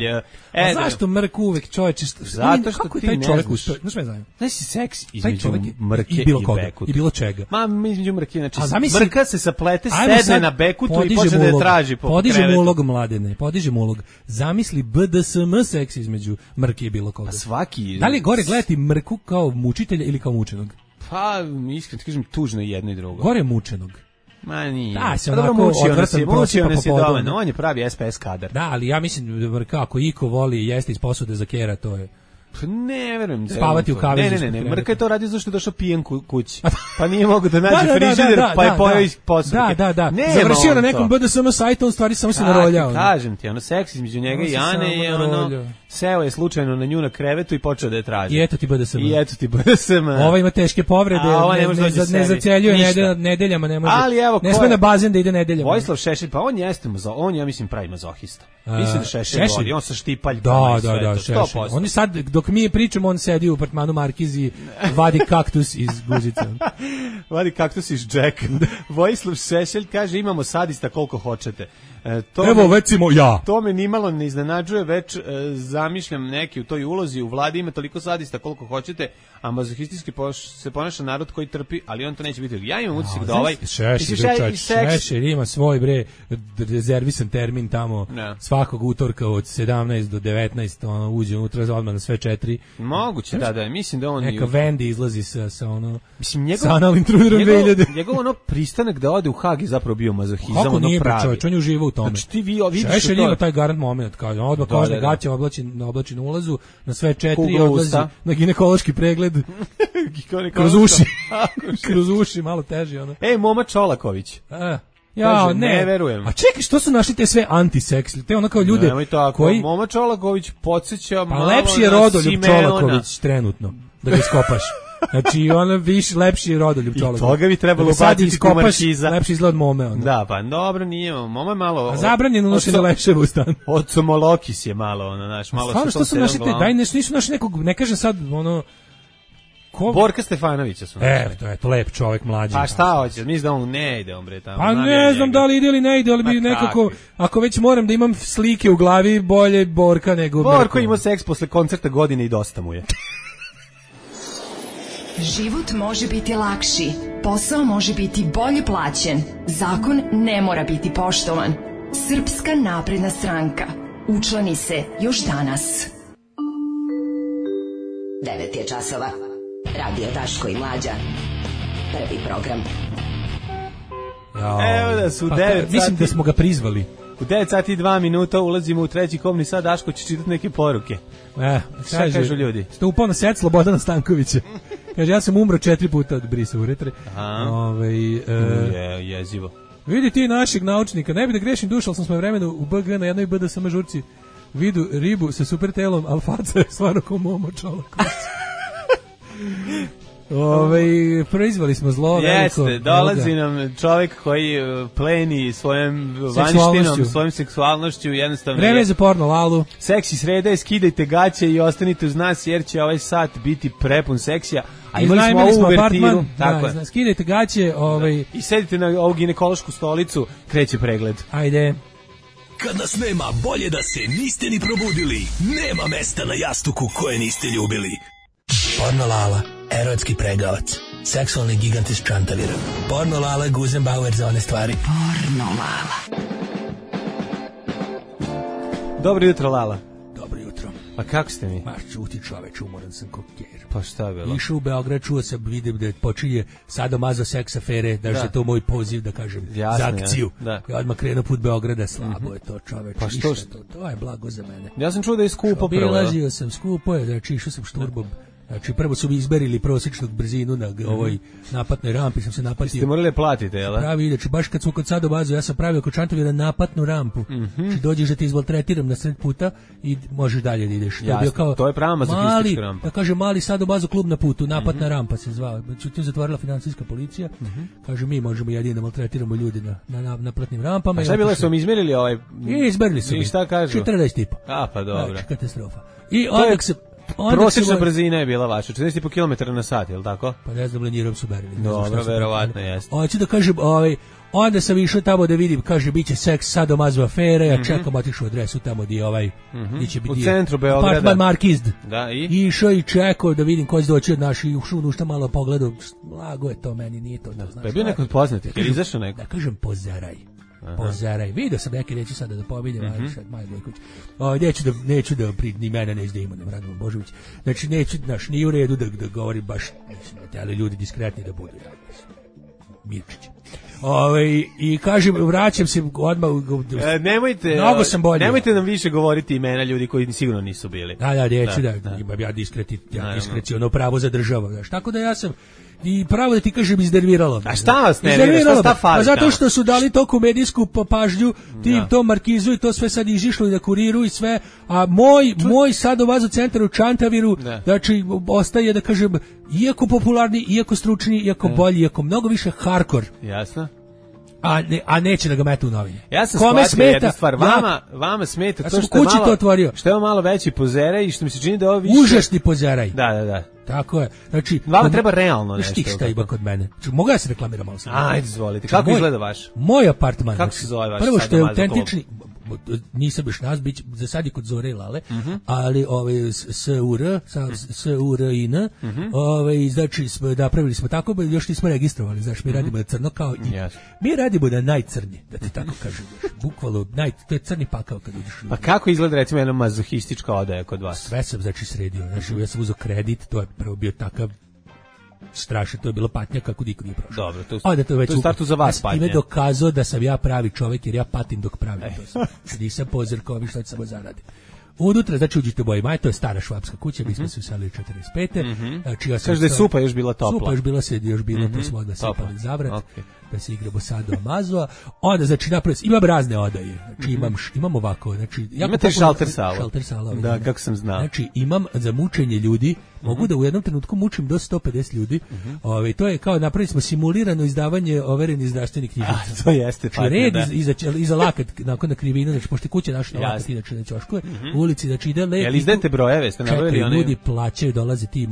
Speaker 6: A zašto Mrk uvek, čoveče?
Speaker 5: Zato što ti ne znaš.
Speaker 6: Znaš me znam?
Speaker 5: Znaš si seks između Mrke i Bekuta.
Speaker 6: I bilo čega.
Speaker 5: Između Mrke, znači Mrka se saplete, sedne na Bekutu i počne da je traži po krevetu.
Speaker 6: Podižem ulog, Mladene, podižem ulog. Zamisli BDSM seks između Mrke i bilo koga.
Speaker 5: A svaki...
Speaker 6: Da li je gore gledati Mrku kao mučitelja ili kao mučenog?
Speaker 5: Pa, iskreno ti kažem, tužno jedno i drugo.
Speaker 6: Gore mučenog.
Speaker 5: Ma nije.
Speaker 6: Da, se onako
Speaker 5: mučio nas je dovoljno, on je pravi SPS kadar.
Speaker 6: Da, ali ja mislim, ako iko voli jesti iz posude za kera, to je...
Speaker 5: Ne, verujem.
Speaker 6: Spavati u kavezu.
Speaker 5: Ne. Mrka je to radio zašto je došao pijen kući. Pa nije mogo da nađe frižider, pa je pojao iz posude.
Speaker 6: Da. Završio na nekom BDSM sajtu, on stvari samo se naroljao.
Speaker 5: Kažem ti, ono seks između njega i Ane je ono... Seo je slučajno na nju na krevetu i počeo da je traži.
Speaker 6: I eto ti BDSM.
Speaker 5: Ova
Speaker 6: ima teške povrede, ne zaceljuje nedeljama, ne može. Ne sme na bazen da ide nedeljama.
Speaker 5: Vojislav Šešelj, pa on jeste, on ja mislim pravi mazohista. Mislim da Šešelj voli, on sa štipaljkama i sve to, 100%.
Speaker 6: Oni sad, dok mi pričamo, on sedi u apartmanu Markizi, vadi kaktus iz guzice.
Speaker 5: Vadi kaktus iz Jacka. Vojislav Šešelj kaže, imamo sadista koliko hoćete.
Speaker 6: Evo, recimo ja.
Speaker 5: To me nimalo ne iznenađuje, već zamišljam neki u toj ulozi, u vladi ima toliko sadista koliko hoćete, a mazohistički se ponaša narod koji trpi, ali on to neće biti. Ja imam utisak da ovaj...
Speaker 6: Šešelj ima svoj, rezervisan termin tamo, svakog utorka od 17 do 19, ono, uđe unutra odmah na sve 4.
Speaker 5: Moguće, da, mislim da on...
Speaker 6: Neka Vendi izlazi sa ono... Mislim, sa analnim truderom 2000.
Speaker 5: Njegov ono pristanak da ode u Hag je zapravo bio mazohizam,
Speaker 6: kako nije čovječ, on je uživao u tome.
Speaker 5: Znači ti vidiš
Speaker 6: Šešelj ima taj garant moment, kaže, odmah kožne gaće oblači na ulazu, na sve 4 odlazi na ginekološki pregled, kroz uši, malo teži ono.
Speaker 5: Moma Čolaković.
Speaker 6: Ja, ne verujem. A čekaj, što su našli te sve antiseksli? Te ono kao ljude koji...
Speaker 5: Moma Čolaković podsjeća malo na
Speaker 6: lepši je Rodoljub Čolaković trenutno, da ga iskopaš. Znači, ono lepši je Rodoljub Čolaković.
Speaker 5: I toga bi trebalo ubaciti tu Markiza.
Speaker 6: Lepši izgled Mome. Ono.
Speaker 5: Da, pa dobro, nije. Moma je malo...
Speaker 6: A zabranjeno unošenje leševa u stan.
Speaker 5: Ocomolokis je malo, ono, znaš, malo...
Speaker 6: Stvarno, što su našli te? Daj, nisu našli nekog, ne kažem sad, ono...
Speaker 5: Borka Stefanovića su našli.
Speaker 6: To lep čovjek, mlađi.
Speaker 5: Pa šta hoće, misli da on ne ide, bre, tamo.
Speaker 6: Pa ne znam da li ide ili ne ide, ali bi nekako, ako već moram da imam slike u glavi, bolje Borka nego...
Speaker 5: Borko ima seks posle koncerta godine i dosta mu je.
Speaker 3: Život može biti lakši, posao može biti bolje plaćen, zakon ne mora biti poštovan. Srpska napredna stranka. Učlani se još danas.
Speaker 10: 9 je časova. Radio Daško i Mlađa. Prvi program.
Speaker 5: Evo da su 9 sati.
Speaker 6: Mislim da smo ga prizvali.
Speaker 5: U 9 sati i 2 minuta ulazimo u treći komni sad, Daško će čitati neke poruke. Šta kažu ljudi?
Speaker 6: Ste upao na set Slobodana Stankovića. Kaže, ja sam umro 4 puta od brisa uretre.
Speaker 5: Jezivo.
Speaker 6: Vidi ti našeg naučnika, ne bi da grešim duša, ali sam svoje vremena u BG na jednoj BDSM žurci vidu ribu sa super telom, ali faca je stvarno ko Momo Čolaković. Proizvali smo zlo veliko.
Speaker 5: Jeste, dolazi nam čovjek koji pleni svojom vanštinom, svojom seksualnošću, jednostavno...
Speaker 6: Vreme za porno, Lalu.
Speaker 5: Seksi sreda je, skidajte gaće i ostanite uz nas, jer će ovaj sat biti prepun seksija. A imali smo ovu uvertiru.
Speaker 6: Skidajte gaće.
Speaker 5: I sedite na ovu ginekološku stolicu, kreće pregled.
Speaker 6: Ajde.
Speaker 11: Kad nas nema, bolje da se niste ni probudili. Nema mesta na jastuku koje niste ljubili. Porno Lala, erotski pregavac. seksualni gigant iz Čantavira. Porno Lala, Guzenbauer za one stvari.
Speaker 10: Porno Lala.
Speaker 5: Dobro jutro, Lala.
Speaker 6: Dobro jutro.
Speaker 5: A kako ste mi?
Speaker 6: Ma čuti čoveč, umoran sam kokjer.
Speaker 5: Pa šta je bilo?
Speaker 6: Išao u Beograd, čuo sam, vidim da počinje sadomazo seks afere, da je to moj poziv, da kažem, za akciju.
Speaker 5: Da.
Speaker 6: Ja odmah krenuo put Beograda, slabo je to čoveč.
Speaker 5: Pa što?
Speaker 6: To je blago za mene.
Speaker 5: Ja sam čuo da je skupo prvo.
Speaker 6: Obilazio sam, skupo je, znači išao sam šturbom. Znači, prvo su mi izmerili prosječnog brzinu na ovoj napatnoj rampi, sam se napatio.
Speaker 5: Ste morali platiti, jel?
Speaker 6: Pravi, znači, baš kad su kod sadomazo, ja sam pravio kod Čantavira napatnu rampu. Znači, dođeš da te izvoltretiram na sred puta i možeš dalje da ideš.
Speaker 5: Jasno, to je prava mazohistička rampa.
Speaker 6: Da kaže, mali sadomazo klub na putu, napatna rampa se zvao. Međutim, zatvorila finansijska policija. Kaže, mi možemo jedino da maltretiramo ljudi na naplatnim rampama.
Speaker 5: A šta je bilo, su vam izmerili ovaj...
Speaker 6: Izmerili su mi.
Speaker 5: I šta kažu?
Speaker 6: 14 tipa.
Speaker 5: A, pa dobro.
Speaker 6: Znači, katastrofa. I onda se...
Speaker 5: Prosječna brzina je bila vaša, 14,5 km na sat, je li tako?
Speaker 6: Pa ne znam, lenjirom su berili.
Speaker 5: Dobro, verovatno jeste.
Speaker 6: Hoću da kažem, onda sam išao tamo da vidim, kaže, biće seks, sadomazo afere, ja čekam, otišao adresu tamo gdje će biti...
Speaker 5: U centru Beograda.
Speaker 6: Apartman Markizd.
Speaker 5: Da, i?
Speaker 6: Išao i čekao da vidim ko će doći od naših, ušao nušta malo pogledao, blago je to, meni nije to.
Speaker 5: Pa je bio neko od poznatih, je li izašao neko?
Speaker 6: Da kažem, pozeraj. Pozeraj. Vidio sam neke, neću sada da pominjem, ali sad Maja Gojković. Neću da ni mene neću da imam, Radovan Božović. Znači, neću, nije u redu da govorim baš, ali ljudi diskretni da budu. Mirčić. I kažem, vraćam se odmah. Mnogo sam bolje.
Speaker 5: Nemojte nam više govoriti imena ljudi koji sigurno nisu bili.
Speaker 6: Da, neću da imam ja diskreciono pravo za državu. Tako da ja sam i pravo da ti kažem iznerviralo.
Speaker 5: A šta vas nervira? Šta fali?
Speaker 6: Pa zato što su dali toku medijsku pažnju tim to Markizu i to sve sad izišlo i na Kuriru i sve, a moj sadomazo centar u Čantaviru, znači ostaje da kažem iako popularni, iako stručni, iako bolji, iako mnogo više hardcore.
Speaker 5: Jasno.
Speaker 6: A neće da ga mete u novine.
Speaker 5: Ja sam shvatio jednu stvar, vama smeta to što je malo veći pozeraj i što mi se čini da je ovo više...
Speaker 6: Užasni pozeraj.
Speaker 5: Da.
Speaker 6: Tako je. Znači,
Speaker 5: vama treba realno nešto.
Speaker 6: Štih šta ima kod mene. Mogu ja se reklamiram malo sam.
Speaker 5: Ajde, izvolite. Kako izgleda vaš?
Speaker 6: Moj apartman.
Speaker 5: Kako se zove vaš?
Speaker 6: Prvo što je autentični, nisam još nas, za sad je kod Zore i Lale, ali SURIN, znači napravili smo tako, još nismo registrovali, znači mi radimo na crno kao i mi radimo na najcrnje, da ti tako kažem, bukvalno, to je crni pakao kad uđeš.
Speaker 5: Pa kako izgleda recimo jedna mazohistička odaja kod vas?
Speaker 6: Sve sam znači sredio, znači ja sam uzeo kredit, to je prvo bio takav strašno, to je bilo patnja kako niko nije prošao.
Speaker 5: Dobro, to je startu za vas patnja.
Speaker 6: Ja sam dokazao da sam ja pravi čovjek jer ja patim dok pravim to. Nisam pozirkovi što ću samo zaradi. Unutra, znači uđite u Boji Maj, to je stara švapska kuća, mi smo se uselili 45. Znači,
Speaker 5: kaže da je supa još bila topla.
Speaker 6: Supa još bila, to smo odmah sipali zavrat, da se igramo sado Amazoa. Onda, znači, imam razne odaje. Znači, imam ovako, znači...
Speaker 5: Imate šalter sala.
Speaker 6: Šalter sala.
Speaker 5: Da, kako sam znao.
Speaker 6: Znači, imam za mučenje ljudi, mogu da u jednom trenutku mučim do 150 ljudi. To je kao, napravili smo simulirano izdavanje overenih zdravstvenih knjižica.
Speaker 5: To jeste,
Speaker 6: pa red iza lakat, nakon na krivinu, znači, pošto kuće naše na lakat, inače ne ćoškuje, u ulici, znači, ide lep...
Speaker 5: Jel izdajete brojeve, ste nabavili one...
Speaker 6: Ljudi plaćaju, dolaze ti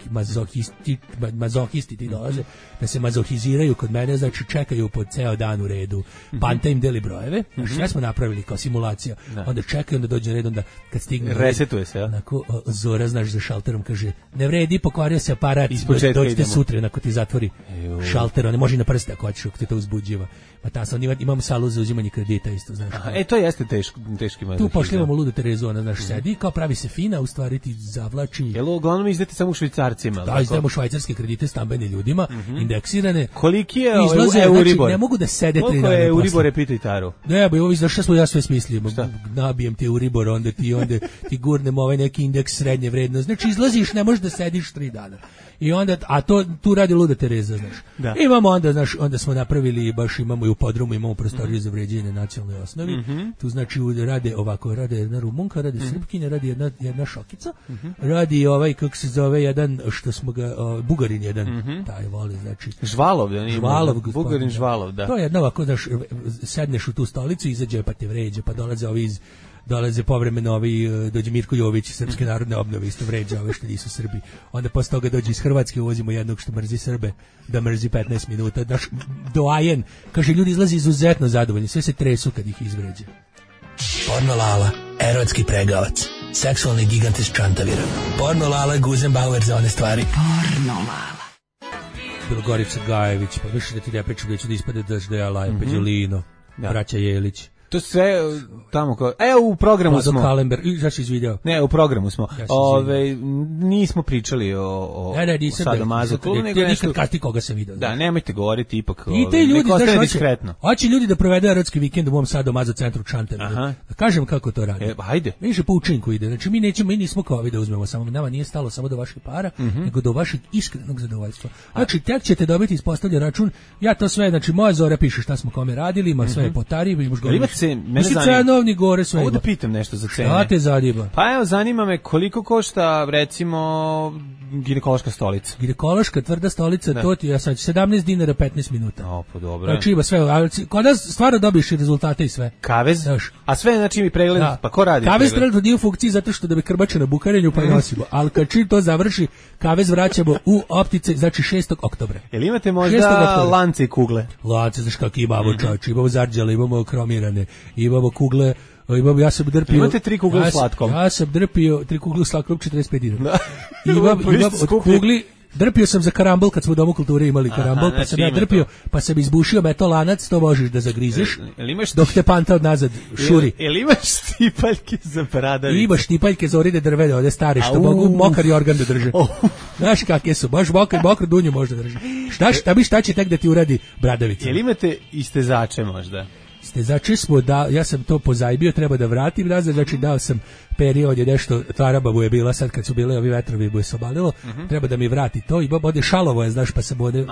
Speaker 6: mazohisti ti dolaze, da se mazohiziraju kod mene, znači, čekaju po ceo dan u redu, Panta im deli brojeve, znači sve smo napravili kao simulacija, onda čekaju, onda dođe red, onda kad stigne
Speaker 5: resetuje se,
Speaker 6: onako, Zora, znaš, za šalterom kaže, ne vredi, pokvario se aparat, dođite sutra, onako ti zatvori šalter, on ne može i na prste ako hoćeš, ako te to uzbuđiva. Pa ta sam, imamo salu za uzimanje kredita isto, znaš.
Speaker 5: To jeste teški mazohizam.
Speaker 6: Tu pošljivamo ludu Terezu, ona, znaš, sedi, kao pravi se fina, u stvari ti zavlači.
Speaker 5: Jel uglavnom izdate samo u švajcarcima?
Speaker 6: Da, izdajemo švajcarske kredite stambene ljudima, indeksirane.
Speaker 5: Koliki je
Speaker 6: Euribor? Znači, ne mogu da sede 3 dana.
Speaker 5: Koliko je Euribor, pitaj Taru?
Speaker 6: Ne, bo znaš šta smo ja sve smislio. Nabijem ti Euribor, onda ti gurnem ovaj neki indeks srednje vrednosti. Znači, izlaziš, ne možeš da sediš 3 dana. I onda, tu radi luda Tereza, znaš. Da. Imamo onda, znaš, onda smo napravili, baš imamo i u podrumu, imamo prostoriju za vređenje na nacionalnoj osnovi. Tu znači rade jedna Rumunka, radi Srpkinja, radi jedna Šokica, radi ovaj, kako se zove, jedan, što smo ga, Bugarin jedan, taj voli, znači.
Speaker 5: Žvalov,
Speaker 6: Bugarin
Speaker 5: Žvalov, da.
Speaker 6: To je jedna ovako, znaš, sedneš u tu stolicu, izađe pa te vređe, pa dolaze povremeno dođe Mirko Jović iz Srpske narodne obnove, isto vređa ove što nisu Srbi. Onda posle toga dođe iz Hrvatske, uvozimo jednog što mrzi Srbe, da mrzi 15 minuta. Daš doajen, kaže, ljudi izlazi izuzetno zadovoljni, sve se tresu kad ih izvređe.
Speaker 11: Porno Lala, erotski pregavac, seksualni gigant iz Čantavira. Porno Lala, Guzenbauer za one stvari.
Speaker 10: Porno Lala.
Speaker 6: bilo Gorica Gajević, pa više da ti ne pričam gdje ću da ispade da ja lajem Peđolino, braća Jelić.
Speaker 5: To sve tamo u programu smo.
Speaker 6: Kalember, zašto izvideo?
Speaker 5: Ne, u programu smo. Nismo pričali o Sadomazo klubu, nego nešto.
Speaker 6: Nikad kaži koga sam video.
Speaker 5: Da, nemojte govoriti ipak.
Speaker 6: I te ljudi
Speaker 5: da diskretno.
Speaker 6: Hoće ljudi da provedu erotski vikend u mom Sadomazo centru Čanteru. Da kažem kako to radi.
Speaker 5: Ajde.
Speaker 6: Više po učinku ide. Znači mi nismo kao vi da uzmemo samo, nama nije stalo samo do vaših para, nego do vašeg iskrenog zadovoljstva. Znači tek ćete dobiti ispostavljen račun. Ja to sve, znači moja Zora piše šta smo kome radili, ima sve po tarivi,
Speaker 5: mene
Speaker 6: cenovni gore sve.
Speaker 5: Ovo da pitam nešto za cene.
Speaker 6: Šta te zanima?
Speaker 5: Pa evo, zanima me koliko košta, recimo, ginekološka stolica.
Speaker 6: Ginekološka tvrda stolica, to ti je sad 17 dinara 15 minuta.
Speaker 5: O, pa dobro.
Speaker 6: Znači ima sve, kod nas stvarno dobiješ i rezultate i sve.
Speaker 5: Kavez? A sve, znači mi pregled, pa ko radi?
Speaker 6: Kavez trenutno nije u funkciji zato što da bi krbače na bukarenju pa nosimo, ali kad čim to završi, kavez vraćamo u optice, znači 6. oktobra.
Speaker 5: Jel imate možda lance i kugle?
Speaker 6: Lance, znaš kak imamo čači, imamo zarđale, imamo kromirane, imamo kugle, ja sam drpio.
Speaker 5: Imate 3 kugle u slatkom?
Speaker 6: Ja sam drpio 3 kugle u slatkom, 45 dinara. Imam od kugli, drpio sam za karambol kad smo u Domu kulture imali karambol, pa sam ja drpio, pa sam izbušio metolanac, to možeš da zagrizeš, dok te panta od nazad šuri.
Speaker 5: Jel imaš štipaljke za bradavice?
Speaker 6: Imaš štipaljke za oride drvene, ovde stare, što mogu mokar organ da drže. Znaš kakve su, baš mokru dunju možda drži. Šta će tek da ti uradi bradavica?
Speaker 5: Jel imate istezače možda?
Speaker 6: Stezače smo ja sam to pozajbio, treba da vratim nazad, znači dao sam period je nešto, Taraba mu je bila sad kad su bile ovi vetrovi, mu je se obalilo, treba da mi vrati to i bode Šalovo je, znaš, pa se bode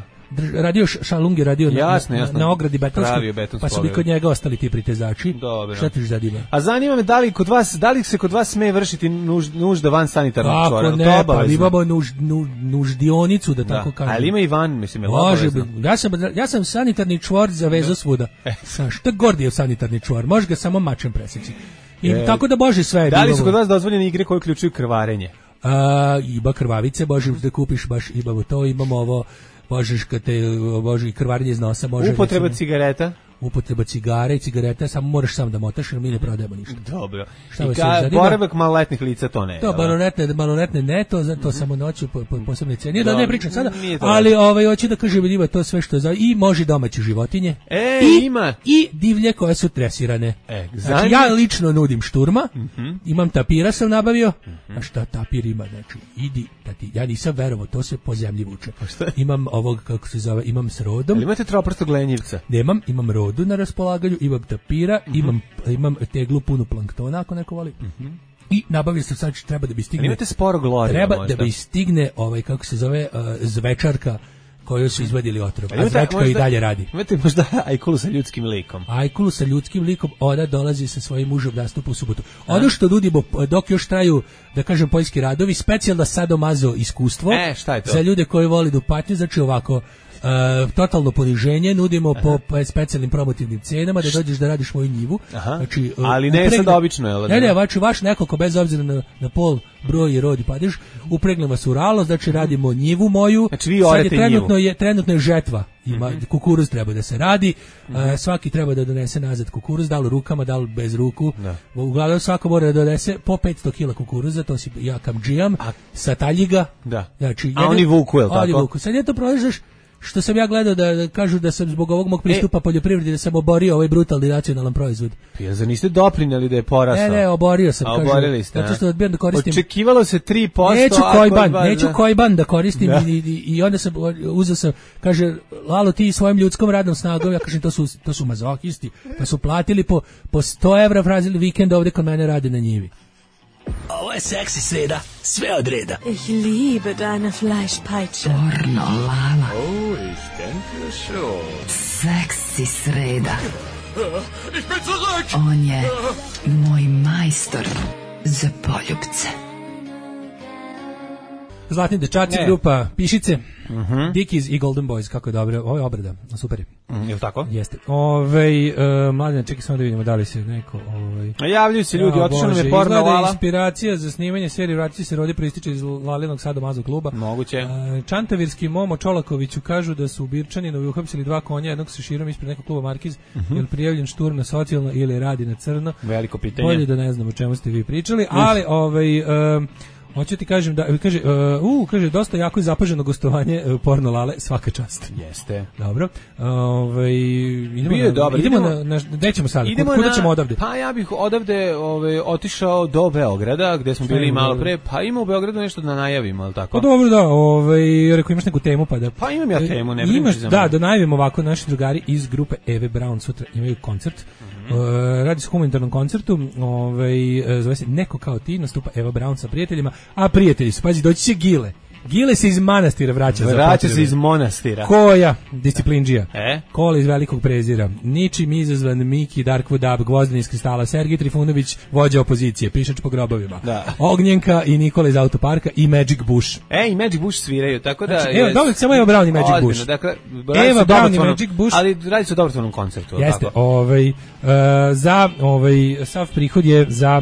Speaker 6: radio Šalungi, radio na ogradi betonskoj, pa su mi kod njega ostali ti pritezači.
Speaker 5: Dobro.
Speaker 6: Šta ti zanima?
Speaker 5: A zanima me da li se kod vas sme vršiti nužda van sanitarnog čvora?
Speaker 6: Ako ne, pa imamo nuždionicu, da tako kažem.
Speaker 5: Ali ima i van, mislim, je
Speaker 6: obavezno. Ja sam sanitarni čvor za vezu svuda. Šta god je sanitarni čvor, može ga samo mačem preseći. I tako da bože sve.
Speaker 5: Da li su kod vas dozvoljene igre koje uključuju krvarenje?
Speaker 6: Ima krvavice, možeš da kupiš, baš imamo to, imamo ovo. Možeš kad te krvarenje iz nosa, može
Speaker 5: upotreba cigareta?
Speaker 6: Upotreba cigare i cigareta, samo moraš sam da motaš jer mi ne prodajemo ništa.
Speaker 5: Dobro. I boravak maloletnih lica to ne.
Speaker 6: To maloletne ne, to samo noću po posebnoj ceni. Da ne pričam sada, ali hoću da kažem ima to sve što je i može domaće životinje.
Speaker 5: Ima.
Speaker 6: I divlje koje su tresirane. Znači ja lično nudim šturma, imam tapira sam nabavio, a šta tapir ima, znači idi, ja nisam verovao, to se po zemlji vuče. Imam ovog, kako se zove, imam s rodom.
Speaker 5: Ali imate troprstog lenjivca?
Speaker 6: Nemam, imam rodu na raspolaganju, imam tapira, imam teglu punu planktona ako neko voli. I nabavio sam sad treba da bi stigne.
Speaker 5: Imate sporo gloriva
Speaker 6: treba
Speaker 5: možda.
Speaker 6: Da bi stigne kako se zove zvečarka koju su izvadili otrov, a zvečka i dalje radi.
Speaker 5: Imate možda Ajkulu sa ljudskim likom?
Speaker 6: Ajkulu sa ljudskim likom, ona dolazi sa svojim mužem nastupu u subotu. Ono što nudimo, dok još traju, da kažem, poljski radovi, specijalno sadomazo iskustvo
Speaker 5: šta je to?
Speaker 6: Za ljude koji voli da patnju, znači ovako, totalno poniženje nudimo po specijalnim promotivnim cenama da dođeš da radiš moju njivu. Znači,
Speaker 5: ali ne sad obično, jel?
Speaker 6: Ne, vaš nekoliko bez obzira na pol, broj i rod i padeš, upregnemo vas u ralo, znači radimo njivu moju.
Speaker 5: Znači vi orete njivu.
Speaker 6: Trenutno je žetva. Ima kukuruz treba da se radi, svaki treba da donese nazad kukuruz, da li rukama, da li bez ruku. Uglavnom svako mora da donese po 500 kila kukuruza, to si ja kamdžijam, sa taljiga. Znači,
Speaker 5: a oni vuku, jel tako?
Speaker 6: Sad je to prođeš. Što sam ja gledao da kažu da sam zbog ovog mog pristupa poljoprivredi da sam oborio ovaj brutalni nacionalan proizvod.
Speaker 5: Ja zar niste doprinjeli da je porasao?
Speaker 6: Ne, oborio sam.
Speaker 5: Oborili ste.
Speaker 6: Zato što odbijam da koristim.
Speaker 5: Očekivalo se 3%.
Speaker 6: Neću kojban da koristim i onda sam uzeo sam, kaže, Lalo ti svojim ljudskom radnom snagom, ja kažem to su mazohisti, pa su platili po 100 evra frazili vikend ovde kod mene rade na njivi.
Speaker 11: Ovo je seksi sreda, sve od reda.
Speaker 12: Ich liebe deine Fleischpeitsche.
Speaker 3: Pornolala.
Speaker 8: Oh, ich denke schon.
Speaker 3: Seksi sreda.
Speaker 11: Ich bin zurück.
Speaker 3: On je moj majstor za poljupce.
Speaker 6: Zlatni dečaci, grupa Pišice, Dickies i Golden Boys, kako je dobro, ovo je obrada, super je.
Speaker 5: Je li tako?
Speaker 6: Jeste. Mladine, čekaj samo da vidimo da li se neko...
Speaker 5: Javljaju se ljudi, otišao nam je porno Lala.
Speaker 6: Izgleda inspiracija za snimanje serije Vratići se rodi proističe iz Lalinog Sadomazo kluba.
Speaker 5: Moguće.
Speaker 6: Čantavirski Momo Čolakoviću kažu da su u Birčaninovi uhapsili 2 konja, jednog sa širom ispred nekog kluba Markiz, je li prijavljen šturm na socijalno ili radi na crno.
Speaker 5: Veliko pitanje.
Speaker 6: Bolje da ne znam o čemu ste vi pričali, ali Hoću ti kažem da kaže dosta jako zapaženo gostovanje porno Lale, svaka čast.
Speaker 5: Jeste.
Speaker 6: Dobro.
Speaker 5: Idemo
Speaker 6: na gde ćemo sad? Kuda ćemo odavde?
Speaker 5: Pa ja bih odavde otišao do Beograda, gde smo bili malo pre. Pa ima u Beogradu nešto da najavimo, al tako.
Speaker 6: Pa dobro, da, rekao imaš neku temu pa da.
Speaker 5: Pa imam ja temu, ne brini za
Speaker 6: mene. Da najavimo ovako, naši drugari iz grupe Eve Brown sutra imaju koncert. Radi se o humanitarnom koncertu, zove se Neko kao ti, nastupa Eva Brown sa prijateljima, a prijatelji su, pazi, doći će Gile. Gile se iz manastira vraća
Speaker 5: se iz monastira.
Speaker 6: Koja? Disciplinđija. Kola iz Velikog prezira. Ničim izazvan Miki, Darkwood Up, Gvozden iz Kristala, Sergij Trifunović, vođa opozicije, pišač po grobovima. Da. Ognjenka i Nikola iz Autoparka i Magic Bush.
Speaker 5: I Magic Bush sviraju, tako da...
Speaker 6: Znači, evo, dobro, samo Eva Brown i Magic Bush.
Speaker 5: Dakle,
Speaker 6: Eva Brown i Magic Bush.
Speaker 5: Ali radi se o dobrotvornom koncertu.
Speaker 6: Jeste, sav prihod je za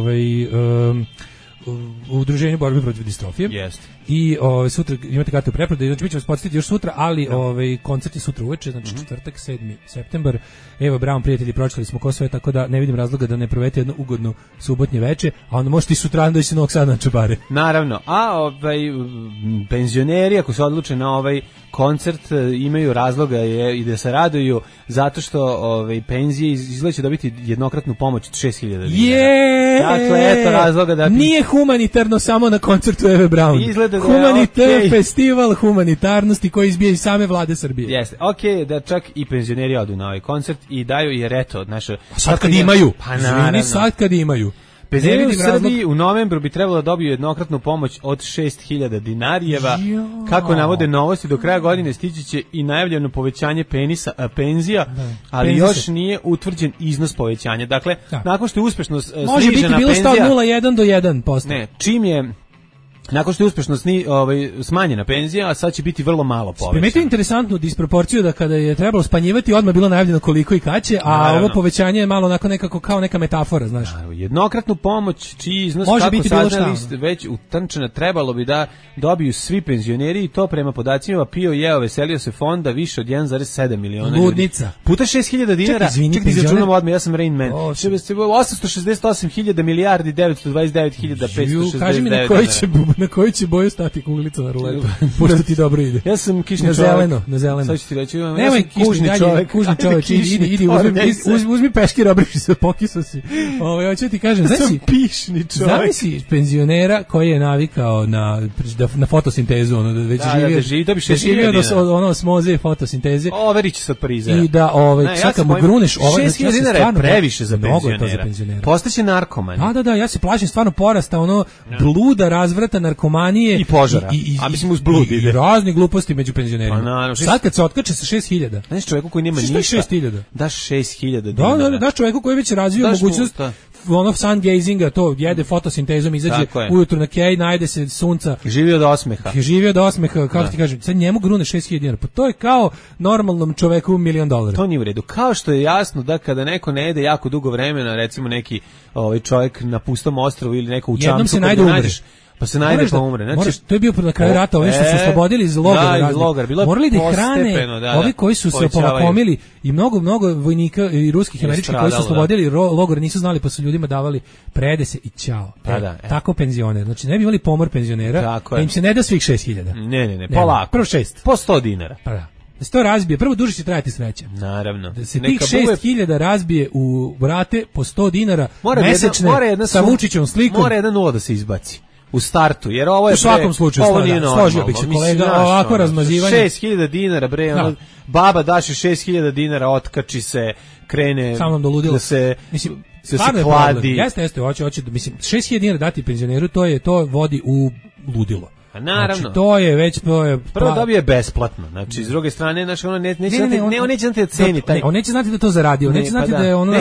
Speaker 6: udruženje borbe protiv distrofije.
Speaker 5: Jeste.
Speaker 6: I sutra imate karte u preprodaju, znači mi ćemo vas podsjetiti još sutra, ali koncert je sutra uveče, znači četvrtak, 7. septembar. Eva Brown, prijatelji, pročitali smo ko sve, tako da ne vidim razloga da ne provedete jedno ugodno subotnje veče, a onda možete i sutra doći Novog Sada na Čabare.
Speaker 5: Naravno, a penzioneri ako se odluče na ovaj koncert imaju razloga i da se raduju zato što penzije izgleda će dobiti jednokratnu pomoć od 6.000 dinara. Dakle, eto razloga da...
Speaker 6: Nije humanitarno samo na koncertu Eve Brown.
Speaker 5: Izgleda
Speaker 6: da festival humanitarnosti koji izbija iz same vlade Srbije.
Speaker 5: Jeste, da čak i penzioneri odu na ovaj koncert i daju i eto,
Speaker 6: sad kad imaju.
Speaker 5: Pa naravno.
Speaker 6: Sad kad imaju.
Speaker 5: Penzioneri u Srbiji u novembru bi trebalo da dobiju jednokratnu pomoć od 6.000 dinarijeva. Kako navode Novosti, do kraja godine stići će i najavljeno povećanje penzija, ali još nije utvrđen iznos povećanja. Dakle, nakon što je uspešno snižena penzija...
Speaker 6: Može biti bilo 100,01 do 1%.
Speaker 5: Ne, čim je... Nakon što je uspešno smanjena penzija, a sad će biti vrlo malo povećana.
Speaker 6: Primetio interesantnu disproporciju da kada je trebalo smanjivati, odmah bilo najavljeno koliko i kad će, a ovo povećanje je malo onako nekako kao neka metafora, znaš.
Speaker 5: Jednokratnu pomoć, čiji iznos kako saznali već utančena, trebalo bi da dobiju svi penzioneri i to prema podacima PIO je veselio se fonda više od 1,7 miliona
Speaker 6: Ludnica.
Speaker 5: Ljudi. Puta 6.000 dinara, čekaj izračunamo odmah, ja sam Rain Man. 868.000 milijardi 929.569.
Speaker 6: Kaži mi na koju će boju stati kuglica na ruletu, pošto ti dobro ide.
Speaker 5: Ja sam kišni
Speaker 6: čovjek. Na zeleno.
Speaker 5: Sad ću ti reći,
Speaker 6: ja sam kužni čovjek. Idi, uzmi peškir, obriši se, pokisu si. Hoću ti kažem,
Speaker 5: sam pišni čovjek.
Speaker 6: Znaš si penzionera koji je navikao na fotosintezu, da već živio od osmoze fotosinteze.
Speaker 5: Overići se od Pariza.
Speaker 6: I da, sad kad mu gruneš...
Speaker 5: 6.000 dinara je previše za penzionera. Postaće narkoman.
Speaker 6: Da, ja se plašim stvarno porasta, bluda, razvrata, narkomanije
Speaker 5: i požara. A mislim uz blud ide.
Speaker 6: I razne gluposti među penzionerima. Sad kad se otkače sa 6.000.
Speaker 5: Znaš čovjeku koji nema ništa.
Speaker 6: 6.000.
Speaker 5: Daš 6.000 dinara.
Speaker 6: Da, daš čovjeku koji već razvio mogućnost sun gazinga, to jede fotosintezom, izađe ujutru na kej, najde se sunca.
Speaker 5: Živio do osmeha.
Speaker 6: Kako ti kažem, sad njemu grune 6.000 dinara. Pa to je kao normalnom čoveku $1 milion.
Speaker 5: To nije u redu. Kao što je jasno da kada neko ne jede jako dugo vremena, recimo neki čovjek na pustom ostrvu ili neko u čamcu,
Speaker 6: se najde umre.
Speaker 5: Pa se najde pa umre. Znači,
Speaker 6: to je bio na kraju rata, ovi što su oslobodili iz logora. Morali da hrane ovi koji su se opolakomili i mnogo vojnika i ruskih i američkih koji su oslobodili logor, nisu znali pa su ljudima davali predese i ćao. Tako penzioner. Znači ne bi imali pomor penzionera, da im se ne da svih 6.000.
Speaker 5: Ne, polako.
Speaker 6: Prvo 6.
Speaker 5: Po 100 dinara.
Speaker 6: Pa da. Da se to razbije, prvo duže će trajati sreća.
Speaker 5: Naravno.
Speaker 6: Da se tih 6.000 razbije u vrate po 100 dinara mesečne sa Vučićevom slikom.
Speaker 5: Mora jedna nula da se izbaci u startu, jer ovo je
Speaker 6: u svakom slučaju složio bih se kolega, ovako razmazivanje
Speaker 5: 6.000 dinara bre, baba daše 6.000 dinara, otkači se, krene
Speaker 6: sa mnom do ludila,
Speaker 5: da se
Speaker 6: mislim
Speaker 5: da se kladi.
Speaker 6: Jeste, hoće mislim 6.000 dinara dati penzioneru, to vodi u ludilo.
Speaker 5: A naravno.
Speaker 6: Znači, to je već
Speaker 5: prvo dobije besplatno. Znači s druge strane, znači ono on neće znati da ceni taj.
Speaker 6: On neće znati da to zaradio, on neće znati da je ono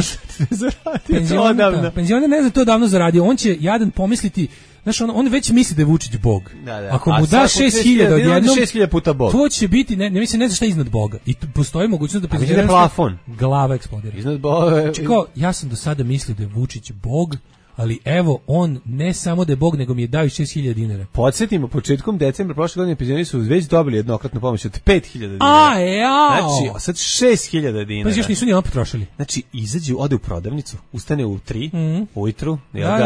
Speaker 5: zaradio.
Speaker 6: Penzioner ne zna to davno zaradio, on će jadan pomisliti. Znaš, on već misli da je Vučić Bog. Ako mu da 6.000 odjednom,
Speaker 5: 6.000 puta Bog.
Speaker 6: To će biti, ne mislim, ne zna šta je iznad Boga. I postoji mogućnost da
Speaker 5: penzioner plafon.
Speaker 6: Glava eksplodira.
Speaker 5: Iznad Boga.
Speaker 6: Čekao, ja sam do sada mislio da je Vučić Bog, ali evo, on ne samo da je Bog, nego mi je dao 6.000 dinara.
Speaker 5: Podsjetimo, početkom decembra prošle godine penzioneri su već dobili jednokratnu pomoć od 5.000 dinara.
Speaker 6: A, jao!
Speaker 5: Znači, sad 6.000 dinara.
Speaker 6: Pa još nisu ni ono potrošili.
Speaker 5: Znači, izađu, ode u prodavnicu, ustane u 3 ujutru,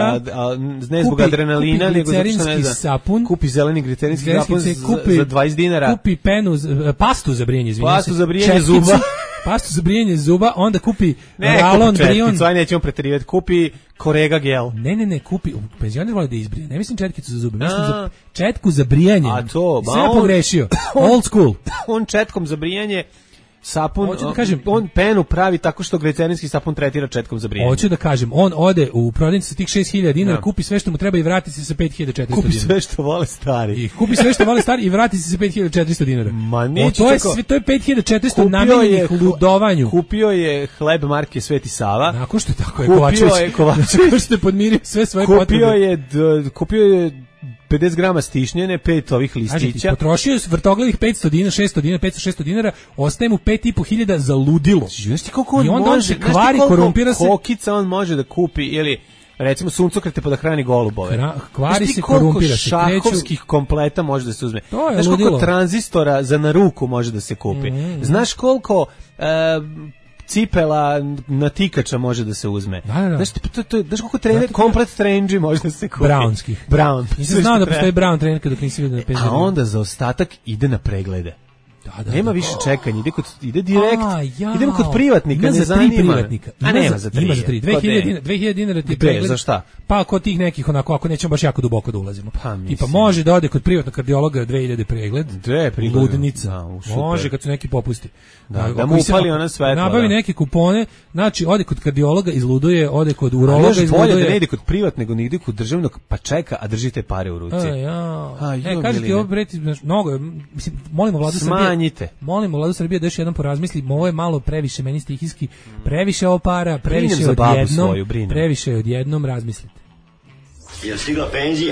Speaker 5: ne zbog
Speaker 6: kupi,
Speaker 5: adrenalina, nego zato što ne zna.
Speaker 6: Sapun,
Speaker 5: kupi zeleni glicerinski sapun za 20 dinara.
Speaker 6: Kupi pastu za brijanje, izvinite.
Speaker 5: Pastu za brijanje zuba.
Speaker 6: Pastu za brijanje zuba, onda kupi
Speaker 5: Ralon Brion. Ne, nećemo preterivati, kupi Korega gel.
Speaker 6: Ne, kupi, penzioner voli da izbrije, ne mislim četkicu za zube, mislim za četku za brijanje.
Speaker 5: A to,
Speaker 6: sve pogrešio, old school.
Speaker 5: On četkom za brijanje, sapun, da kažem, on penu pravi tako što glicerinski sapun tretira četkom za brijanje.
Speaker 6: Hoću da kažem, on ode u prodavnicu sa tih 6.000 dinara, kupi sve što mu treba i vrati se sa 5.400 dinara.
Speaker 5: Kupi sve što vole stari.
Speaker 6: I kupi sve što vole stari i vrati se sa 5.400 dinara.
Speaker 5: Ma neće
Speaker 6: to je 5.400 namenjenih ludovanju.
Speaker 5: Kupio je hleb marke Sveti Sava.
Speaker 6: Nakon što tako je Kovačević. Nakon što je podmirio sve svoje potrebe.
Speaker 5: Kupio je 50 grama stišnjene, 5 ovih listića.
Speaker 6: Potrošio je vrtoglavih 500 dinara, 600 dinara, 500-600 dinara, ostaje mu 5.500 za ludilo.
Speaker 5: Znaš ti koliko on
Speaker 6: i onda
Speaker 5: može,
Speaker 6: on se kvari, korumpira se.
Speaker 5: Kokica on može da kupi, ili recimo suncokrete pa da hrani golubove.
Speaker 6: Kvari se, korumpira se.
Speaker 5: Šahovskih kompleta može da se uzme.
Speaker 6: Znaš
Speaker 5: koliko tranzistora za na ruku može da se kupi. Znaš koliko cipela na tikača može da se uzme. Znaš koliko komplet trenđi može da se kupi.
Speaker 6: Brownskih.
Speaker 5: Brown.
Speaker 6: Nisam znao da postoji Brown trenerka dok nisi vidio na penziju.
Speaker 5: A onda za ostatak ide na preglede. Nema više čekanja, ide direkt. Idemo kod privatnika, ne zanima. A nema za 3.
Speaker 6: Ima za 3. 2000 dinara ti pregled.
Speaker 5: Za šta?
Speaker 6: Pa kod tih nekih, onako, ako nećemo baš jako duboko da ulazimo. Tipa može da ode kod privatnog kardiologa 2000 pregled. Ludnica. Može kad su neki popusti.
Speaker 5: Da mu upali ona svetla.
Speaker 6: Nabavi neke kupone, znači ode kod kardiologa, izluduje, ode kod urologa, izluduje.
Speaker 5: Bolje da ne ide kod privatnog, nego ide kod državnog, pa čeka, a držite pare u ruci.
Speaker 6: Kažete ovo preti, mnogo, mislim, molimo Vladu Srbije. Molimo Vladu Srbije da još jednom porazmisli, ovo je malo previše meni stihijski, previše ovo para, previše odjednom razmislite.
Speaker 13: Je stigla penzija?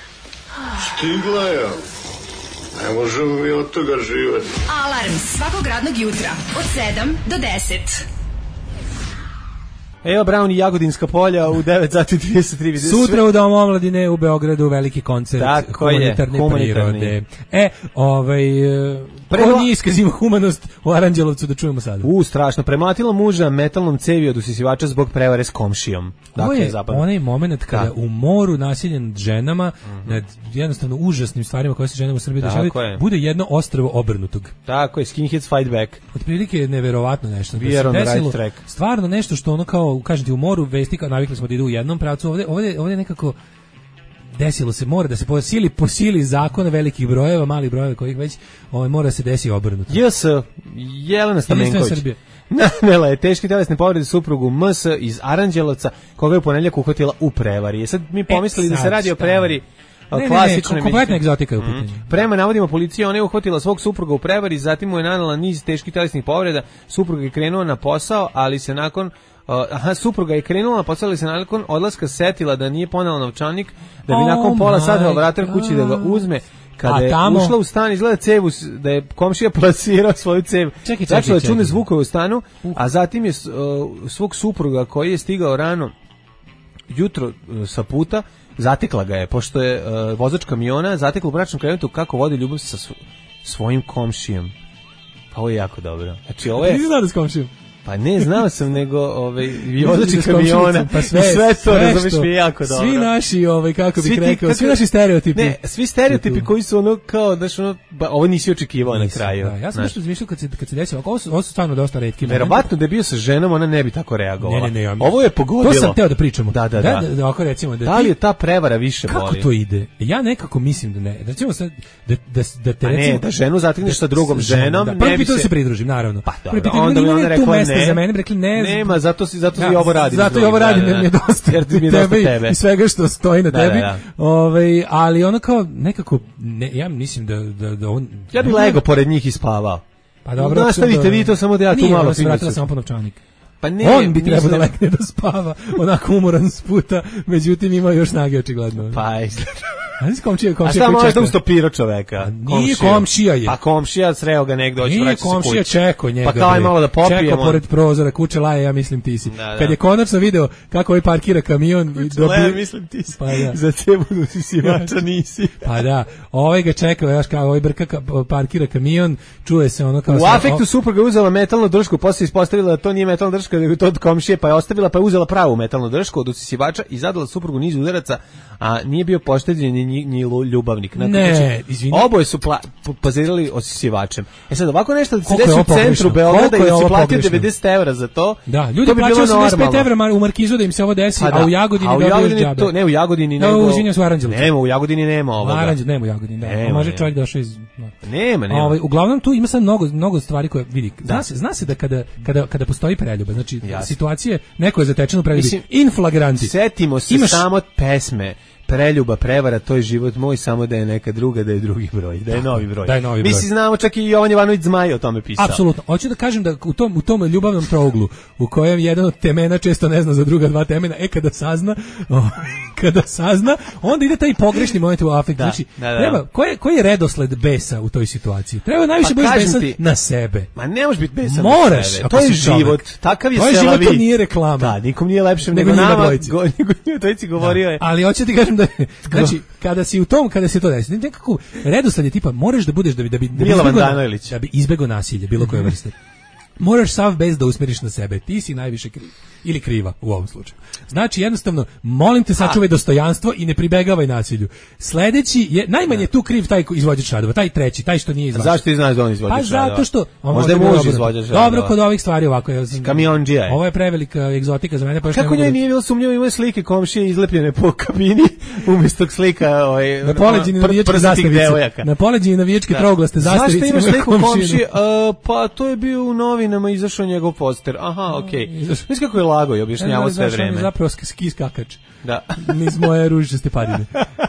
Speaker 13: Stigla je. Ne možemo mi od toga živati.
Speaker 3: Alarm svakog radnog jutra od 7 do 10.
Speaker 5: Evo Brown i Jagodinska polja u 9:33.
Speaker 6: Sutra u Domu omladine u Beogradu veliki koncert humanitarne prirode. Ko nije iskazimo humanost u Aranđelovcu, da čujemo sada.
Speaker 5: Strašno. Prematila muža metalnom cevi od usisivača zbog prevare s komšijom.
Speaker 6: Ovo je onaj moment kada u moru nasilje nad ženama, nad jednostavno užasnim stvarima koje se ženama u Srbiji dešavaju, bude jedno ostrvo obrnutog.
Speaker 5: Tako je, skinheads fight back.
Speaker 6: Otprilike je neverovatno nešto. Da se desilo stvarno nešto što ono kao, kažete, u moru vesti, kao navikli smo da idu u jednom pravcu, ovdje nekako desilo se, mora da se po sili zakona velikih brojeva, malih brojeva kojih već mora se desi obrnuto.
Speaker 5: Jelena Stamenković nanela je teške telesne povrede suprugu MS iz Aranđelovca, koga je u ponedjeljak uhvatila u prevari. Sad mi pomislili da se radi o prevari klasične.
Speaker 6: Kompletna egzotika je u pitanju.
Speaker 5: Prema navodima policije, ona je uhvatila svog supruga u prevari, zatim mu je nanela niz teških telesnih povreda. Supruga je krenuo na posao, ali se nakon supruga je krenula na posao, ali se nakon odlaska setila da nije ponela novčanik, da bi nakon pola sata vratar kući da ga uzme. Kada je ušla u stan, izgleda cevu, da je komšija plasirao svoju cev. Začela čudne zvukove u stanu, a zatim je svog supruga koji je stigao rano jutro sa puta, zatekla ga je, pošto je vozač kamiona zatekla u bračnom krevetu kako vodi ljubav sa svojim komšijom. Pa ovo je jako dobro. Znači ovo je...
Speaker 6: Ti znaš s komšijom?
Speaker 5: Pa ne, znao sam, nego vozači kamiona, pa sve to, razumiješ, mi je jako dobro.
Speaker 6: Svi naši, kako bih rekao, svi naši stereotipi.
Speaker 5: Ne, svi stereotipi koji su ono kao, znaš, ovo nisi očekivao na kraju.
Speaker 6: Da, ja sam nešto razmišljao kad se desilo, ovo su stvarno dosta retki.
Speaker 5: Verovatno da je bio sa ženom, ona ne bi tako reagovala. Ovo je pogodilo.
Speaker 6: To sam teo da pričamo.
Speaker 5: Da.
Speaker 6: Ovako recimo.
Speaker 5: Da li je ta prevara više boli?
Speaker 6: Kako to ide? Ja nekako mislim da ne. Recimo sad, da te recimo...
Speaker 5: Ne, da ženu zatekneš sa drugom ženom, ne bi se...
Speaker 6: Prvi put se pridružim, naravno.
Speaker 5: Pa dobro, onda bi ona rekla ne.
Speaker 6: Za mene rekli ne.
Speaker 5: Nema, zato i ovo radim.
Speaker 6: Zato i ovo radim, jer mi je dosta tebe i svega što stoji na tebi. Ali ono kao nekako, ja mislim da on...
Speaker 5: Ja bih lego pored njih i spavao.
Speaker 6: Pa dobro.
Speaker 5: Nastavite vi to, samo da ja tu malo...
Speaker 6: Nije, ona se vratila samo po novčanik.
Speaker 5: Pa ne,
Speaker 6: on bi trebao da legne da spava, onako umoran s puta, međutim ima još snage očigledno.
Speaker 5: Pa izgleda. A šta možda ustopirao čoveka?
Speaker 6: Nije komšija je.
Speaker 5: Pa komšija sreo ga negde, hoće vraćati se kući.
Speaker 6: Nije komšija čekao njega.
Speaker 5: Pa kao je malo da popijemo.
Speaker 6: Čekao pored prozora, kuće Laje, ja mislim ti si. Kad je konačno video kako ovaj parkira kamion.
Speaker 5: Kuće Laje, mislim ti si.
Speaker 6: Pa da.
Speaker 5: Za cebu usisivača nisi.
Speaker 6: Pa da, ovaj ga čekao, znaš kao ovaj brka parkira kamion, čuje se ono kao...
Speaker 5: U afektu supruga uzela metalnu držku, posle ispostavila da to nije metalna držka, nego to od komšije, pa je ostavila, pa je uzela pravu metalnu držku od usisivača i zadala suprugu niz udaraca, a nije bio pošteđen ni ljubavnik.
Speaker 6: Ne, izvini.
Speaker 5: Oboje su pozirali osisivačem. Sad, ovako nešto da se desi u centru Beograda i da si platio 90 € za to,
Speaker 6: da, ljudi plaćaju 85 € u Markizu da im se ovo desi, a u Jagodini dobiješ džabe.
Speaker 5: Ne, u Jagodini nego...
Speaker 6: u Aranđelovcu.
Speaker 5: Nema, u Jagodini nema ovoga.
Speaker 6: Nema u Jagodini, da. Može čovjek došao iz...
Speaker 5: Nema.
Speaker 6: Uglavnom tu ima sad mnogo stvari koje vidi. Zna se da kada postoji preljuba, znači situacije, neko je zatečen u preljubi, in flagranti.
Speaker 5: Setimo se samo pesme Preljuba, prevara, to je život moj, samo da je neka druga, da je drugi broj, da je novi broj. Mi si znamo, čak i Jovan Jovanović Zmaj o tome pisao.
Speaker 6: Apsolutno. Hoću da kažem da u tom ljubavnom trouglu, u kojem jedan od temena često ne zna za druga dva temena, kada sazna, onda ide taj pogrešni moment u afekt. Znači, treba, koji je redosled besa u toj situaciji? Treba najviše biti besan na sebe.
Speaker 5: Ma ne možeš biti besan
Speaker 6: na
Speaker 5: sebe. To je život. Takav je
Speaker 6: selavi. To je život, to nije reklama.
Speaker 5: Da, nikom nije lepše nego nama. Dvojici govorio je.
Speaker 6: Ali hoću ti kažem da znači kada si to desi, nekako redosled je tipa moraš da budeš da bi izbegao nasilje bilo koje vrste. Moraš sav bes da usmeriš na sebe. Ti si najviše kriv ili kriva u ovom slučaju. Znači jednostavno molim te sačuvaj dostojanstvo i ne pribegavaj nasilju. Sledeći je najmanje tu kriv taj izvođač radova, taj treći, taj što nije izvođač.
Speaker 5: Zašto ti znaš da on izvođač radova?
Speaker 6: Pa zato što
Speaker 5: možda je muž izvođač radova.
Speaker 6: Dobro kod ovih stvari ovako.
Speaker 5: Kamiondžija je.
Speaker 6: Ovo je prevelika egzotika za mene.
Speaker 5: Kako njoj nije bilo sumnjivo, imaju slike komšije izlepljene po kabini umjesto slika
Speaker 6: na poleđini navijačke zastavice. Na poleđini navijačke trouglaste zastavice.
Speaker 5: Zašto imaš sliku komšije? Pa to je bio u novinama izašao njegov poster. Aha, okej. Znaš kako je lago i objašnjavao sve vreme.
Speaker 6: On je zapravo ski skakač.
Speaker 5: Da.
Speaker 6: Niz moje ružičaste padine.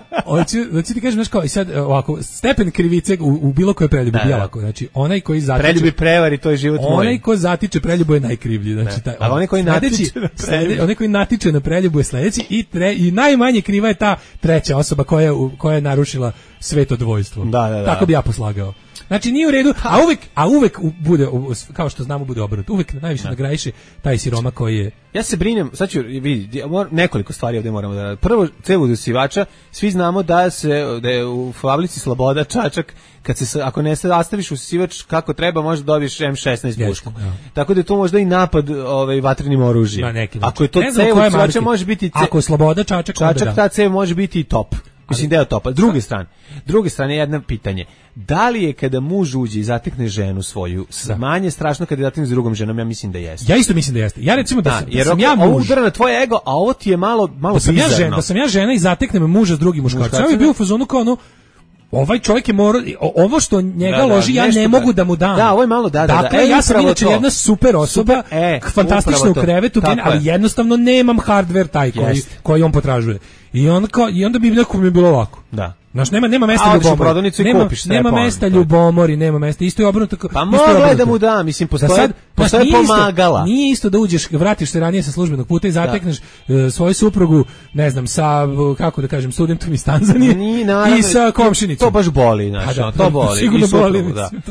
Speaker 6: Hoću ti kažem, znaš kao, i sad ovako, stepen krivice u bilo koje preljubi je ovako. Znači, onaj koji zatiče...
Speaker 5: Preljubi prevari, to je život moj.
Speaker 6: Onaj ko zatiče preljubu je najkrivlji. Znači,
Speaker 5: ali onaj koji natiče na preljubu.
Speaker 6: Onaj koji natiče na preljubu je sledeći i najmanje kriva je ta treća osoba koja je narušila sveto dvojstvo.
Speaker 5: Da.
Speaker 6: Tako bi ja poslagao. Znači nije u redu, a uvek bude, kao što znamo, bude obrnuto. Uvek najviše nagrajiše taj siroma koji je...
Speaker 5: Ja se brinem, sad ću vidjeti, nekoliko stvari ovdje moramo da radimo. Prvo, cevu usisivača, svi znamo da je u fabrici Sloboda Čačak, ako ne nastaviš usisivač kako treba, možda dobiješ M16 pušku. Tako da je to možda i napad vatrenim oružjem. Ako je to cevu usisivača, može biti...
Speaker 6: Ako je Sloboda Čačak,
Speaker 5: ta cev može biti i top. Mislim da je topa. Druge strane jedno pitanje. Da li je kada muž uđe i zatekne ženu svoju manje strašno kada je zatekne s drugom ženom? Ja mislim da jeste.
Speaker 6: Ja isto mislim da jeste. Ja recimo da
Speaker 5: sam ja muž. Ovo udara na tvoj ego, a ovo ti je malo bizarno.
Speaker 6: Da sam ja žena i zateknem muža s drugim muškarcem. Ja bih bio u fazonu kao ono, ovaj čovjek je morao, ovo što njega loži, ja ne mogu da mu dam.
Speaker 5: Da, ovo je malo,
Speaker 6: Dakle, ja sam inače jedna super osoba, fantastična u krevetu, ali jednostavno nemam hardware taj koji on potražuje. I onda bi nekom je bilo ovako.
Speaker 5: Da.
Speaker 6: Znaš, nema mesta ljubomori. Nema mesta ljubomori, nema mesta. Isto je obrnuto.
Speaker 5: Pa mogla da mu da, mislim, postoje pomagala.
Speaker 6: Nije isto da uđeš, vratiš se ranije sa službenog puta i zatekneš svoju suprugu, ne znam, sa, kako da kažem, studentom iz Tanzanije i sa komšinicom.
Speaker 5: To baš boli, znaš, to boli.
Speaker 6: Sigurno boli,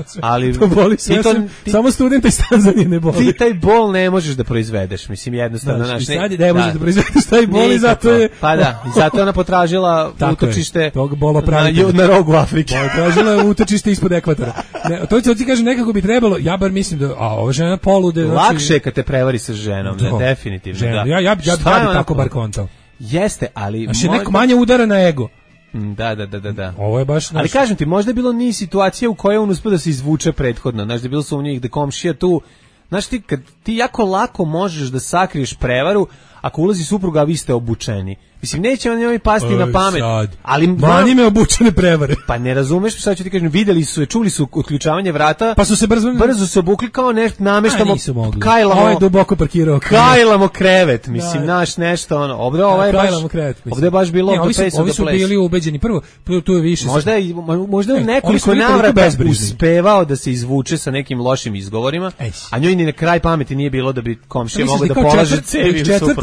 Speaker 6: to boli sve. Samo studenta iz Tanzanije ne boli.
Speaker 5: Ti taj bol ne možeš da proizvedeš, mislim, jednostavno.
Speaker 6: Znaš, sad ne možeš da proizvedeš taj bol i zato je...
Speaker 5: Pa da, i zato je ona potražila utočište
Speaker 6: na
Speaker 5: rogu Afrike.
Speaker 6: Tražila je utočište ispod ekvatora. To ti kažem, nekako bi trebalo, ja bar mislim da, ova žena polude.
Speaker 5: Lakše je kad te prevari sa ženom, definitivno.
Speaker 6: Ja bi tako bar kontao.
Speaker 5: Jeste, ali...
Speaker 6: Znači, neko manje udara na ego.
Speaker 5: Da.
Speaker 6: Ovo je baš...
Speaker 5: Ali kažem ti, možda je bilo niz situacija u kojoj on uspio da se izvuče prethodno. Znaš, da je bilo sumnjivih da komšija tu... Znaš, kad ti jako lako možeš da sakriješ prevaru, ako ulazi supruga, a vi ste obučeni. Mislim, neće vam njoj pasti na pamet. Ali
Speaker 6: mani me obučene prevare.
Speaker 5: Pa ne razumeš, sad ću ti kažem, videli su je, čuli su otključavanje vrata.
Speaker 6: Pa su se brzo
Speaker 5: se obukli kao nešto, nameštamo,
Speaker 6: kajlamo. Ovo je duboko parkirao.
Speaker 5: Kajlamo krevet, mislim, naš nešto, ono. Ovdje je baš bilo
Speaker 6: ovi su bili ubeđeni. Prvo, tu je više.
Speaker 5: Možda je nekoliko navrata uspevao da se izvuče sa nekim lošim izgovorima, a njoj ni na kraj pameti nije bilo da bi komšija mogao da polaže cevi u suprugu.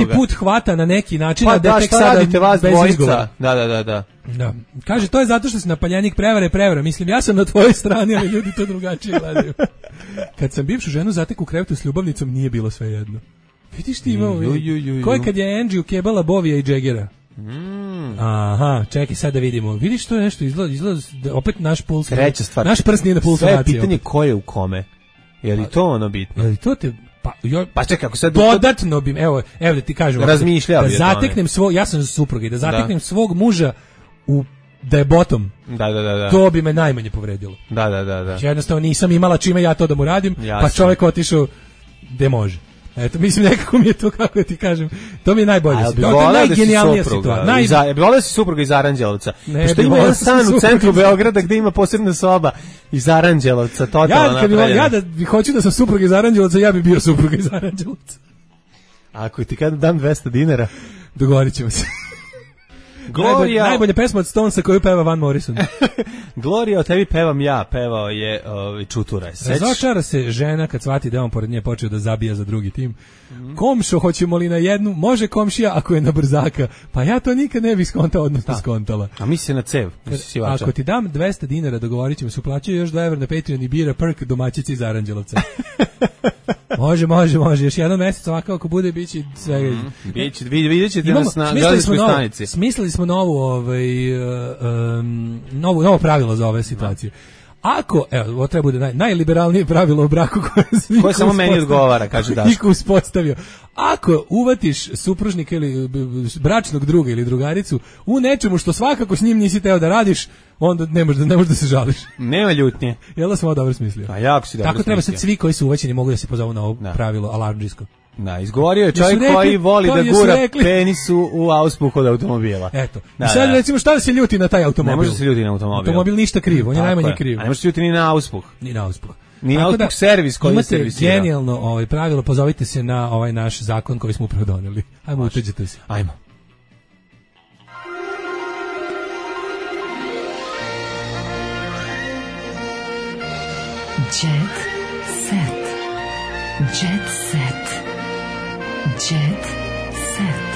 Speaker 6: prvi put hvata na neki način,
Speaker 5: pa
Speaker 6: a da tek
Speaker 5: šta
Speaker 6: sada
Speaker 5: radite vas
Speaker 6: bez
Speaker 5: dvojica?
Speaker 6: izgovora.
Speaker 5: Da.
Speaker 6: Kaže, to je zato što si napaljenik, prevara. Mislim, ja sam na tvojoj strani, ali ljudi to drugačije gledaju. Kad sam bivšu ženu zatek u krevetu s ljubavnicom, nije bilo sve jedno. Vidiš ti imao, ko je kad je Angie ukebala Bovija i Jaggera? Aha, čekaj sad da vidimo. Vidiš, to je nešto, izgleda opet naš puls.
Speaker 5: Treća stvar.
Speaker 6: Naš prst nije na pulsu nacije.
Speaker 5: Sve je pitanje ko je u kome. Je li to ono bitno?
Speaker 6: Je li to te...
Speaker 5: Pa čekaj, ako sad...
Speaker 6: Dodatno bi, evo da ti kažem.
Speaker 5: Razmišljao bi
Speaker 6: da zateknem svog, ja sam supruga, da zateknem svog muža da je bottom.
Speaker 5: Da.
Speaker 6: To bi me najmanje povredilo.
Speaker 5: Da.
Speaker 6: Jednostavno nisam imala čime ja to da mu radim, pa čovjek otišao gde može. Eto, mislim, nekako mi je to, kako ti kažem, to mi je najbolje. To je najgenijalnija situacija.
Speaker 5: Ja bih volio da si supruga iz Aranđelovca. Pošto ima jedan stan u centru Beograda gde ima posebna soba iz Aranđelovca.
Speaker 6: Ja da hoću da sam supruga iz Aranđelovca, ja bih bio supruga iz Aranđelovca.
Speaker 5: Ako ti kada dam 200 dinara,
Speaker 6: dogovorit ćemo se. Najbolja pesma od Stonesa koju peva Van Morrison.
Speaker 5: Gloria, o tebi pevam ja, pevao je Čuturaj.
Speaker 6: Razočara se žena kad shvati da on pored nje počeo da zabija za drugi tim. Komšo, hoćemo li na jednu? Može komšija ako je na brzaka. Pa ja to nikad ne bih skontao, odnosno skontala.
Speaker 5: A misli se na cev.
Speaker 6: Ako ti dam 200 dinara, dogovorit ćemo se, uplaćaju još 2 € na Patreon i bira perk domaćici iz Aranđelovca. Može. Još jedan mesec ovako ako bude biće svega.
Speaker 5: Vidjet ćete nas na gledaličkoj stanici.
Speaker 6: Smislili smo novo pravilo za ove situacije. Ako, evo, ovo treba bude najliberalnije pravilo o braku koje
Speaker 5: samo meni odgovara, kaže Daško.
Speaker 6: Niko uspostavio. Ako uvatiš supružnika ili bračnog druga ili drugaricu u nečemu što svakako s njim nisi teo da radiš, onda ne možeš da se žališ.
Speaker 5: Nema ljutnje.
Speaker 6: Jel da sam ovo dobro smislio?
Speaker 5: A jako si dobro
Speaker 6: tako treba sad svi koji su uvećeni mogu da se pozovu na ovo pravilo alarmdžijsko.
Speaker 5: Da, izgovorio je čovjek koji voli da gura penisu u auspuh od automobila.
Speaker 6: Eto. I sad recimo šta da se ljuti na taj automobil?
Speaker 5: Ne može se ljuti na automobil.
Speaker 6: Automobil ništa kriv, on je najmanje kriv.
Speaker 5: A ne može se ljuti ni na auspuh.
Speaker 6: Ni na auspuh.
Speaker 5: Ni na auspuh servis koji servisira.
Speaker 6: Imate genijalno pravilo, pozovite se na ovaj naš zakon koji smo upravo doneli. Ajmo, utuđite se.
Speaker 5: Ajmo.
Speaker 3: Jet set. Jet set. Jet set.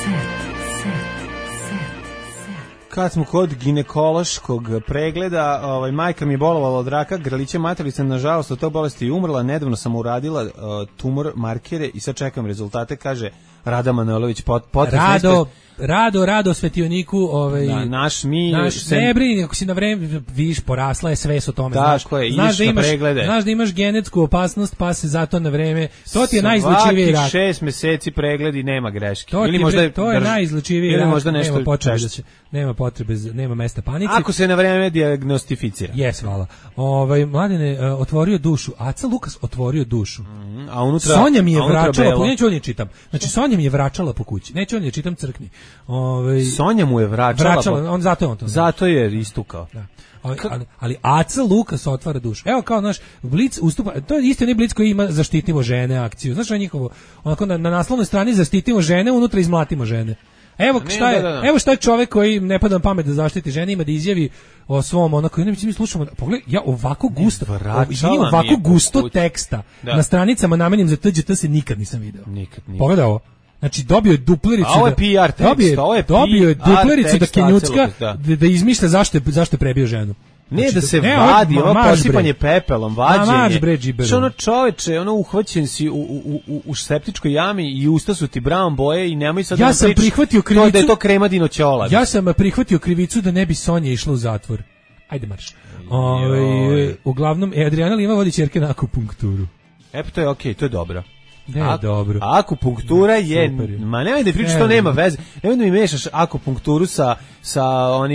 Speaker 5: Kad smo kod ginekološkog pregleda, majka mi je bolovala od raka grlića maternice, nažalost od tog bolesti je umrla, nedavno sam uradila tumor markere i sad čekam rezultate, kaže Rada Manojlović,
Speaker 6: Rado svetioniku,
Speaker 5: naš
Speaker 6: ne brini, ako si na vreme vidiš, porasla je, sve su o tome,
Speaker 5: znaš
Speaker 6: da imaš genetsku opasnost, pa se zato na vreme, to ti je najizlečiviji rak.
Speaker 5: Svaki 6 meseci pregledi, nema greške.
Speaker 6: To je najizlečiviji rak, nema potrebe, nema mesta panici.
Speaker 5: Ako se na vreme dijagnostificira.
Speaker 6: Jes, hvala. Mladene, otvorio dušu, Aca Lukas otvorio dušu.
Speaker 5: A unutra
Speaker 6: Sonja mi je vračala, neću ovdje čitam. Znači, Sonja mi je vračala po kući. Neću ovdje čitam, crkni.
Speaker 5: Sonja mu je vračala
Speaker 6: zato
Speaker 5: je istukao.
Speaker 6: Da. Ali Aca Lukas otvara dušu. Evo kao naš Blic ustupa, to je isti onaj Blic koji ima zaštitimo žene akciju. Znaš njihovo, onako na naslovnoj strani zaštitimo žene, unutra izmlatimo žene. Evo šta je čovjek koji ne pada na pamet da zaštiti žene, ima da izjavi o svom onako, mi slušamo, pogledaj, ja ovako gusto teksta na stranicama namenim za TGT se nikad nisam video. Pogledaj ovo. Znači dobio je duplericu.
Speaker 5: A ovo je PR tekst,
Speaker 6: dobio je duplericu da kenjucka da izmišlja zašto je prebio ženu.
Speaker 5: Ne da se vadi, ovo posipanje pepelom, vađenje. Što ono čoveče, ono uhvaćen si u septičkoj jami i usta su ti brown boje i nemoj sad
Speaker 6: ja sam prihvatio krivicu
Speaker 5: da je to krema dinoćola.
Speaker 6: Ja sam prihvatio krivicu da ne bi Sonja išla u zatvor. Ajde marš. Uglavnom, Adriana Lima vodi ćerke na akupunkturu.
Speaker 5: To je okej, to je dobro.
Speaker 6: Dobro.
Speaker 5: Akupunktura je, ma nemoj da pričaš, to nema veze. Nemoj da mi mešaš akupunkturu sa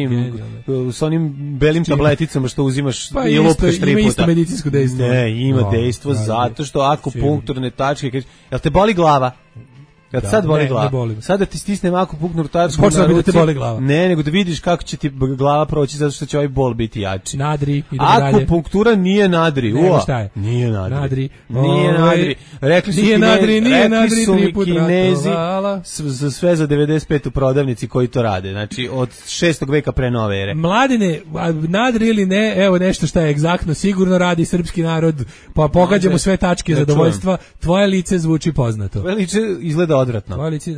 Speaker 5: onim belim tableticama što uzimaš i lupkaš 3 puta.
Speaker 6: Ima isto medicinsko dejstvo.
Speaker 5: Ne, ima dejstvo zato što akupunkturne tačke, jel te boli glava? Kad sad boli glava. Sad da ti stisnem akupunkturu tačku na ruci.
Speaker 6: Da te boli glava.
Speaker 5: Ne, nego da vidiš kako će ti glava proći zato što će ovaj bol biti jači.
Speaker 6: Nadri,
Speaker 5: akupunktura nije nadri. Nije nadri. Nije nadri. Rekli su mi Kinezi sve za 95 u prodavnici koji to rade. Znači od 6. veka pre nove ere.
Speaker 6: Mladine, nadri ili ne, evo nešto šta je egzaktno sigurno radi srpski narod, pa pogađamo sve tačke zadovoljstva. Tvoje lice zvuči poznato.
Speaker 5: Tvoje lice izgleda odvratno.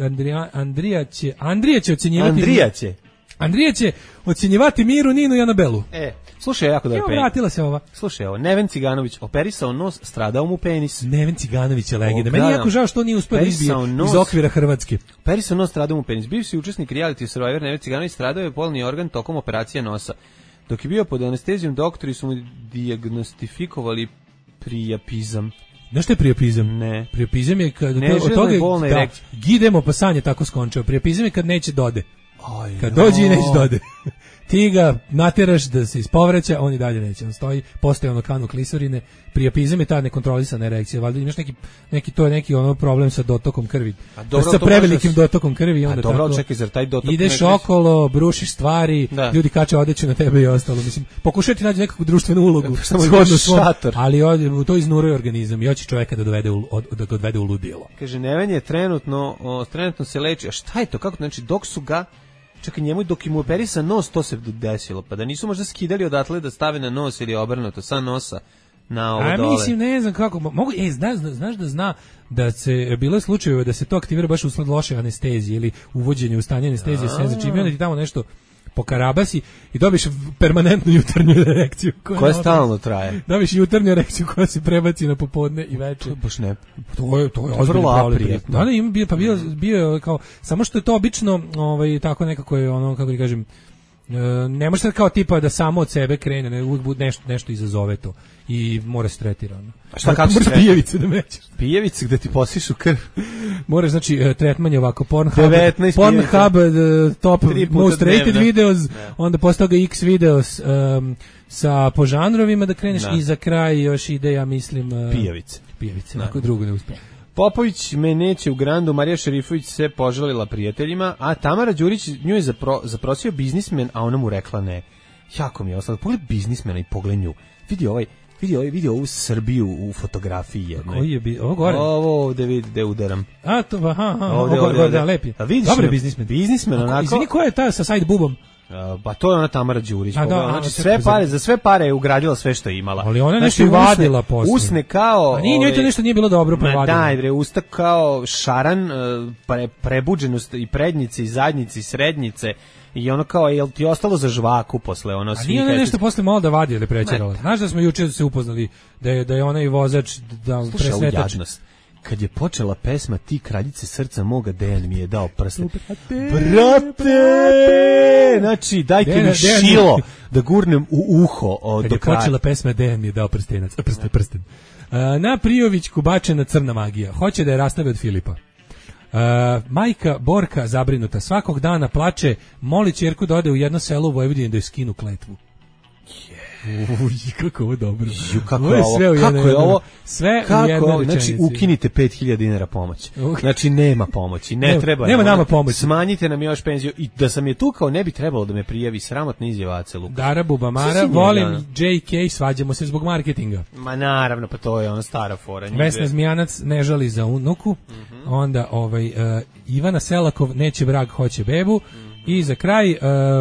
Speaker 6: Andrija će ocenjivati... Andrija će ocenjivati Miru, Ninu i Anabelu.
Speaker 5: Slušaj, jako da je
Speaker 6: penje. Vratila se ova.
Speaker 5: Slušaj, ovo, Neven Ciganović operisao nos, stradao mu penis.
Speaker 6: Neven Ciganović je legenda. Meni je jako žao što on nije uspio da izbije iz okvira Hrvatske.
Speaker 5: Operisao nos, stradao mu penis. Bivši učesnik reality Survivor Neven Ciganović stradao je polni organ tokom operacije nosa. Dok je bio pod anestezijom, doktori su mu dijagnostifikovali prijapizam.
Speaker 6: Znaš što je prijapizam?
Speaker 5: Ne.
Speaker 6: Prijapizam je kad od toga da gidemo pa san je tako skončao. Prijapizam je kad neće dode. Kad dođe i neće dode. Ti ga nateraš da se ispovraća, on i dalje neće. On stoji, postoji ono kanu klisorine, prijapizam je ta nekontrolisana erekcija. Valjda imaš to je neki ono problem sa dotokom krvi. Sa prevelikim dotokom krvi. Onda
Speaker 5: dobro,
Speaker 6: tako,
Speaker 5: čekaj, zar taj dotok
Speaker 6: ideš okolo, brušiš stvari, ljudi kače odeću na tebe i ostalo. Mislim, pokušaj ti nađi nekakvu društvenu ulogu. Ali to iznuruje organizam i hoće čoveka da dovede u ludilo.
Speaker 5: Kaže, Neven je trenutno se leči. A šta je to? Kako? Znači, dok su ga... Čekaj, njemu dok im operisan nos, to se desilo. Pa da nisu možda skidali odatle da stave na nos ili obrnuto sa nosa na ovo dole.
Speaker 6: Mislim, ne znam kako. Mogu, znaš da zna da se bilo je slučajeve da se to aktivira baš usled loše anestezije ili uvođenje u stanje anestezije, sve znači onda ti tamo nešto pokarabasi i dobiš permanentnu jutarnju erekciju
Speaker 5: koja stalno traje.
Speaker 6: Dobiš jutarnju erekciju koja se prebaci na popodne i veče.
Speaker 5: Baš ne.
Speaker 6: To je vrlo prijetno. Da, ima bio je kao samo što je to obično, tako nekako je ono, kako ti kažem, ne može kao tipa da samo od sebe krene, ne uvijek bude nešto izazove to i mora se tretirano.
Speaker 5: A šta kako se
Speaker 6: pijevice da mećeš?
Speaker 5: Pijevice gde ti posišu krv.
Speaker 6: Moraš, znači, tretmanje ovako, Pornhub top most rated videos, onda posle toga X videos sa po žanrovima da kreneš i za kraj još ide, ja mislim... Pijevice, ako drugo ne uspije.
Speaker 5: Popović me neće u Grandu, Marija Šerifović se požalila prijateljima, a Tamara Đurić nju je zaprosio biznismen, a ona mu rekla ne. Jako mi je ostalo. Pogled biznismena i pogled nju. Vidi ovu Srbiju u fotografiji jednoj.
Speaker 6: Koji je ovo gore?
Speaker 5: Ovo ovde vidi da udaram.
Speaker 6: A to, ovo gore, da, lepi. Dobar je biznismen.
Speaker 5: Biznismen, onako.
Speaker 6: Izvini, koja je ta sa side bubom?
Speaker 5: Pa to je ona Tamara Đurić. Znači za sve pare je ugradila sve što je imala.
Speaker 6: Ali ona nešto vadila posle.
Speaker 5: Usne kao...
Speaker 6: A njoj to nešto nije bilo dobro povadila.
Speaker 5: Daj bre, usta kao šaran, prebuđenost i prednjice i zadnjice i srednjice. I ono kao, jel ti ostalo za žvaku posle ono svih...
Speaker 6: A nije ona nešto posle malo da vadi ili prećerala? Znaš da smo juče se upoznali da je onaj vozač presvetač.
Speaker 5: Kad je počela pesma Ti kraljice srca moga, Dejan mi je dao prsten. Brate! Znači, dajte mi šilo da gurnem u uho
Speaker 6: do kraja. Kad je počela pesma Dejan mi je dao prsten. Na Prijovićku bačena crna magija. Hoće da je rastave od Filipa. Majka Borka zabrinuta. Svakog dana plače, moli ćerku da ode u jedno selo u Vojvodini da joj skinu kletvu. Kako ovo dobro.
Speaker 5: Kako je ovo?
Speaker 6: Sve u jednoj rečenici.
Speaker 5: Znači, ukinite 5.000 dinara pomoć. Znači, nema pomoći.
Speaker 6: Nema nama pomoći.
Speaker 5: Smanjite nam još penziju. I da sam je tukao, ne bi trebalo da me prijavi sramotna izjava Ace Lukas.
Speaker 6: Dara Bubamara, volim JK, svađamo se zbog marketinga.
Speaker 5: Ma naravno, pa to je ona stara fora.
Speaker 6: Vesna Zmijanac ne žali za unuku. Onda Ivana Selakov, neće vrag, hoće bebu. I za kraj...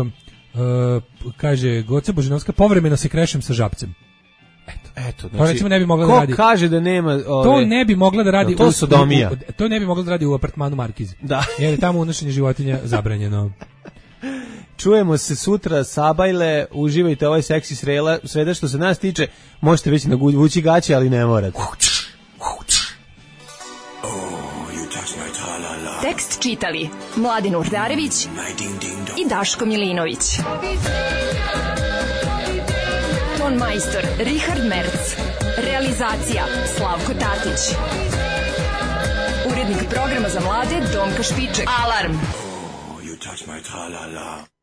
Speaker 6: kaže Goce Božinovska, povremeno se krešem sa žabcem.
Speaker 5: Eto,
Speaker 6: znači, to recimo ne bi mogla da radi.
Speaker 5: Ko kaže da nema
Speaker 6: to ne bi mogla da radi
Speaker 5: to
Speaker 6: ne bi mogla da radi u apartmanu Markiz.
Speaker 5: Da.
Speaker 6: Jer je tamo unošenje životinja zabranjeno.
Speaker 5: Čujemo se sutra, sabajle, uživajte ovaj seksi sreda, što se nas tiče, možete već navući gaće, ali ne morate.
Speaker 3: Tekst čitali Mladin Urdarević i Daško Milinović. Ton majstor Richard Merc. Realizacija Slavko Tatić. Urednik programa za mlade Donka Špiček. Alarm! Oh, you touch my tra-la-la.